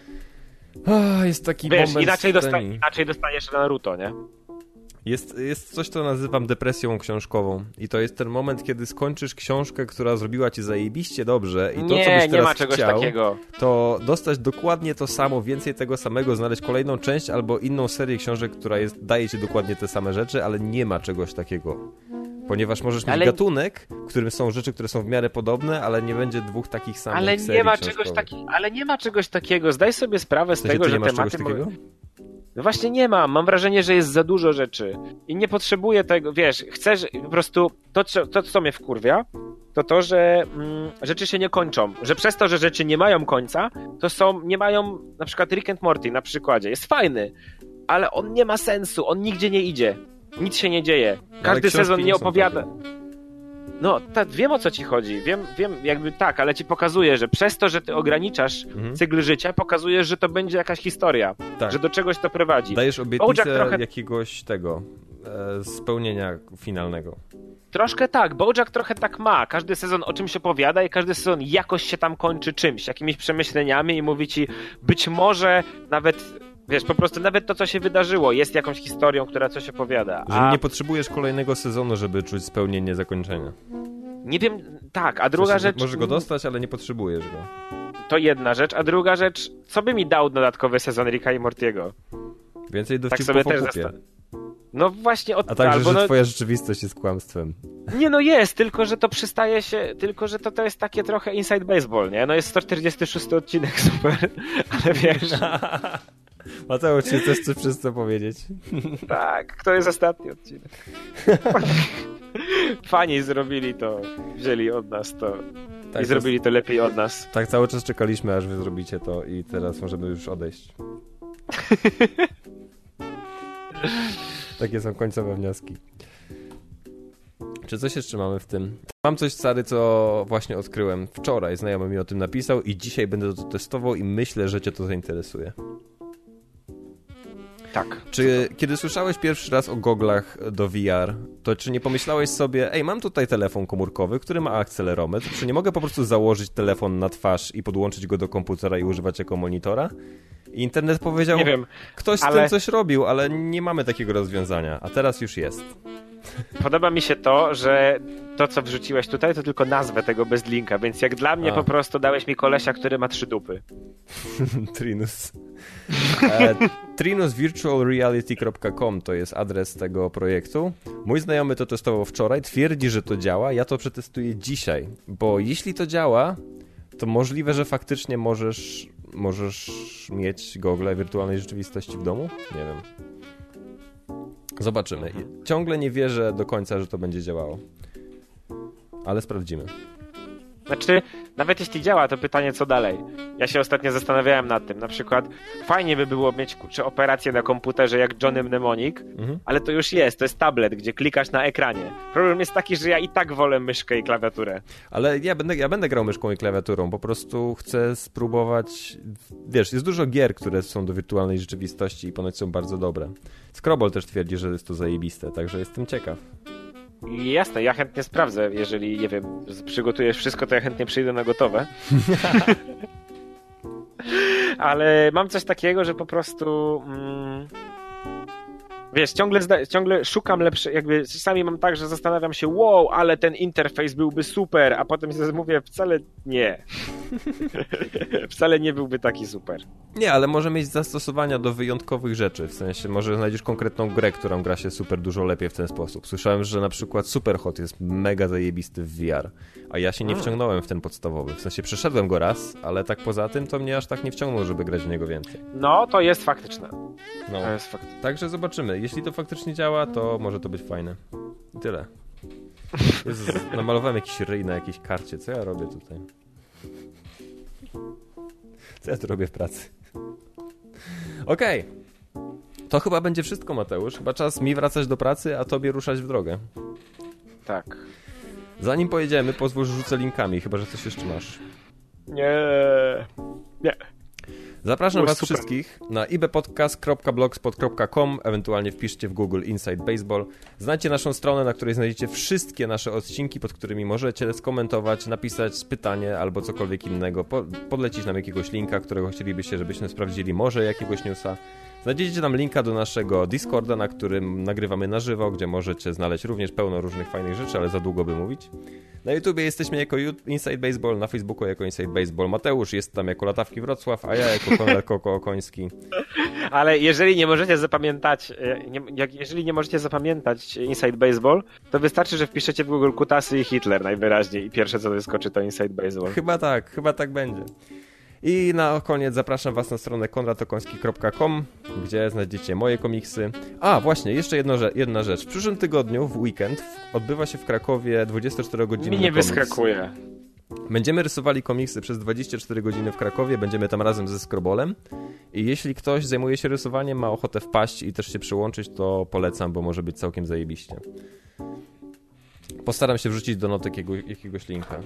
Jest taki
wiesz,
moment
inaczej dostaniesz Naruto, nie?
Jest coś, co nazywam depresją książkową i to jest ten moment, kiedy skończysz książkę, która zrobiła ci zajebiście dobrze i to, co byś teraz
nie ma czegoś
chciał,
takiego.
to dostać dokładnie to samo, więcej tego samego, znaleźć kolejną część albo inną serię książek, która daje ci dokładnie te same rzeczy, ale nie ma czegoś takiego. Ponieważ możesz mieć gatunek, w którym są rzeczy, które są w miarę podobne, ale nie będzie 2 takich samych serii książkowych.
Ale nie ma czegoś takiego. Zdaj sobie sprawę z tego, że tematy... No właśnie nie mam. Mam wrażenie, że jest za dużo rzeczy. I nie potrzebuję tego, wiesz, chcesz po prostu... To co mnie wkurwia, to, że rzeczy się nie kończą. Że przez to, że rzeczy nie mają końca, nie mają... Na przykład Rick and Morty na przykładzie. Jest fajny, ale on nie ma sensu. On nigdzie nie idzie. Nic się nie dzieje. Każdy sezon nie opowiada... No, wiem o co ci chodzi, wiem jakby tak, ale ci pokazuje, że przez to, że ty ograniczasz cykl życia, pokazujesz, że to będzie jakaś historia, że do czegoś to prowadzi.
Dajesz obietnicę jakiegoś spełnienia finalnego.
Troszkę tak, BoJack trochę tak ma. Każdy sezon o czymś opowiada i każdy sezon jakoś się tam kończy czymś, jakimiś przemyśleniami i mówi ci, być może nawet... Wiesz, po prostu nawet to, co się wydarzyło, jest jakąś historią, która coś opowiada.
Że nie potrzebujesz kolejnego sezonu, żeby czuć spełnienie zakończenia.
Nie wiem, tak, a druga rzecz...
Możesz go dostać, ale nie potrzebujesz go.
To jedna rzecz, a druga rzecz, co by mi dał dodatkowy sezon Ricka i Mortiego?
Więcej dowcipów o kupie.
No właśnie...
A także, że twoja rzeczywistość jest kłamstwem.
Nie, no jest, tylko że to przystaje się, tylko że to jest takie trochę inside baseball, nie? No jest 146 odcinek, super, ale wiesz...
Mateusz, czy chcesz coś przez co powiedzieć?
Tak, to jest ostatni odcinek. Fani zrobili to, wzięli od nas to i zrobili to lepiej od nas.
Tak, cały czas czekaliśmy, aż wy zrobicie to i teraz możemy już odejść. Takie są końcowe wnioski. Czy coś jeszcze mamy w tym? Mam coś, stary, co właśnie odkryłem wczoraj. Znajomy mi o tym napisał i dzisiaj będę to testował i myślę, że cię to zainteresuje.
Tak.
Czy kiedy słyszałeś pierwszy raz o goglach do VR, to czy nie pomyślałeś sobie, mam tutaj telefon komórkowy, który ma akcelerometr, czy nie mogę po prostu założyć telefon na twarz i podłączyć go do komputera i używać jako monitora? I internet powiedział,
nie wiem,
ktoś z tym coś robił, ale nie mamy takiego rozwiązania, a teraz już jest.
Podoba mi się to, że to, co wrzuciłeś tutaj, to tylko nazwę tego bez linka, więc jak dla mnie po prostu dałeś mi kolesia, który ma 3 dupy.
Trinus. Trinusvirtualreality.com to jest adres tego projektu. Mój znajomy to testował wczoraj, twierdzi, że to działa, ja to przetestuję dzisiaj, bo jeśli to działa, to możliwe, że faktycznie możesz mieć gogle wirtualnej rzeczywistości w domu? Nie wiem. Zobaczymy. Ciągle nie wierzę do końca, że to będzie działało. Ale sprawdzimy.
Znaczy, nawet jeśli działa, to pytanie, co dalej? Ja się ostatnio zastanawiałem nad tym. Na przykład fajnie by było mieć operację na komputerze jak Johnny Mnemonic, ale to już jest. To jest tablet, gdzie klikasz na ekranie. Problem jest taki, że ja i tak wolę myszkę i klawiaturę.
Ale ja będę grał myszką i klawiaturą. Po prostu chcę spróbować... Wiesz, jest dużo gier, które są do wirtualnej rzeczywistości i ponoć są bardzo dobre. Scrobble też twierdzi, że jest to zajebiste, także jestem ciekaw.
Jasne, ja chętnie sprawdzę, jeżeli, nie wiem, przygotujesz wszystko, to ja chętnie przyjdę na gotowe. Ale mam coś takiego, że po prostu... Wiesz, ciągle szukam lepsze, jakby czasami mam tak, że zastanawiam się, wow, ale ten interfejs byłby super, a potem sobie mówię, wcale nie. Wcale nie byłby taki super.
Nie, ale może mieć zastosowania do wyjątkowych rzeczy, w sensie może znajdziesz konkretną grę, którą gra się super dużo lepiej w ten sposób. Słyszałem, że na przykład Superhot jest mega zajebisty w VR, a ja się nie wciągnąłem w ten podstawowy. W sensie przeszedłem go raz, ale tak poza tym to mnie aż tak nie wciągnął, żeby grać w niego więcej.
No, to jest faktyczne.
No.
To jest faktyczne.
Także zobaczymy. Jeśli to faktycznie działa, to może to być fajne. I tyle. Jezus, namalowałem jakiś ryj na jakiejś karcie. Co ja robię tutaj? Co ja tu robię w pracy? Okej. To chyba będzie wszystko, Mateusz. Chyba czas mi wracać do pracy, a tobie ruszać w drogę.
Tak.
Zanim pojedziemy, pozwól, że rzucę linkami, chyba że coś jeszcze masz.
Nie.
Zapraszam was
super.
wszystkich na ibpodcast.blogspot.com, ewentualnie wpiszcie w Google Inside Baseball. Znajdźcie naszą stronę, na której znajdziecie wszystkie nasze odcinki, pod którymi możecie skomentować, napisać pytanie albo cokolwiek innego, podlecić nam jakiegoś linka, którego chcielibyście, żebyśmy sprawdzili, może jakiegoś newsa. Znajdziecie tam linka do naszego Discorda, na którym nagrywamy na żywo, gdzie możecie znaleźć również pełno różnych fajnych rzeczy, ale za długo by mówić. Na YouTubie jesteśmy jako Inside Baseball, na Facebooku jako Inside Baseball. Mateusz jest tam jako Latawki Wrocław, a ja jako Konrad Koko Okoński.
Ale jeżeli nie możecie zapamiętać Inside Baseball, to wystarczy, że wpiszecie w Google Kutasy i Hitler najwyraźniej i pierwsze co wyskoczy to Inside Baseball.
Chyba tak będzie. I na koniec zapraszam was na stronę konradokoński.com, gdzie znajdziecie moje komiksy. A, właśnie, jeszcze jedna rzecz. W przyszłym tygodniu, w weekend, odbywa się w Krakowie 24-godzinny
Mi nie
komiks.
wyskakuje.
Będziemy rysowali komiksy przez 24 godziny w Krakowie, będziemy tam razem ze Scrobolem. I jeśli ktoś zajmuje się rysowaniem, ma ochotę wpaść i też się przyłączyć, to polecam, bo może być całkiem zajebiście. Postaram się wrzucić do notek jakiegoś linka.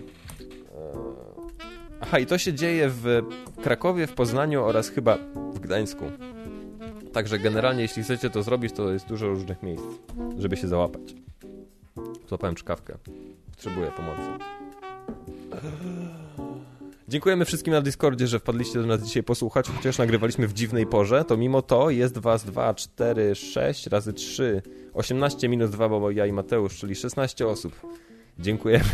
Aha, i to się dzieje w Krakowie, w Poznaniu oraz chyba w Gdańsku. Także generalnie, jeśli chcecie to zrobić, to jest dużo różnych miejsc, żeby się załapać. Złapałem czkawkę. Potrzebuję pomocy. Dziękujemy wszystkim na Discordzie, że wpadliście do nas dzisiaj posłuchać, chociaż nagrywaliśmy w dziwnej porze, to mimo to jest was 2, 4, 6 razy 3, 18 minus 2, bo ja i Mateusz, czyli 16 osób. Dziękujemy.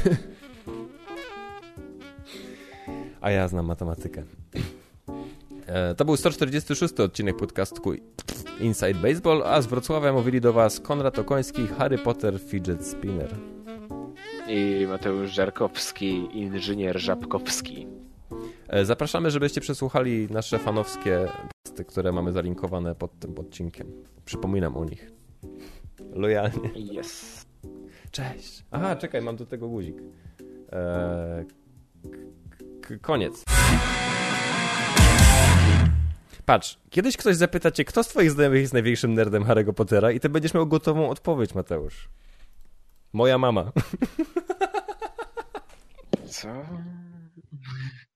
A ja znam matematykę. To był 146 odcinek podcastu Inside Baseball, a z Wrocławia mówili do was Konrad Okoński, Harry Potter, Fidget Spinner.
I Mateusz Żarkowski, inżynier Żabkowski.
Zapraszamy, żebyście przesłuchali nasze fanowskie posty, które mamy zalinkowane pod tym odcinkiem. Przypominam o nich. Lojalnie.
Yes.
Cześć. Aha, czekaj, mam do tego guzik. Koniec. Patrz, kiedyś ktoś zapyta cię, kto z twoich znajomych jest największym nerdem Harry'ego Pottera i ty będziesz miał gotową odpowiedź, Mateusz. Moja mama.
Co?